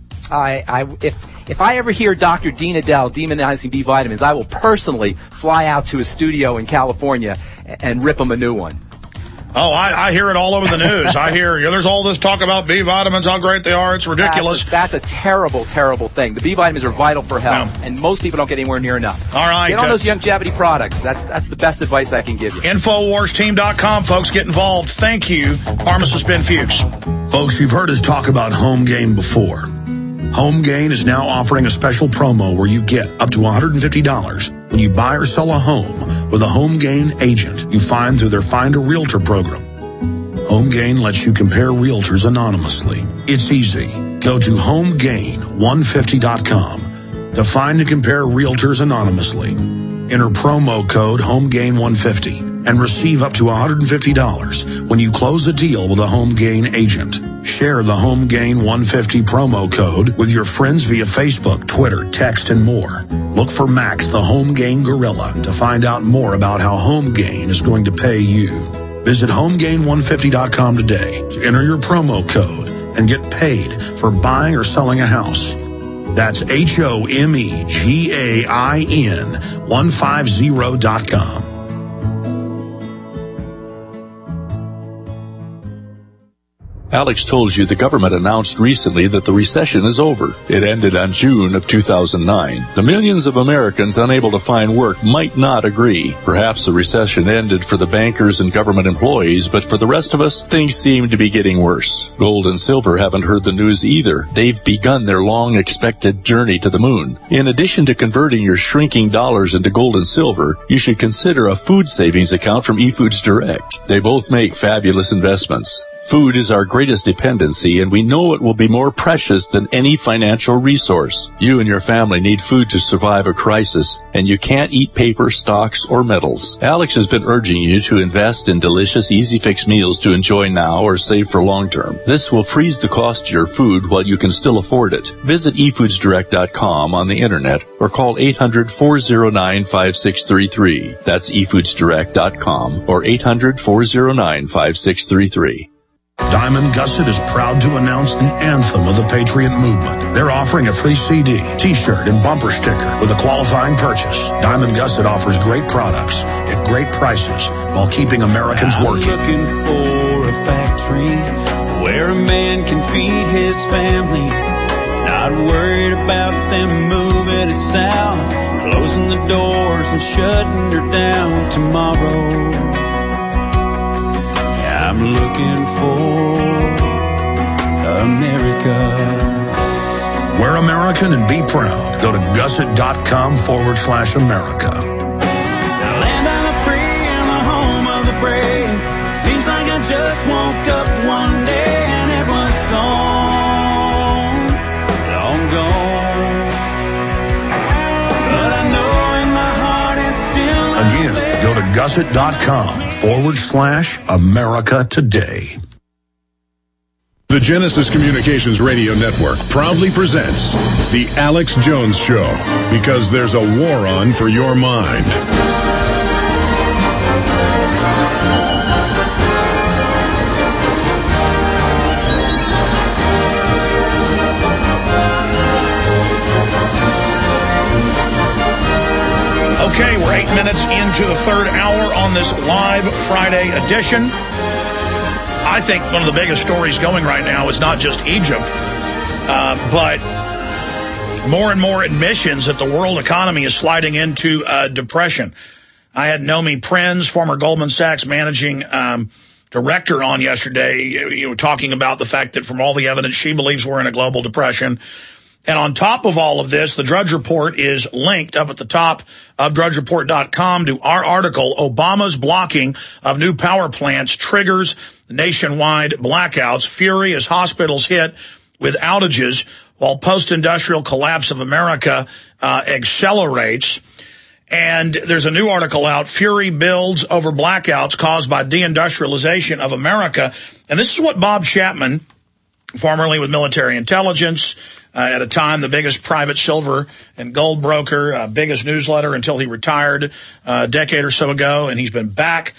I, I, if if I ever hear Doctor Dina Dell demonizing B vitamins, I will personally fly out to a studio in California and, and rip him a new one. Oh, I, I hear it all over the news. I hear, you know, there's all this talk about B vitamins, how great they are. It's ridiculous. That's a, that's a terrible, terrible thing. The B vitamins are vital for health, yeah. and most people don't get anywhere near enough. All right. Get on uh, those longevity products. That's that's the best advice I can give you. Infowars Team dot com, folks. Get involved. Thank you, Pharmacist Ben Fuchs. Folks, you've heard us talk about Home Gain before. Home Gain is now offering a special promo where you get up to one hundred fifty dollars when you buy or sell a home with a Home Gain agent you find through their Find a Realtor program. Home Gain lets you compare realtors anonymously. It's easy. Go to home gain one fifty dot com to find and compare realtors anonymously. Enter promo code home gain one fifty and receive up to one hundred fifty dollars when you close a deal with a Home Gain agent. Share the Home Gain one fifty promo code with your friends via Facebook, Twitter, text, and more. Look for Max, the Home Gain Gorilla, to find out more about how Home Gain is going to pay you. Visit home gain one fifty dot com today to enter your promo code and get paid for buying or selling a house. That's H O M E G A I N one fifty dot com. Alex told you the government announced recently that the recession is over. It ended on June of two thousand nine. The millions of Americans unable to find work might not agree. Perhaps the recession ended for the bankers and government employees, but for the rest of us, things seem to be getting worse. Gold and silver haven't heard the news either. They've begun their long-expected journey to the moon. In addition to converting your shrinking dollars into gold and silver, you should consider a food savings account from eFoods Direct. They both make fabulous investments. Food is our greatest dependency, and we know it will be more precious than any financial resource. You and your family need food to survive a crisis, and you can't eat paper, stocks, or metals. Alex has been urging you to invest in delicious, easy-fix meals to enjoy now or save for long term. This will freeze the cost of your food while you can still afford it. Visit e foods direct dot com on the internet or call eight hundred, four oh nine, five six three three. That's e foods direct dot com or eight hundred, four oh nine, five six three three. Diamond Gusset is proud to announce the anthem of the Patriot Movement. They're offering a free C D, T-shirt, and bumper sticker with a qualifying purchase. Diamond Gusset offers great products at great prices while keeping Americans I'm working. Looking for a factory where a man can feed his family, not worried about them moving it south, closing the doors and shutting her down tomorrow. I'm looking for America. Wear American and be proud. Go to gusset.com forward slash America. The land of the free and the home of the brave. Seems like I just woke up one day and it was gone, long gone. Doesit.com forward slash America Today. The Genesis Communications Radio Network proudly presents The Alex Jones Show, because there's a war on for your mind. Okay, we're eight minutes into the third hour on this live Friday edition. I think one of the biggest stories going right now is not just Egypt, uh, but more and more admissions that the world economy is sliding into uh, depression. I had Nomi Prinz, former Goldman Sachs managing um, director, on yesterday, you know, talking about the fact that from all the evidence, she believes we're in a global depression. And on top of all of this, the Drudge Report is linked up at the top of drudge report dot com to our article, Obama's blocking of new power plants triggers nationwide blackouts. Fury as hospitals hit with outages while post-industrial collapse of America uh, accelerates. And there's a new article out, Fury builds over blackouts caused by deindustrialization of America. And this is what Bob Chapman, formerly with military intelligence, uh, at a time the biggest private silver and gold broker, uh, biggest newsletter until he retired uh, a decade or so ago, and he's been back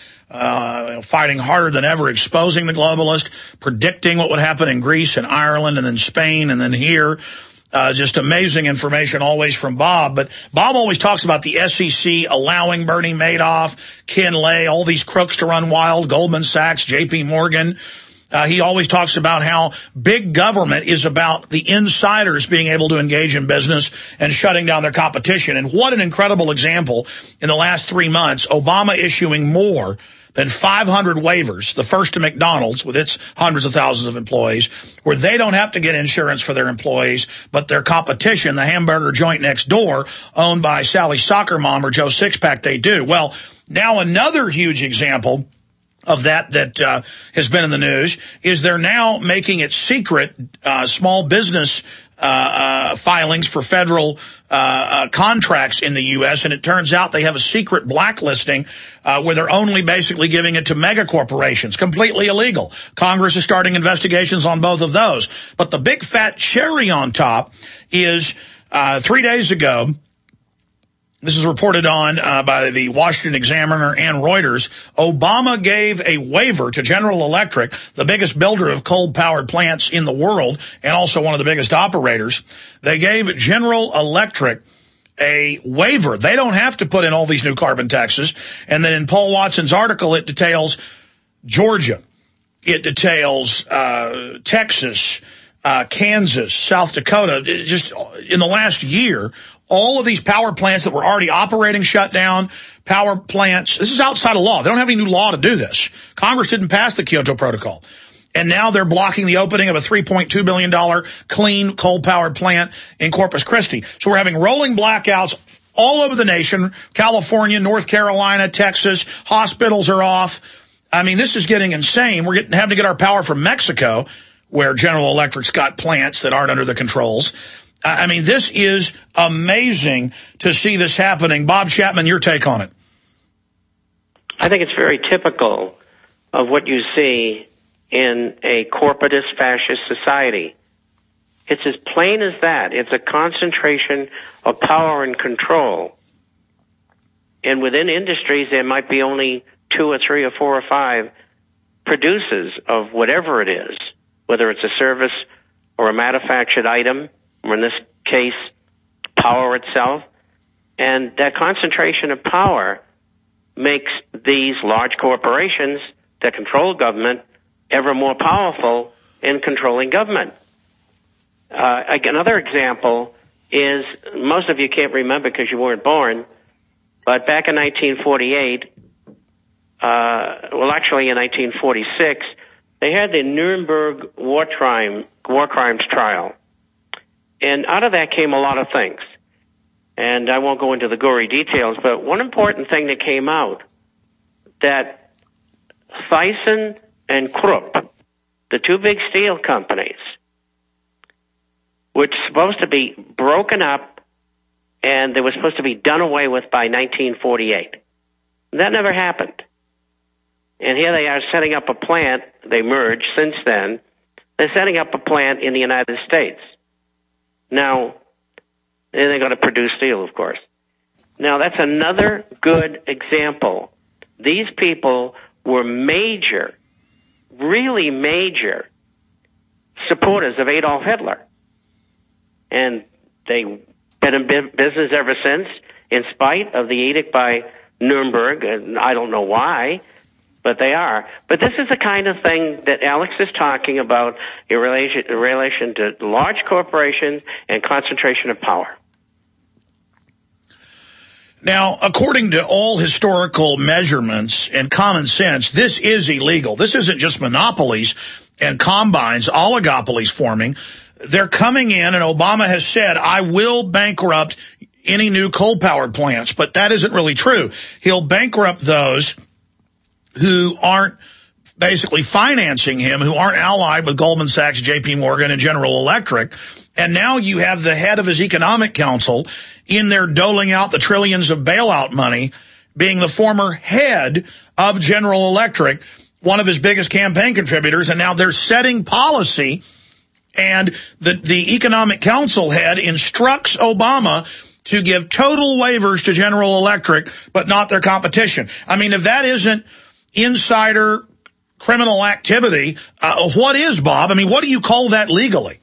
uh, fighting harder than ever, exposing the globalist, predicting what would happen in Greece and Ireland and then Spain and then here. Uh, just amazing information always from Bob. But Bob always talks about the S E C allowing Bernie Madoff, Ken Lay, all these crooks to run wild, Goldman Sachs, J P Morgan. Uh, he always talks about how big government is about the insiders being able to engage in business and shutting down their competition. And what an incredible example in the last three months, Obama issuing more than five hundred waivers, the first to McDonald's with its hundreds of thousands of employees, where they don't have to get insurance for their employees, but their competition, the hamburger joint next door, owned by Sally's soccer mom or Joe Sixpack, they do. Well, now another huge example of that that uh, has been in the news is they're now making it secret uh, small business uh, uh, filings for federal uh, uh, contracts in the U S, and it turns out they have a secret blacklisting uh, where they're only basically giving it to mega corporations, completely illegal. Congress is starting investigations on both of those. But the big fat cherry on top is uh, three days ago, this is reported on uh, by the Washington Examiner and Reuters, Obama gave a waiver to General Electric, the biggest builder of coal-powered plants in the world and also one of the biggest operators. They gave General Electric a waiver. They don't have to put in all these new carbon taxes. And then in Paul Watson's article, it details Georgia. It details uh, Texas, uh, Kansas, South Dakota. It just in the last year, all of these power plants that were already operating shut down, power plants, this is outside of law. They don't have any new law to do this. Congress didn't pass the Kyoto Protocol. And now they're blocking the opening of a three point two billion dollars clean coal-powered plant in Corpus Christi. So we're having rolling blackouts all over the nation, California, North Carolina, Texas, hospitals are off. I mean, this is getting insane. We're getting, having to get our power from Mexico, where General Electric's got plants that aren't under the controls. I mean, this is amazing to see this happening. Bob Chapman, your take on it. I think it's very typical of what you see in a corporatist fascist society. It's as plain as that. It's a concentration of power and control. And within industries, there might be only two or three or four or five producers of whatever it is, whether it's a service or a manufactured item, or in this case, power itself. And that concentration of power makes these large corporations that control government ever more powerful in controlling government. Uh, another example is, most of you can't remember because you weren't born, but back in nineteen forty-eight, uh, well, actually in nineteen forty-six, they had the Nuremberg war crime, war crimes trial. And out of that came a lot of things. And I won't go into the gory details, but one important thing that came out, that Thyssen and Krupp, the two big steel companies, were supposed to be broken up, and they were supposed to be done away with by nineteen forty-eight. That never happened. And here they are setting up a plant. They merged since then. They're setting up a plant in the United States. Now, and they're going to produce steel, of course. Now, that's another good example. These people were major, really major supporters of Adolf Hitler. And they've been in business ever since, in spite of the edict by Nuremberg. And I don't know why, but they are. But this is the kind of thing that Alex is talking about in relation, in relation to large corporations and concentration of power. Now, according to all historical measurements and common sense, this is illegal. This isn't just monopolies and combines, oligopolies forming. They're coming in, and Obama has said, I will bankrupt any new coal-powered plants. But that isn't really true. He'll bankrupt those who aren't basically financing him, who aren't allied with Goldman Sachs, J P Morgan, and General Electric. And now you have the head of his economic council in there doling out the trillions of bailout money, being the former head of General Electric, one of his biggest campaign contributors. And now they're setting policy, and the, the economic council head instructs Obama to give total waivers to General Electric, but not their competition. I mean, if that isn't insider criminal activity, uh, what is, Bob? I mean, what do you call that legally?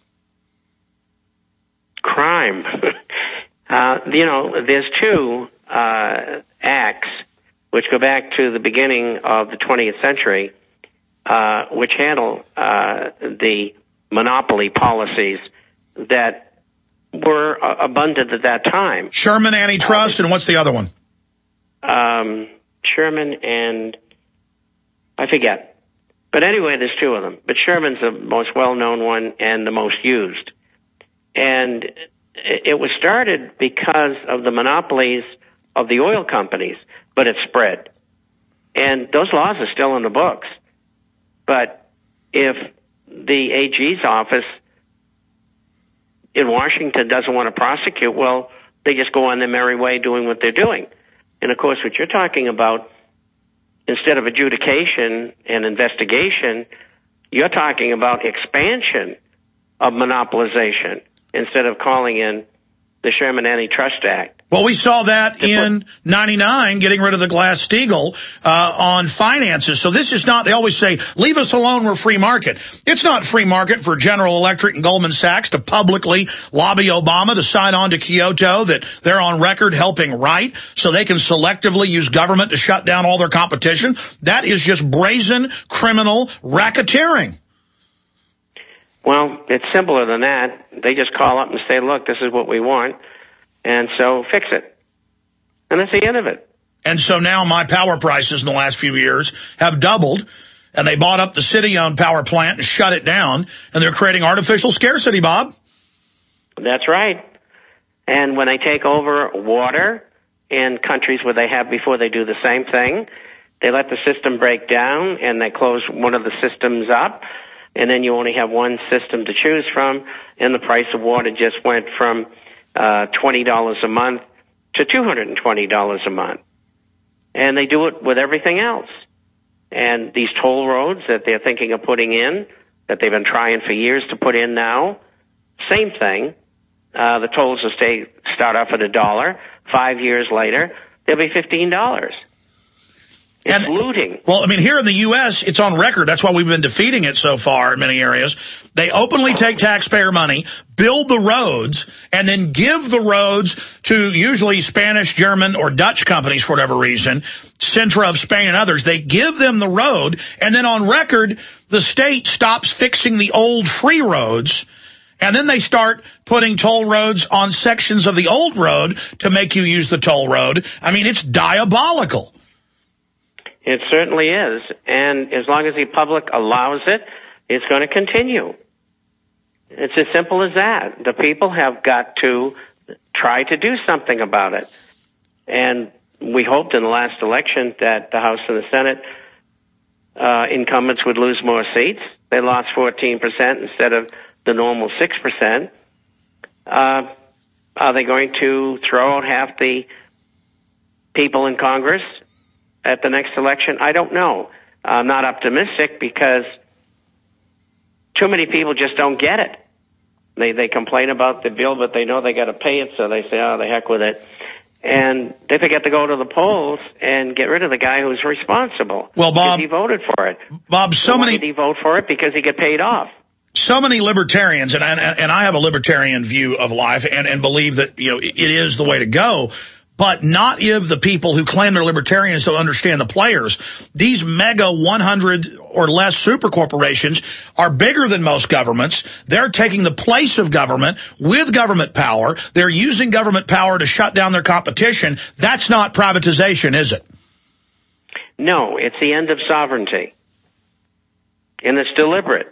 Crime. uh, you know, there's two uh, acts which go back to the beginning of the twentieth century, uh, which handle uh, the monopoly policies that were uh, abundant at that time. Sherman Antitrust, uh, and what's the other one? Um, Sherman and I forget. But anyway, there's two of them. But Sherman's the most well-known one and the most used. And it was started because of the monopolies of the oil companies, but it spread. And those laws are still in the books. But if the A G's office in Washington doesn't want to prosecute, well, they just go on their merry way doing what they're doing. And, of course, what you're talking about, instead of adjudication and investigation, you're talking about expansion of monopolization instead of calling in the Sherman Antitrust Act. Well, we saw that in ninety-nine, getting rid of the Glass-Steagall uh, on finances. So this is not, they always say, leave us alone, we're free market. It's not free market for General Electric and Goldman Sachs to publicly lobby Obama to sign on to Kyoto that they're on record helping write so they can selectively use government to shut down all their competition. That is just brazen criminal racketeering. Well, it's simpler than that. They just call up and say, look, this is what we want, and so fix it. And that's the end of it. And so now my power prices in the last few years have doubled, and they bought up the city-owned power plant and shut it down, and they're creating artificial scarcity, Bob. That's right. And when they take over water in countries where they have before, they do the same thing. They let the system break down, and they close one of the systems up, and then you only have one system to choose from, and the price of water just went from uh, twenty dollars a month to two hundred twenty dollars a month. And they do it with everything else. And these toll roads that they're thinking of putting in, that they've been trying for years to put in now, same thing. Uh, the tolls will stay, start off at a dollar. Five years later, they'll be fifteen dollars. It's and, looting. Well, I mean, here in the U S, it's on record. That's why we've been defeating it so far in many areas. They openly take taxpayer money, build the roads, and then give the roads to usually Spanish, German, or Dutch companies for whatever reason, Centra of Spain and others. They give them the road, and then on record, the state stops fixing the old free roads, and then they start putting toll roads on sections of the old road to make you use the toll road. I mean, it's diabolical. It certainly is. And as long as the public allows it, it's going to continue. It's as simple as that. The people have got to try to do something about it. And we hoped in the last election that the House and the Senate uh, incumbents would lose more seats. They lost fourteen percent instead of the normal six percent. Uh, are they going to throw out half the people in Congress at the next election? I don't know. I'm not optimistic because too many people just don't get it. They they complain about the bill, but they know they got to pay it, so they say, "Oh, the heck with it," and they forget to go to the polls and get rid of the guy who's responsible. Well, Bob, he voted for it. Bob, so so many. Why did he vote for it? Because he get paid off. So many libertarians, and I, and I have a libertarian view of life, and, and believe that you know it is the way to go. But not if the people who claim they're libertarians don't understand the players. These mega one hundred or less super corporations are bigger than most governments. They're taking the place of government with government power. They're using government power to shut down their competition. That's not privatization, is it? No, it's the end of sovereignty. And it's deliberate.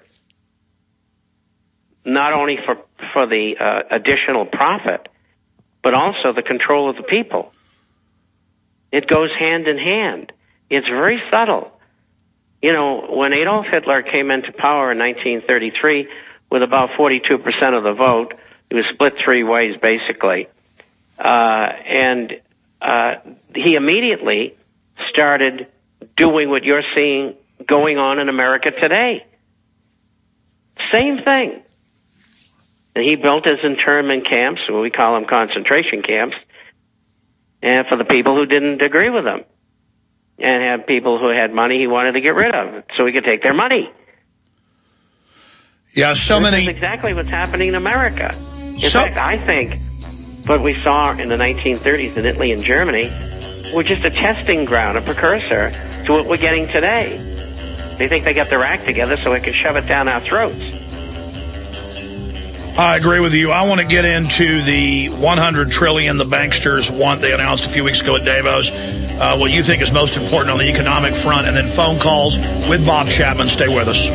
Not only for, for the uh, additional profit, but also the control of the people. It goes hand in hand. It's very subtle. You know, when Adolf Hitler came into power in nineteen thirty-three with about forty-two percent of the vote, it was split three ways, basically. Uh, and uh, he immediately started doing what you're seeing going on in America today. Same thing. And he built his internment camps, what we call them concentration camps, and for the people who didn't agree with him. And had people who had money he wanted to get rid of, so he could take their money. Yeah, so this many... is exactly what's happening in America. In so... fact, I think what we saw in the nineteen thirties in Italy and Germany were just a testing ground, a precursor to what we're getting today. They think they got their act together so they can shove it down our throats. I agree with you. I want to get into the one hundred trillion dollars the banksters want. They announced a few weeks ago at Davos. Uh, what you think is most important on the economic front, and then phone calls with Bob Chapman. Stay with us.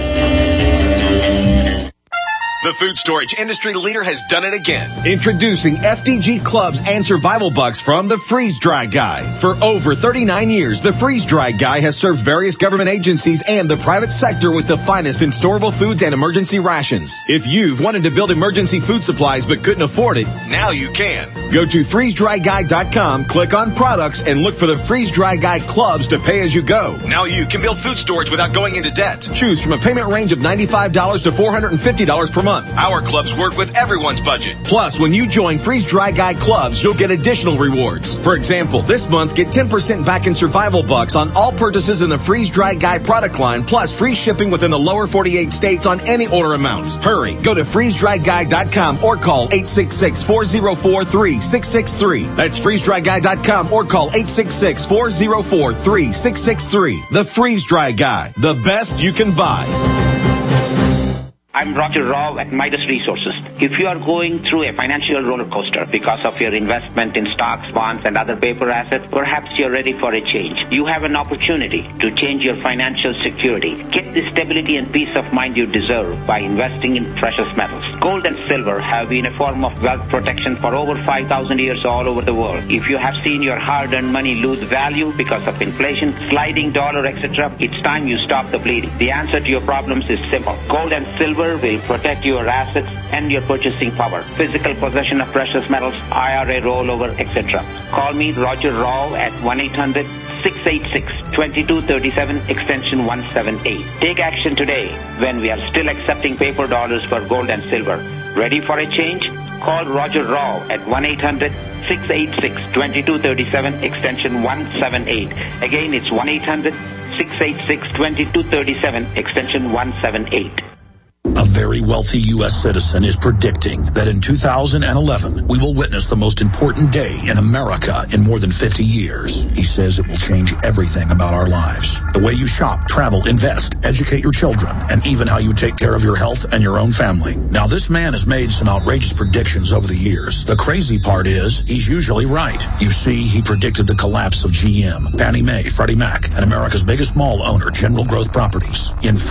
The food storage industry leader has done it again. Introducing F D G Clubs and Survival Bucks from the Freeze Dry Guy. For over thirty-nine years, the Freeze Dry Guy has served various government agencies and the private sector with the finest in storable foods and emergency rations. If you've wanted to build emergency food supplies but couldn't afford it, now you can. Go to freeze dry guy dot com, click on products, and look for the Freeze Dry Guy Clubs to pay as you go. Now you can build food storage without going into debt. Choose from a payment range of ninety-five dollars to four hundred fifty dollars per month. Our clubs work with everyone's budget. Plus, when you join Freeze Dry Guy Clubs, you'll get additional rewards. For example, this month, get ten percent back in survival bucks on all purchases in the Freeze Dry Guy product line, plus free shipping within the lower forty-eight states on any order amount. Hurry, go to freeze dry guy dot com or call eight six six, four zero four, three six six three. That's freeze dry guy dot com or call eight six six, four zero four, three six six three. The Freeze Dry Guy, the best you can buy. I'm Roger Rao at Midas Resources. If you are going through a financial roller coaster because of your investment in stocks, bonds, and other paper assets, perhaps you're ready for a change. You have an opportunity to change your financial security. Get the stability and peace of mind you deserve by investing in precious metals. Gold and silver have been a form of wealth protection for over five thousand years all over the world. If you have seen your hard-earned money lose value because of inflation, sliding dollar, et cetera, it's time you stop the bleeding. The answer to your problems is simple. Gold and silver will protect your assets and your purchasing power. Physical possession of precious metals, I R A rollover, et cetera. Call me, Roger Rao, at one eight hundred, six eight six, two two three seven, extension one seven eight. Take action today when we are still accepting paper dollars for gold and silver. Ready for a change? Call Roger Rao at one eight hundred, six eight six, two two three seven, extension one seven eight. Again, it's one eight hundred, six eight six, two two three seven, extension one seven eight. A very wealthy U S citizen is predicting that in two thousand eleven, we will witness the most important day in America in more than fifty years. He says it will change everything about our lives. The way you shop, travel, invest, educate your children, and even how you take care of your health and your own family. Now, this man has made some outrageous predictions over the years. The crazy part is, he's usually right. You see, he predicted the collapse of G M, Fannie Mae, Freddie Mac, and America's biggest mall owner, General Growth Properties. In fact,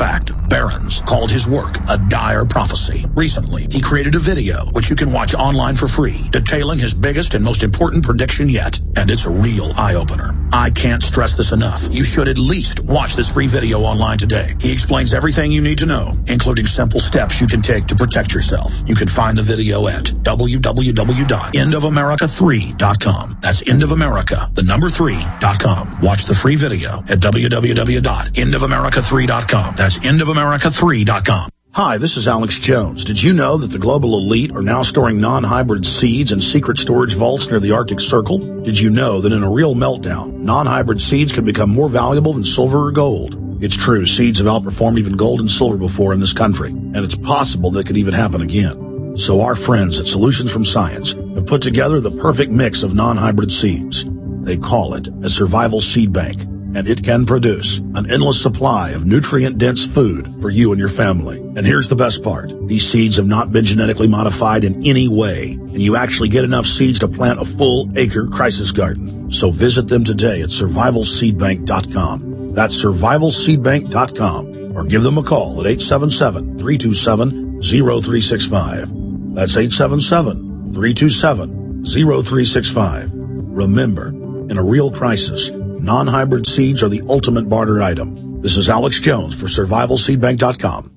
barons called his work a dire prophecy. Recently, he created a video, which you can watch online for free, detailing his biggest and most important prediction yet. And it's a real eye-opener. I can't stress this enough. You should at least watch this free video online today. He explains everything you need to know, including simple steps you can take to protect yourself. You can find the video at w w w dot end of america three dot com. That's End of America, the number three dot com. Watch the free video at w w w dot end of america three dot com. That's end of america three dot com. Hi, this is Alex Jones. Did you know that the global elite are now storing non-hybrid seeds in secret storage vaults near the Arctic Circle? Did you know that in a real meltdown, non-hybrid seeds can become more valuable than silver or gold? It's true, seeds have outperformed even gold and silver before in this country, and it's possible that could even happen again. So our friends at Solutions from Science have put together the perfect mix of non-hybrid seeds. They call it a survival seed bank, and it can produce an endless supply of nutrient-dense food for you and your family. And here's the best part. These seeds have not been genetically modified in any way, and you actually get enough seeds to plant a full acre crisis garden. So visit them today at survival seed bank dot com. That's survival seed bank dot com, or give them a call at eight seven seven, three two seven, zero three six five. That's eight seven seven, three two seven, zero three six five. Remember, in a real crisis, non-hybrid seeds are the ultimate barter item. This is Alex Jones for survival seed bank dot com.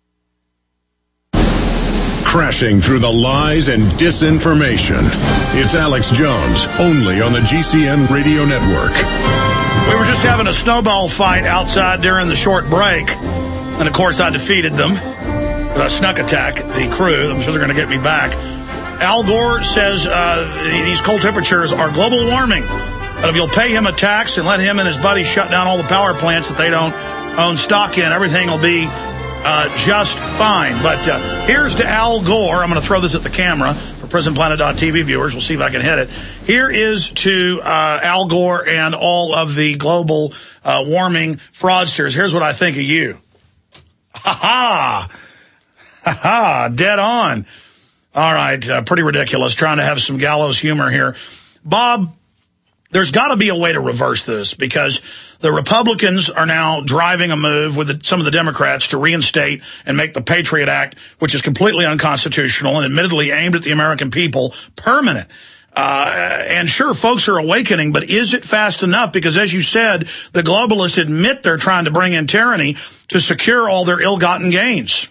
Crashing through the lies and disinformation. It's Alex Jones, only on the G C N Radio Network. We were just having a snowball fight outside during the short break. And, of course, I defeated them. I snuck attack the crew. I'm sure they're going to get me back. Al Gore says uh, these cold temperatures are global warming. But if you'll pay him a tax and let him and his buddies shut down all the power plants that they don't own stock in, everything will be uh, just fine. But uh, here's to Al Gore. I'm going to throw this at the camera for prison planet dot t v viewers. We'll see if I can hit it. Here is to uh, Al Gore and all of the global uh, warming fraudsters. Here's what I think of you. Ha-ha! Ha-ha! Dead on. All right. Uh, pretty ridiculous. Trying to have some gallows humor here. Bob, there's got to be a way to reverse this, because the Republicans are now driving a move with the, some of the Democrats to reinstate and make the Patriot Act, which is completely unconstitutional and admittedly aimed at the American people, permanent. Uh, and sure, folks are awakening, but is it fast enough? Because as you said, the globalists admit they're trying to bring in tyranny to secure all their ill-gotten gains.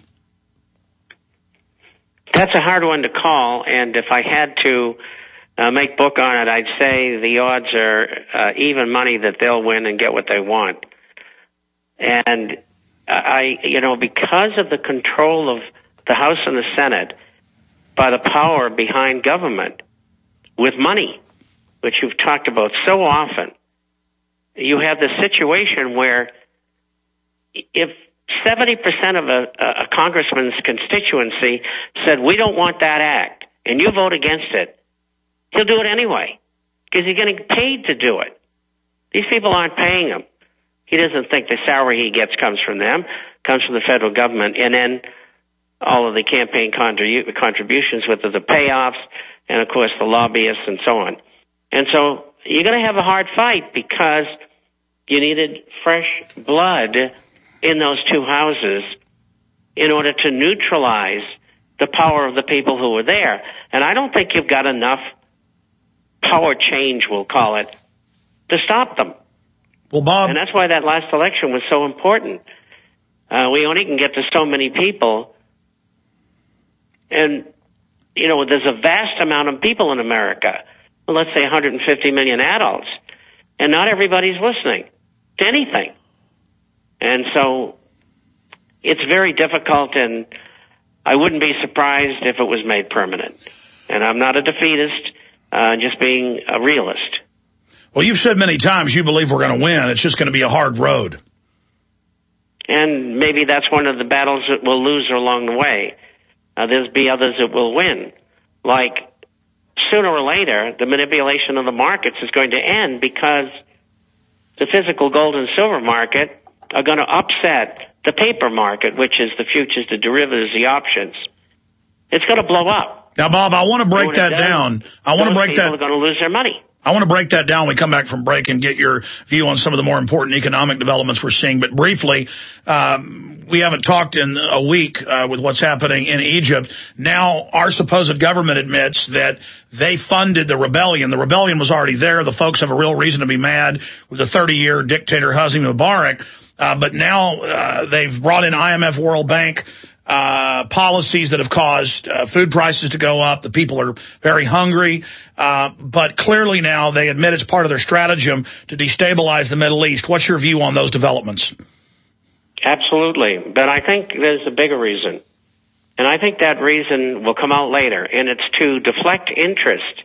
That's a hard one to call, and if I had to uh, make book on it, I'd say the odds are uh, even money that they'll win and get what they want. And I, you know, because of the control of the House and the Senate by the power behind government with money, which you've talked about so often, you have this situation where if seventy percent of a, a congressman's constituency said, we don't want that act, and you vote against it, he'll do it anyway, because he's getting paid to do it. These people aren't paying him. He doesn't think the salary he gets comes from them, comes from the federal government, and then all of the campaign contribu- contributions with the payoffs, and, of course, the lobbyists and so on. And so you're going to have a hard fight because you needed fresh blood in those two houses in order to neutralize the power of the people who were there. And I don't think you've got enough power change, we'll call it, to stop them. Well, Bob, and that's why that last election was so important. Uh, we only can get to so many people. And, you know, there's a vast amount of people in America, well, let's say one hundred fifty million adults, and not everybody's listening to anything. And so it's very difficult, and I wouldn't be surprised if it was made permanent. And I'm not a defeatist, uh, just being a realist. Well, you've said many times you believe we're going to win. It's just going to be a hard road. And maybe that's one of the battles that we'll lose along the way. Uh, there'll be others that will win. Like, sooner or later, the manipulation of the markets is going to end because the physical gold and silver market are going to upset the paper market, which is the futures, the derivatives, the options. It's going to blow up. Now, Bob, I want to break that does, down. I want to break that. People are going to lose their money. I want to break that down when we come back from break and get your view on some of the more important economic developments we're seeing. But briefly, um, we haven't talked in a week uh, with what's happening in Egypt. Now our supposed government admits that they funded the rebellion. The rebellion was already there. The folks have a real reason to be mad with the thirty-year dictator Hosni Mubarak. Uh, but now uh, they've brought in I M F, World Bank, Uh, policies that have caused uh, food prices to go up. The people are very hungry. Uh, but clearly now they admit it's part of their stratagem to destabilize the Middle East. What's your view on those developments? Absolutely. But I think there's a bigger reason. And I think that reason will come out later. And it's to deflect interest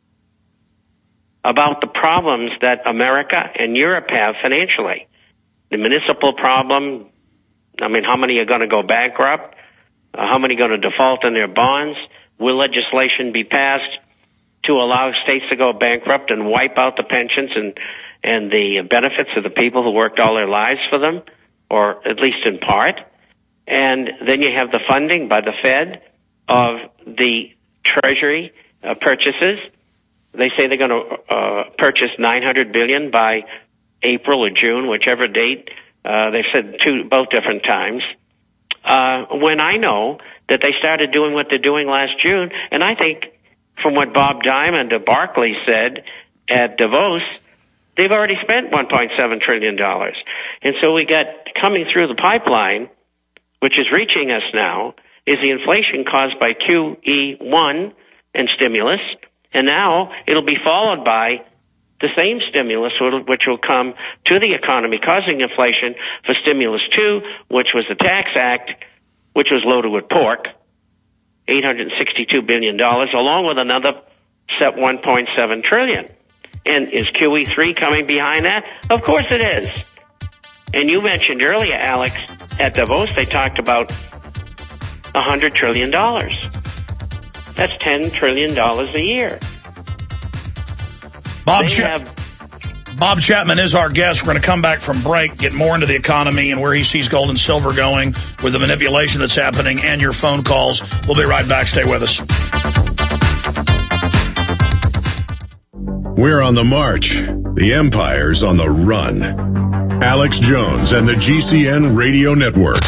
about the problems that America and Europe have financially. The municipal problem, I mean, how many are going to go bankrupt? Uh, how many are going to default on their bonds? Will legislation be passed to allow states to go bankrupt and wipe out the pensions and, and the benefits of the people who worked all their lives for them, or at least in part? And then you have the funding by the Fed of the Treasury uh, purchases. They say they're going to uh, purchase nine hundred billion dollars by April or June, whichever date. Uh, they've said two, both different times. Uh, when I know that they started doing what they're doing last June, and I think from what Bob Diamond of Barclays said at Davos, they've already spent one point seven trillion dollars. And so we got coming through the pipeline, which is reaching us now, is the inflation caused by Q E one and stimulus, and now it'll be followed by the same stimulus which will come to the economy, causing inflation for stimulus two, which was the Tax Act, which was loaded with pork, eight hundred sixty-two billion dollars, along with another set one point seven trillion dollars. And is Q E three coming behind that? Of course it is. And you mentioned earlier, Alex, at Davos, they talked about one hundred trillion dollars. That's ten trillion dollars a year. Bob, Cha- Bob Chapman is our guest. We're going to come back from break, get more into the economy and where he sees gold and silver going with the manipulation that's happening and your phone calls. We'll be right back. Stay with us. We're on the march. The empire's on the run. Alex Jones and the G C N Radio Network.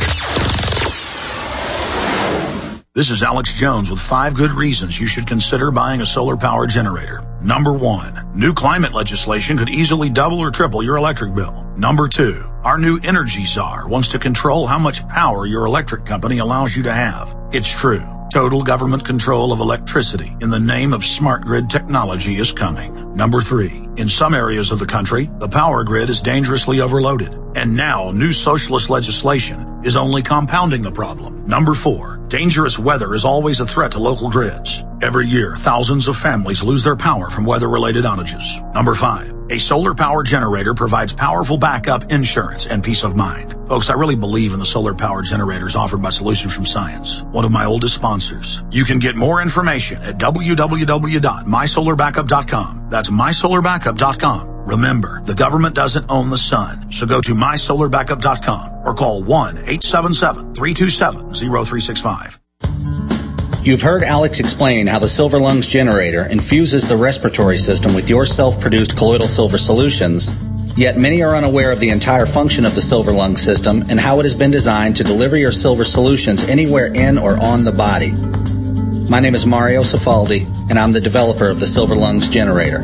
This is Alex Jones with five good reasons you should consider buying a solar power generator. Number one, new climate legislation could easily double or triple your electric bill. Number two, our new energy czar wants to control how much power your electric company allows you to have. It's true. Total government control of electricity in the name of smart grid technology is coming. Number three, in some areas of the country, the power grid is dangerously overloaded. And now new socialist legislation is only compounding the problem. Number four, dangerous weather is always a threat to local grids. Every year, thousands of families lose their power from weather-related outages. Number five, a solar power generator provides powerful backup insurance and peace of mind. Folks, I really believe in the solar power generators offered by Solutions from Science, one of my oldest sponsors. You can get more information at w w w dot my solar backup dot com. That's my solar backup dot com. Remember, the government doesn't own the sun, so go to my solar backup dot com or call one eight seven seven, three two seven, zero three six five. You've heard Alex explain how the Silver Lungs generator infuses the respiratory system with your self-produced colloidal silver solutions, yet many are unaware of the entire function of the Silver Lungs system and how it has been designed to deliver your silver solutions anywhere in or on the body. My name is Mario Cifaldi, and I'm the developer of the Silver Lungs generator.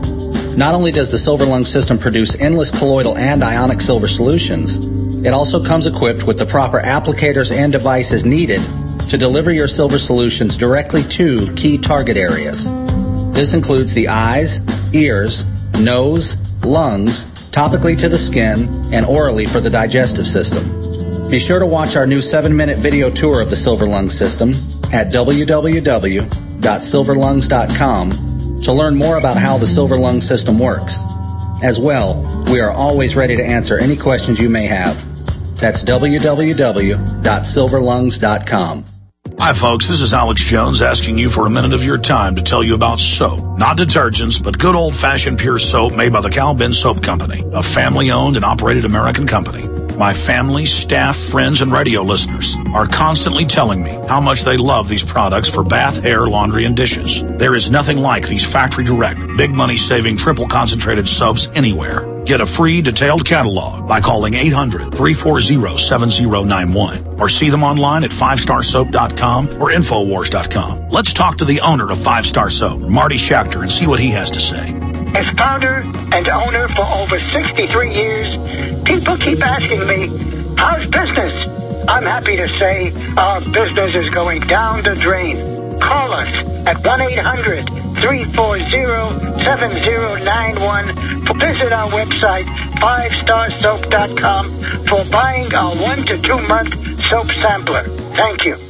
Not only does the Silver Lungs system produce endless colloidal and ionic silver solutions, it also comes equipped with the proper applicators and devices needed to deliver your silver solutions directly to key target areas. This includes the eyes, ears, nose, lungs, topically to the skin, and orally for the digestive system. Be sure to watch our new seven-minute video tour of the Silver Lungs system at w w w dot silver lungs dot com to learn more about how the Silver Lungs system works. As well, we are always ready to answer any questions you may have. That's w w w dot silver lungs dot com. Hi folks, this is Alex Jones asking you for a minute of your time to tell you about soap. Not detergents, but good old-fashioned pure soap made by the Cal Ben Soap Company, a family-owned and operated American company. My family, staff, friends, and radio listeners are constantly telling me how much they love these products for bath, hair, laundry, and dishes. There is nothing like these factory direct, big money saving triple concentrated soaps anywhere. Get a free detailed catalog by calling eight hundred, three four zero, seven zero nine one or see them online at five star soap dot com or infowars dot com. Let's talk to the owner of Five Star Soap, Marty Schachter, and see what he has to say. As founder and owner for over sixty-three years, people keep asking me, how's business? I'm happy to say our business is going down the drain. Call us at one eight hundred, three four zero, seven zero nine one. Visit our website, five star soap dot com, for buying our one to two month soap sampler. Thank you.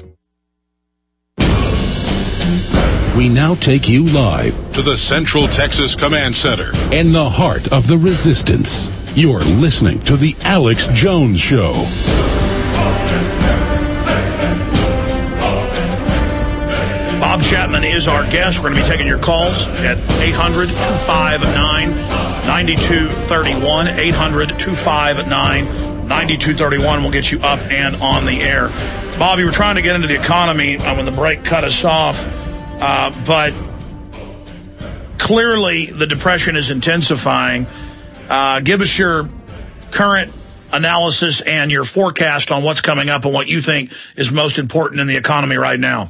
We now take you live to the Central Texas Command Center in the heart of the resistance. You're listening to The Alex Jones Show. Bob Chapman is our guest. We're going to be taking your calls at eight hundred, two five nine, nine two three one. eight hundred, two five nine, nine two three one. We'll get you up and on the air. Bob, you were trying to get into the economy uh, when the break cut us off, uh, but clearly the depression is intensifying. Uh, give us your current analysis and your forecast on what's coming up and what you think is most important in the economy right now.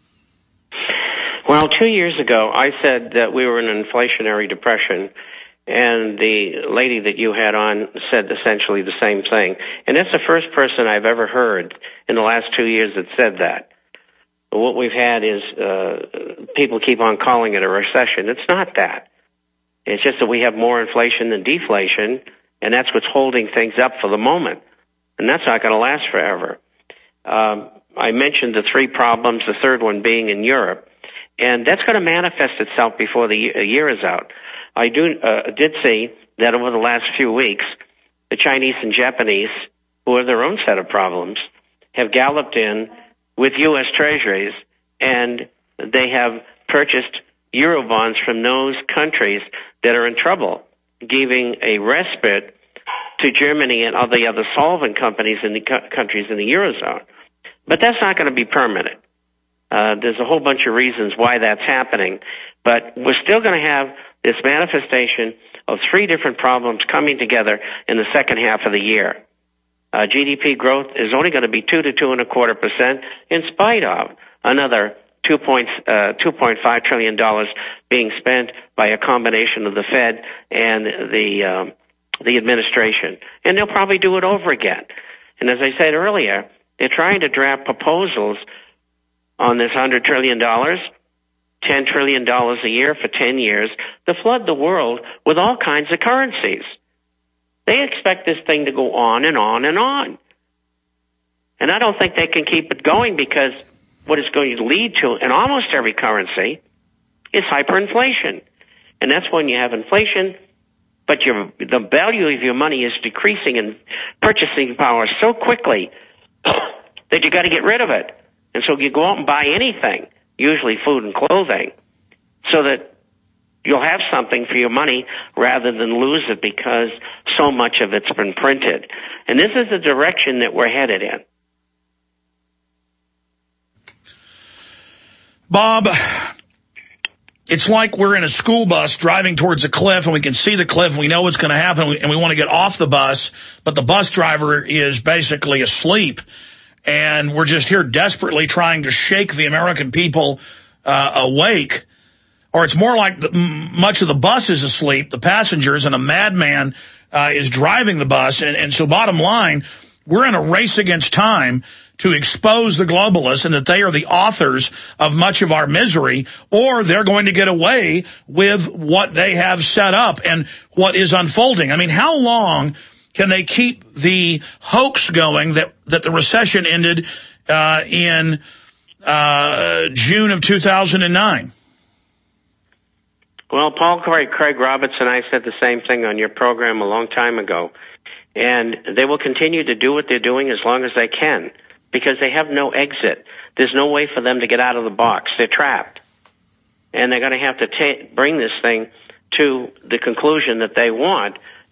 Well, two years ago, I said that we were in an inflationary depression, and the lady that you had on said essentially the same thing. And that's the first person I've ever heard in the last two years that said that. What we've had is uh, people keep on calling it a recession. It's not that. It's just that we have more inflation than deflation, and that's what's holding things up for the moment. And that's not going to last forever. Um, I mentioned the three problems, the third one being in Europe. And that's going to manifest itself before the year is out. I do uh, did see that over the last few weeks, the Chinese and Japanese, who have their own set of problems, have galloped in with U S treasuries, and they have purchased Eurobonds from those countries that are in trouble, giving a respite to Germany and all the other solvent companies in the co- countries in the Eurozone. But that's not going to be permanent. Uh, there's a whole bunch of reasons why that's happening, but we're still going to have this manifestation of three different problems coming together in the second half of the year. Uh, G D P growth is only going to be two to two and a quarter percent, in spite of another two point uh, two point five trillion dollars being spent by a combination of the Fed and the um, the administration, and they'll probably do it over again. And as I said earlier, they're trying to draft proposals on this one hundred trillion dollars, ten trillion dollars a year for ten years, to flood the world with all kinds of currencies. They expect this thing to go on and on and on. And I don't think they can keep it going, because what it's going to lead to in almost every currency is hyperinflation. And that's when you have inflation, but your, the value of your money is decreasing in purchasing power so quickly that you got to get rid of it. And so you go out and buy anything, usually food and clothing, so that you'll have something for your money rather than lose it because so much of it's been printed. And this is the direction that we're headed in. Bob, it's like we're in a school bus driving towards a cliff, and we can see the cliff, and we know what's going to happen, and we want to get off the bus, but the bus driver is basically asleep. And we're just here desperately trying to shake the American people uh, awake. Or it's more like the, m- much of the bus is asleep, the passengers, and a madman uh, is driving the bus. And, and so bottom line, we're in a race against time to expose the globalists and that they are the authors of much of our misery, or they're going to get away with what they have set up and what is unfolding. I mean, how long can they keep the hoax going that, that the recession ended uh, in uh, June of two thousand nine? Well, Paul Craig, Craig Roberts and I said the same thing on your program a long time ago. And they will continue to do what they're doing as long as they can, because they have no exit. There's no way for them to get out of the box. They're trapped. And they're going to have to ta- bring this thing to the conclusion that they want.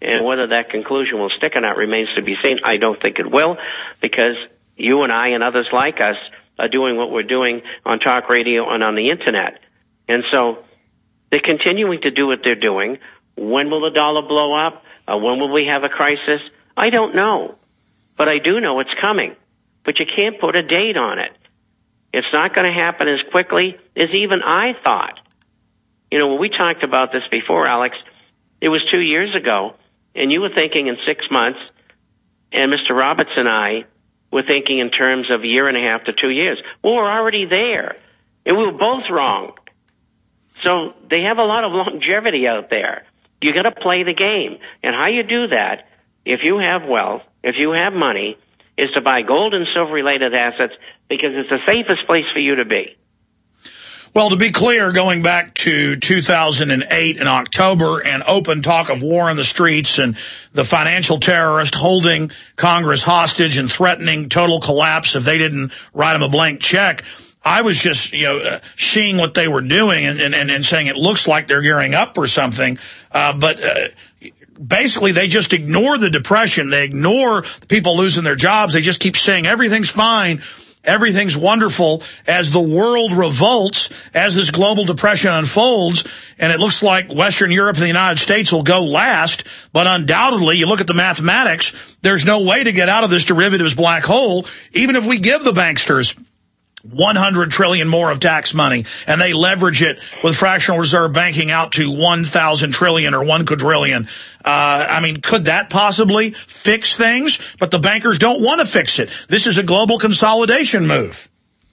And whether that conclusion will stick or not remains to be seen. I don't think it will, because you and I and others like us are doing what we're doing on talk radio and on the Internet. And so they're continuing to do what they're doing. When will the dollar blow up? Uh, when will we have a crisis? I don't know. But I do know it's coming. But you can't put a date on it. It's not going to happen as quickly as even I thought. You know, when we talked about this before, Alex, it was two years ago, and you were thinking in six months, and Mister Roberts and I were thinking in terms of a year and a half to two years. Well, we're already there, and we were both wrong. So they have a lot of longevity out there. You got to play the game. And how you do that, if you have wealth, if you have money, is to buy gold and silver-related assets, because it's the safest place for you to be. Well, to be clear, going back to two thousand eight in October and open talk of war in the streets and the financial terrorist holding Congress hostage and threatening total collapse if they didn't write them a blank check, I was just, you know, uh, seeing what they were doing and, and, and saying it looks like they're gearing up for something. Uh, but uh, basically, they just ignore the depression. They ignore the people losing their jobs. They just keep saying everything's fine. Everything's wonderful as the world revolts, as this global depression unfolds, and it looks like Western Europe and the United States will go last, but undoubtedly, you look at the mathematics, there's no way to get out of this derivatives black hole, even if we give the banksters one hundred trillion dollars more of tax money, and they leverage it with fractional reserve banking out to one thousand trillion or one quadrillion. Uh, I mean, could that possibly fix things? But the bankers don't want to fix it. This is a global consolidation move.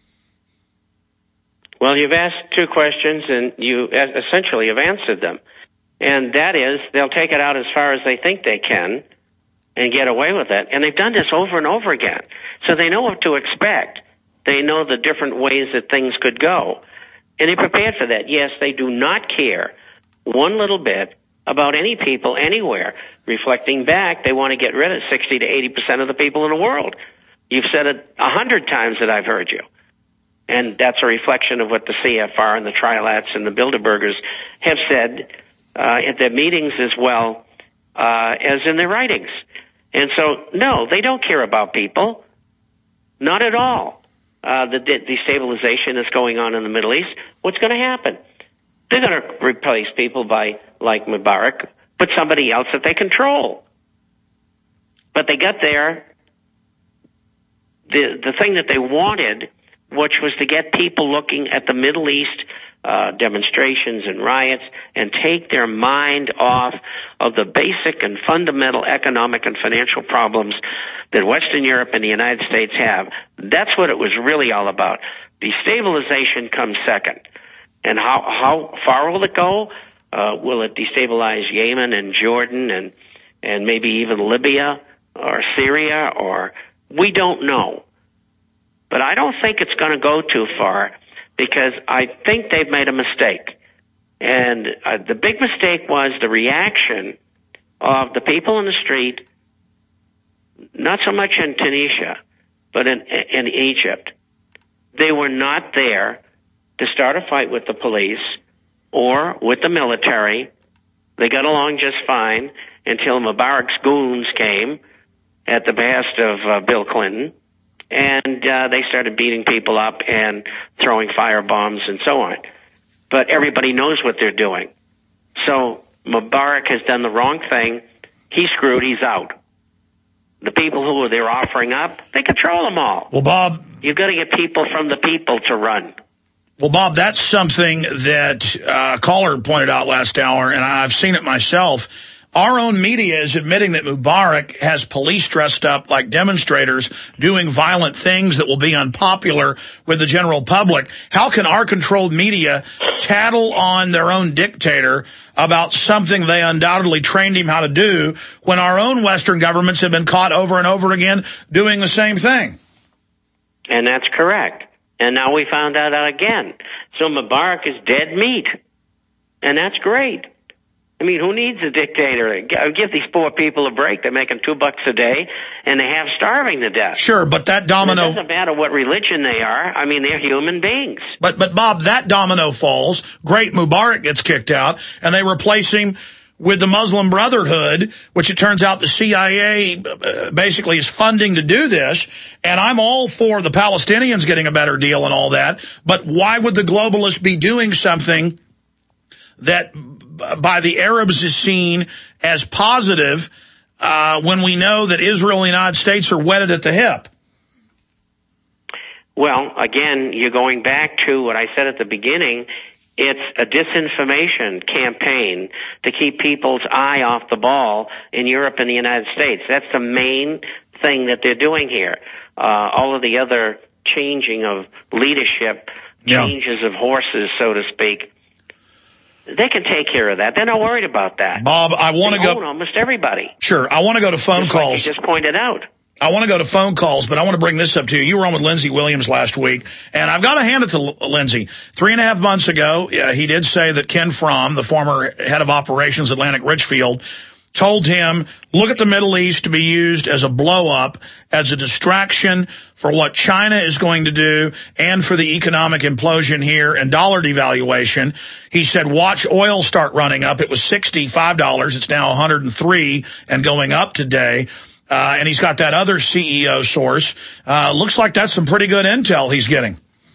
Well, you've asked two questions, and you essentially have answered them. And that is, they'll take it out as far as they think they can and get away with it. And they've done this over and over again. So they know what to expect. They know the different ways that things could go. And they're prepared for that. Yes, they do not care one little bit about any people anywhere. Reflecting back, they want to get rid of sixty to eighty percent of the people in the world. You've said it a hundred times that I've heard you. And that's a reflection of what the C F R and the Trilats and the Bilderbergers have said uh, at their meetings as well uh, as in their writings. And so, no, they don't care about people. Not at all. Uh, the de- destabilization that's going on in the Middle East, what's going to happen? They're going to replace people by, like Mubarak, but somebody else that they control. But they got there. The, the thing that they wanted, which was to get people looking at the Middle East uh, demonstrations and riots and take their mind off of the basic and fundamental economic and financial problems that Western Europe and the United States have. That's what it was really all about. Destabilization comes second. And how, how far will it go? Uh, will it destabilize Yemen and Jordan and, and maybe even Libya or Syria? Or we don't know. But I don't think it's going to go too far, because I think they've made a mistake. And uh, the big mistake was the reaction of the people in the street, not so much in Tunisia, but in, in Egypt. They were not there to start a fight with the police or with the military. They got along just fine until Mubarak's goons came at the behest of uh, Bill Clinton. And uh, they started beating people up and throwing fire bombs and so on. But everybody knows what they're doing. So Mubarak has done the wrong thing. He's screwed. He's out. The people who they're offering up, they control them all. Well, Bob, you've got to get people from the people to run. Well, Bob, that's something that uh, a caller pointed out last hour, and I've seen it myself. Our own media is admitting that Mubarak has police dressed up like demonstrators doing violent things that will be unpopular with the general public. How can our controlled media tattle on their own dictator about something they undoubtedly trained him how to do when our own Western governments have been caught over and over again doing the same thing? And that's correct. And now we found that out again. So Mubarak is dead meat. And that's great. I mean, who needs a dictator? Give these poor people a break. They're making two bucks a day, and they're half starving to death. Sure, but that domino... It doesn't matter what religion they are. I mean, they're human beings. But, but Bob, that domino falls. Great, Mubarak gets kicked out, and they replace him with the Muslim Brotherhood, which it turns out the C I A uh, basically is funding to do this. And I'm all for the Palestinians getting a better deal and all that. But why would the globalists be doing something that by the Arabs is seen as positive uh, when we know that Israel and the United States are wedded at the hip? Well, again, you're going back to what I said at the beginning. It's a disinformation campaign to keep people's eye off the ball in Europe and the United States. That's the main thing that they're doing here. Uh, all of the other changing of leadership, yeah. changes of horses, so to speak, they can take care of that. They're not worried about that. Bob, I want to go... own almost everybody. Sure, I want to go to phone just calls. Like you just pointed out. I want to go to phone calls, but I want to bring this up to you. You were on with Lindsey Williams last week, and I've got to hand it to Lindsey. Three and a half months ago, uh, he did say that Ken Fromm, the former head of operations Atlantic Richfield, told him, look at the Middle East to be used as a blow-up, as a distraction for what China is going to do and for the economic implosion here and dollar devaluation. He said, watch oil start running up. It was sixty-five dollars. It's now one hundred three and going up today. Uh, and he's got that other C E O source. Uh, looks like that's some pretty good intel he's getting.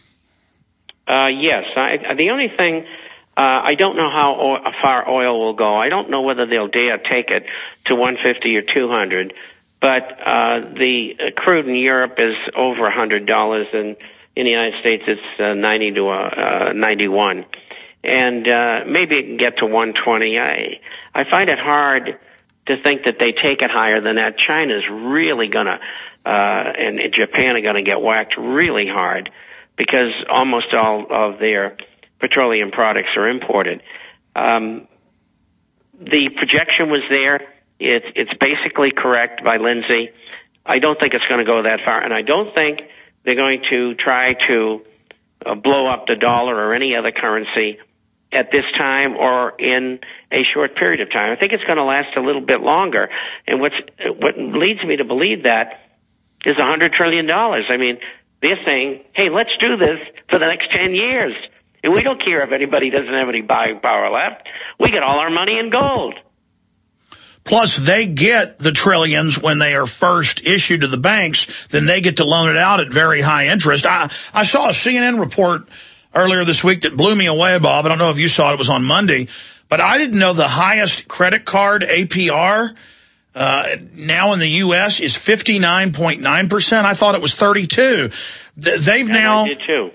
Uh, yes. I, the only thing, uh, I don't know how o- far oil will go. I don't know whether they'll dare take it to one fifty or two hundred. But uh, the uh, crude in Europe is over one hundred dollars, and in the United States it's uh, ninety to uh, ninety-one. And uh, maybe it can get to one twenty. I I find it hard to think that they take it higher than that. China's really going to, uh, and Japan are going to get whacked really hard because almost all of their petroleum products are imported. Um, the projection was there. It's, it's basically correct by Lindsey. I don't think it's going to go that far, and I don't think they're going to try to uh, blow up the dollar or any other currency at this time or in a short period of time. I think it's going to last a little bit longer. And what's, what leads me to believe that is one hundred trillion dollars. I mean, they're saying, hey, let's do this for the next ten years. And we don't care if anybody doesn't have any buying power left. We get all our money in gold. Plus, they get the trillions when they are first issued to the banks. Then they get to loan it out at very high interest. I, I saw a C N N report earlier this week that blew me away, Bob. I don't know if you saw it. It was on Monday. But I didn't know the highest credit card A P R uh, now in the U S is fifty-nine point nine percent. I thought it was thirty-two. They've now... I did too.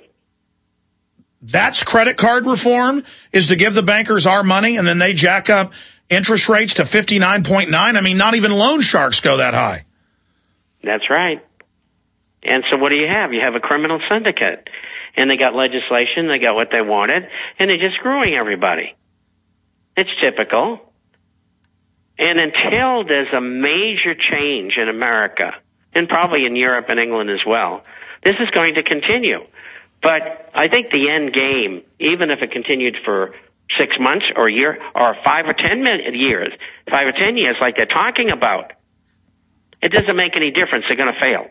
That's credit card reform, is to give the bankers our money and then they jack up interest rates to fifty-nine point nine. I mean, not even loan sharks go that high. That's right. And so what do you have? You have a criminal syndicate. And they got legislation, they got what they wanted, and they're just screwing everybody. It's typical. And until there's a major change in America, and probably in Europe and England as well, this is going to continue. But I think the end game, even if it continued for six months or a year or five or ten years, five or ten years like they're talking about, it doesn't make any difference. They're going to fail.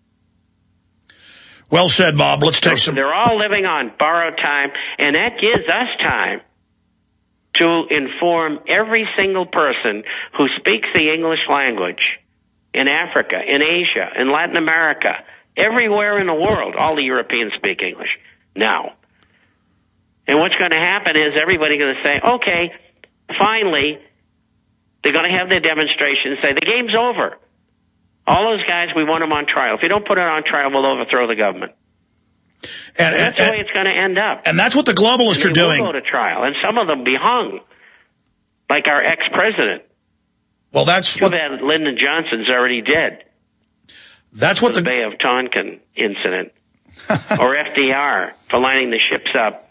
Well said, Bob. Let's take some... They're all living on borrowed time, and that gives us time to inform every single person who speaks the English language in Africa, in Asia, in Latin America, everywhere in the world. All the Europeans speak English now. And what's going to happen is everybody's going to say, okay, finally, they're going to have their demonstration and say, the game's over. All those guys, we want them on trial. If you don't put it on trial, we'll overthrow the government. And, and that's and, the way it's going to end up. And that's what the globalists and are doing. Will go to trial, and some of them be hung, like our ex-president. Well, that's Too what... bad Lyndon Johnson's already dead. That's what the... the... Bay of Tonkin incident. Or F D R for lining the ships up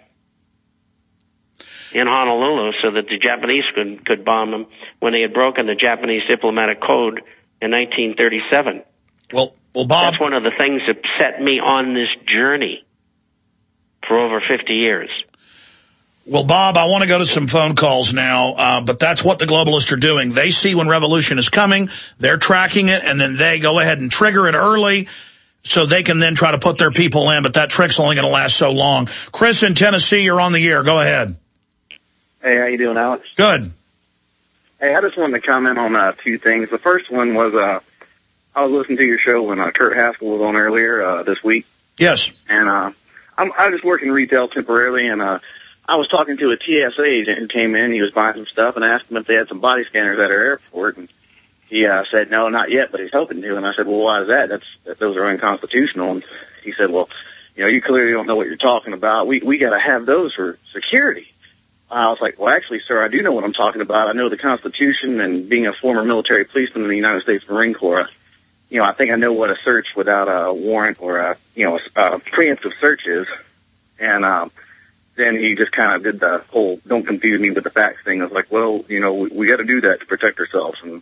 in Honolulu so that the Japanese could, could bomb them when they had broken the Japanese diplomatic code in nineteen thirty-seven. Well, well, Bob... That's one of the things that set me on this journey for over fifty years. Well, Bob, I want to go to some phone calls now, uh, but that's what the globalists are doing. They see when revolution is coming, they're tracking it, and then they go ahead and trigger it early so they can then try to put their people in, but that trick's only going to last so long. Chris in Tennessee, you're on the air. Go ahead. Hey, how you doing, Alex? Good. Hey, I just wanted to comment on uh, two things. The first one was uh, I was listening to your show when uh, Kurt Haskell was on earlier uh, this week. Yes. And uh, I'm, I just work in retail temporarily, and uh, I was talking to a T S A agent who came in. He was buying some stuff, and I asked him if they had some body scanners at our airport, and he uh, said, no, not yet, but he's hoping to. And I said, well, why is that? That's that those are unconstitutional. And he said, well, you know, you clearly don't know what you're talking about. We we got to have those for security. I was like, well, actually, sir, I do know what I'm talking about. I know the Constitution, and being a former military policeman in the United States Marine Corps, you know, I think I know what a search without a warrant or a, you know, a preemptive search is. And um, then he just kind of did the whole "don't confuse me with the facts" thing. I was like, well, you know, we, we got to do that to protect ourselves. And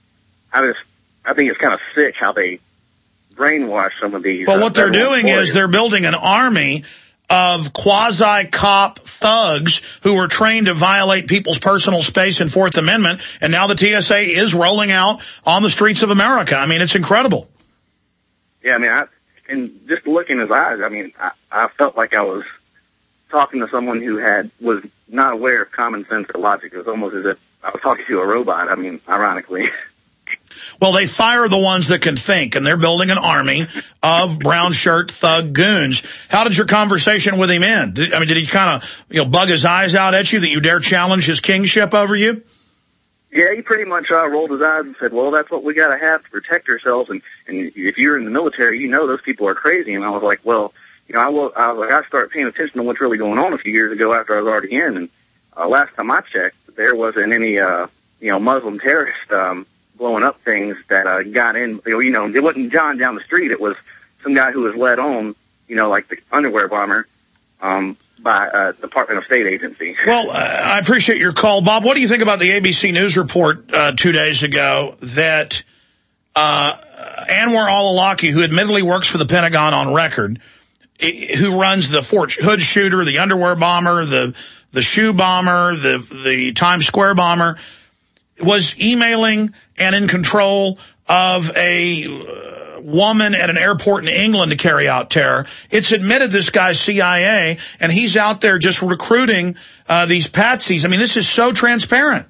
I just, I think it's kind of sick how they brainwash some of these. Well, uh, what they're doing employers. is they're building an army of quasi-cop thugs who are trained to violate people's personal space and Fourth Amendment, and now the T S A is rolling out on the streets of America. I mean, it's incredible. Yeah, I mean, I, and just looking in his eyes, I mean, I, I felt like I was talking to someone who had was not aware of common sense or logic. It was almost as if I was talking to a robot, I mean, ironically. Well, they fire the ones that can think, and they're building an army of brown shirt thug goons. How did your conversation with him end? Did, I mean, did he kind of, you know, bug his eyes out at you that you dare challenge his kingship over you? Yeah, he pretty much uh, rolled his eyes and said, well, that's what we got to have to protect ourselves. And, and if you're in the military, you know those people are crazy. And I was like, well, you know, I, will, I was like, I started paying attention to what's really going on a few years ago after I was already in. And uh, last time I checked, there wasn't any, uh, you know, Muslim terrorist um, blowing up things that uh, got in. You know, it wasn't John down the street. It was some guy who was led on, you know, like the underwear bomber, um, by uh, Department of State agency. Well, uh, I appreciate your call. Bob, what do you think about the A B C News report uh, two days ago that uh, Anwar al-Awlaki, who admittedly works for the Pentagon on record, who runs the Fort Hood shooter, the underwear bomber, the the shoe bomber, the the Times Square bomber, was emailing and in control of a uh, woman at an airport in England to carry out terror. It's admitted this guy's C I A, and he's out there just recruiting uh, these patsies. I mean, this is so transparent.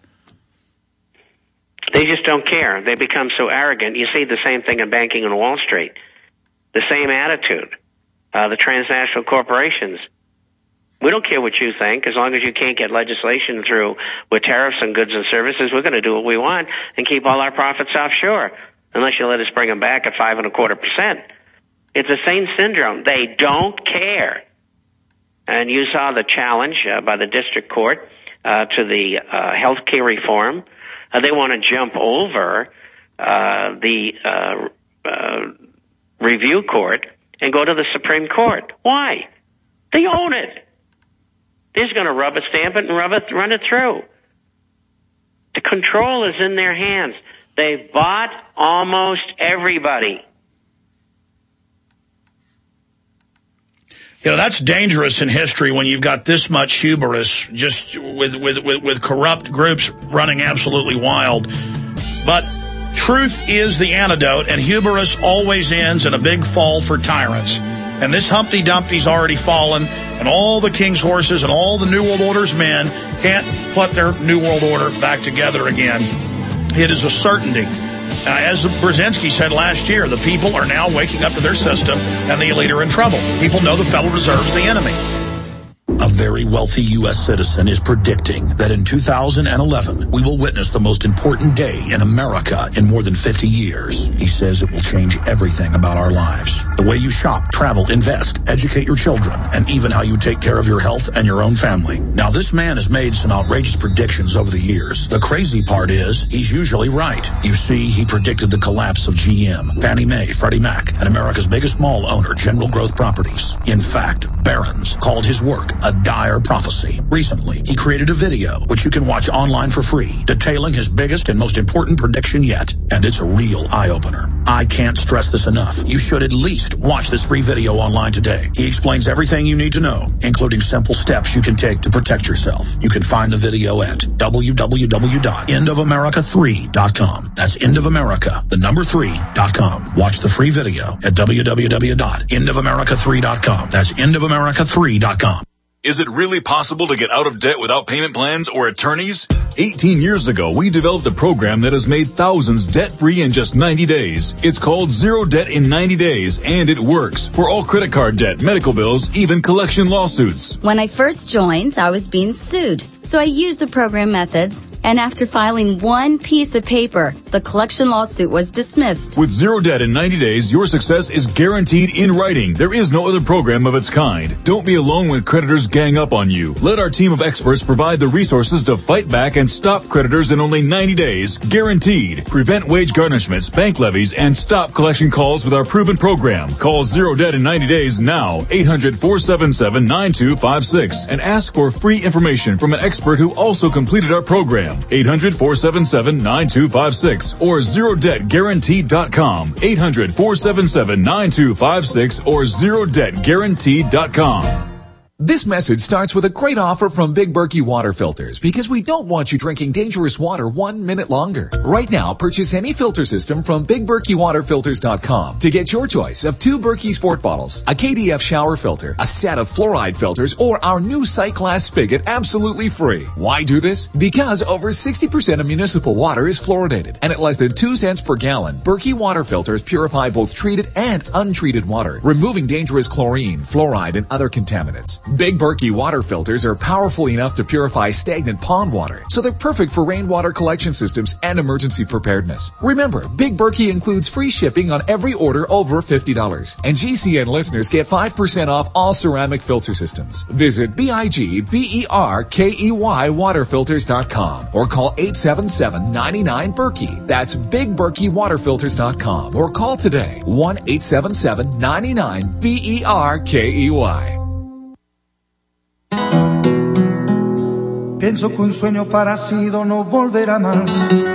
They just don't care. They become so arrogant. You see the same thing in banking and Wall Street. The same attitude. Uh, the transnational corporations. We don't care what you think. As long as you can't get legislation through with tariffs on goods and services, we're going to do what we want and keep all our profits offshore, unless you let us bring them back at five and a quarter percent. It's the same syndrome. They don't care. And you saw the challenge uh, by the district court uh, to the uh, health care reform. Uh, they want to jump over uh, the uh, uh, review court and go to the Supreme Court. Why? They own it. They're just going to rubber stamp it and rub it, run it through. The control is in their hands. They've bought almost everybody. You know, that's dangerous in history when you've got this much hubris, just with, with, with, with corrupt groups running absolutely wild. But truth is the antidote, and hubris always ends in a big fall for tyrants. And this Humpty Dumpty's already fallen, and all the king's horses and all the New World Order's men can't put their New World Order back together again. It is a certainty. Uh, as Brzezinski said last year, the people are now waking up to their system, and the elite are in trouble. People know the Federal Reserve's the enemy. A very wealthy U S citizen is predicting that in two thousand eleven, we will witness the most important day in America in more than fifty years. He says it will change everything about our lives. The way you shop, travel, invest, educate your children, and even how you take care of your health and your own family. Now, this man has made some outrageous predictions over the years. The crazy part is, he's usually right. You see, he predicted the collapse of G M, Fannie Mae, Freddie Mac, and America's biggest mall owner, General Growth Properties. In fact, Barron's called his work a dire prophecy. Recently, he created a video, which you can watch online for free, detailing his biggest and most important prediction yet. And it's a real eye-opener. I can't stress this enough. You should at least watch this free video online today. He explains everything you need to know, including simple steps you can take to protect yourself. You can find the video at w w w dot end of america three dot com. That's end of america, the number three dot com. Watch the free video at w w w dot end of america three dot com. That's end of america three dot com. Is it really possible to get out of debt without payment plans or attorneys? eighteen years ago, we developed a program that has made thousands debt-free in just ninety days. It's called Zero Debt in ninety days, and it works for all credit card debt, medical bills, even collection lawsuits. When I first joined, I was being sued. So I used the program methods, and after filing one piece of paper, the collection lawsuit was dismissed. With Zero Debt in ninety days, your success is guaranteed in writing. There is no other program of its kind. Don't be alone when creditors gang up on you. Let our team of experts provide the resources to fight back and stop creditors in only ninety days, guaranteed. Prevent wage garnishments, bank levies, and stop collection calls with our proven program. Call Zero Debt in ninety days now, eight hundred, four seven seven, nine two five six, and ask for free information from an expert who also completed our program. eight hundred, four seven seven, nine two five six or zero debt guaranteed dot com. eight hundred, four seven seven, nine two five six or zero debt guaranteed dot com. This message starts with a great offer from Big Berkey Water Filters because we don't want you drinking dangerous water one minute longer. Right now, purchase any filter system from Big Berkey Water Filters dot com to get your choice of two Berkey Sport bottles, a K D F shower filter, a set of fluoride filters, or our new Sight Glass spigot absolutely free. Why do this? Because over sixty percent of municipal water is fluoridated, and at less than two cents per gallon, Berkey Water Filters purify both treated and untreated water, removing dangerous chlorine, fluoride, and other contaminants. Big Berkey water filters are powerful enough to purify stagnant pond water, so they're perfect for rainwater collection systems and emergency preparedness. Remember, Big Berkey includes free shipping on every order over fifty dollars, and G C N listeners get five percent off all ceramic filter systems. Visit B I G B E R K E Y water filters dot com or call eight seven seven, nine nine, Berkey. That's Big Berkey water filters dot com or call today, one eight seven seven, nine nine, B E R K E Y. Pienso que un sueño parecido no volverá más.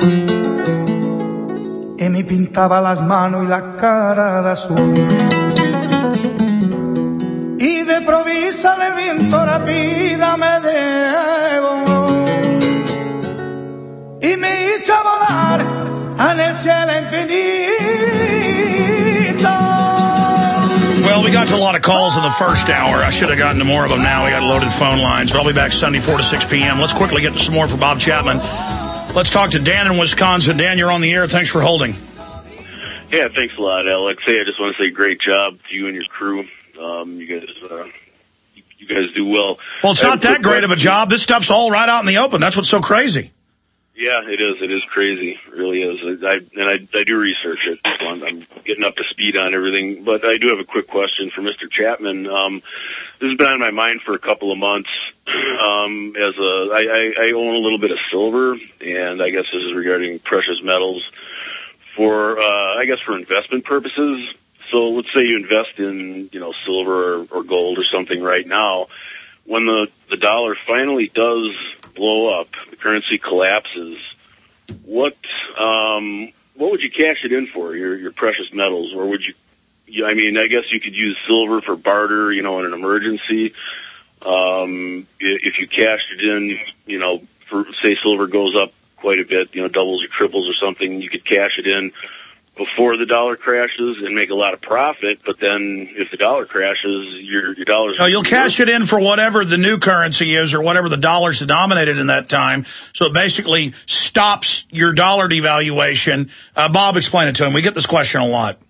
Y me pintaba las manos y la cara de azul. Y de provisa el viento rápida me debo. Y me hizo volar en el cielo infinito. Well, we got to a lot of calls in the first hour. I should have gotten to more of them now. We got loaded phone lines. But I'll be back Sunday, four to six p.m. Let's quickly get to some more for Bob Chapman. Let's talk to Dan in Wisconsin. Dan, you're on the air. Thanks for holding. Yeah, thanks a lot, Alex. Hey, I just want to say great job to you and your crew. Um, you guys uh, you guys do well. Well, it's not that great of a job. This stuff's all right out in the open. That's what's so crazy. Yeah, it is. It is crazy. It really is. I, and I, I do research it. So I'm, I'm getting up to speed on everything. But I do have a quick question for Mister Chapman. Um, this has been on my mind for a couple of months. Um, as a, I, I, I own a little bit of silver, and I guess this is regarding precious metals for, uh, I guess for investment purposes. So let's say you invest in, you know, silver or, or gold or something right now. When the, the dollar finally does blow up, the currency collapses, what um, what would you cash it in for, your your precious metals? Or would you, you, I mean, I guess you could use silver for barter, you know, in an emergency. Um, if you cashed it in, you know, for, say silver goes up quite a bit, you know, doubles or triples or something, you could cash it in before the dollar crashes and make a lot of profit. But then if the dollar crashes, your your dollars... No, you'll cash it in for whatever the new currency is or whatever the dollar's denominated in that time. So it basically stops your dollar devaluation. Uh, Bob, explain it to him. We get this question a lot.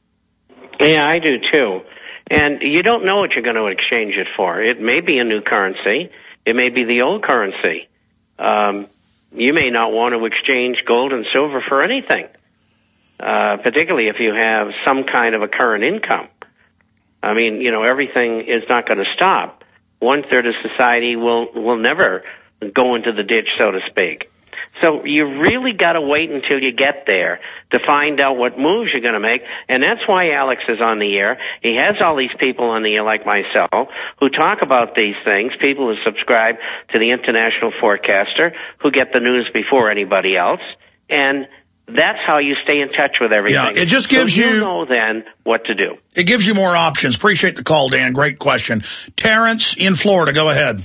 Yeah, I do too. And you don't know what you're going to exchange it for. It may be a new currency. It may be the old currency. Um, you may not want to exchange gold and silver for anything. Uh, particularly if you have some kind of a current income. I mean, you know, everything is not going to stop. One third of society will, will never go into the ditch, so to speak. So you really got to wait until you get there to find out what moves you're going to make. And that's why Alex is on the air. He has all these people on the air like myself who talk about these things, people who subscribe to the International Forecaster, who get the news before anybody else. And that's how you stay in touch with everything. Yeah, it just gives so you you... know then what to do. It gives you more options. Appreciate the call, Dan. Great question. Terrence in Florida, go ahead.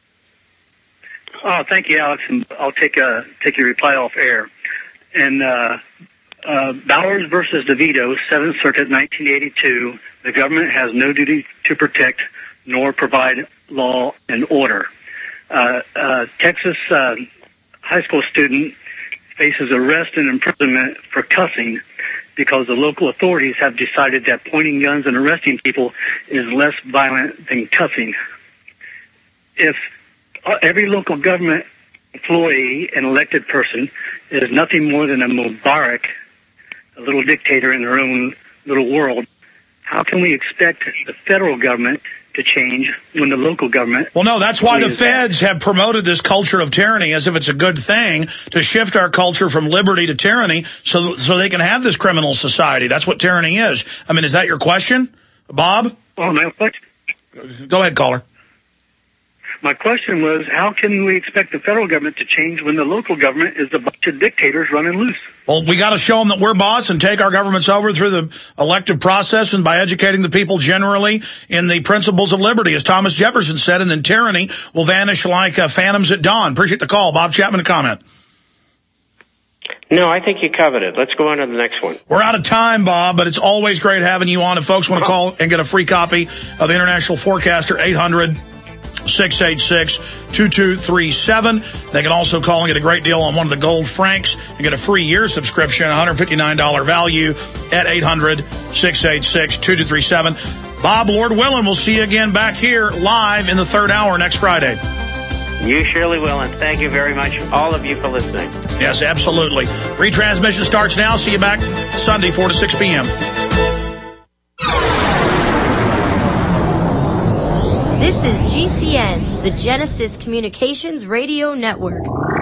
Oh, thank you, Alex. And I'll take a, take your reply off air. And uh, uh, Bowers versus DeVito, Seventh Circuit, nineteen eighty-two. The government has no duty to protect nor provide law and order. Uh, uh, Texas uh, high school student faces arrest and imprisonment for cussing because the local authorities have decided that pointing guns and arresting people is less violent than cussing. If uh, every local government employee and elected person is nothing more than a Mubarak, a little dictator in their own little world, how can we expect the federal government to change when the local government... Well, no, that's why the feds have promoted this culture of tyranny as if it's a good thing to shift our culture from liberty to tyranny so so they can have this criminal society. That's what tyranny is. I mean, is that your question, Bob? Oh, my question. Go ahead, caller. My question was, how can we expect the federal government to change when the local government is a bunch of dictators running loose? Well, we got to show them that we're boss and take our governments over through the elective process and by educating the people generally in the principles of liberty, as Thomas Jefferson said, and then tyranny will vanish like uh, phantoms at dawn. Appreciate the call. Bob Chapman, a comment. No, I think you covered it. Let's go on to the next one. We're out of time, Bob, but it's always great having you on. If folks want to call and get a free copy of the International Forecaster, eight hundred, six eight six, two two three seven. They can also call and get a great deal on one of the gold francs and get a free year subscription, one hundred fifty-nine dollars value at eight hundred, six eight six, two two three seven. Bob, Lord willing, we'll see you again back here live in the third hour next Friday. You surely will, and thank you very much, all of you, for listening. Yes, absolutely. Retransmission starts now. See you back Sunday, four to six p.m. This is G C N, the Genesis Communications Radio Network.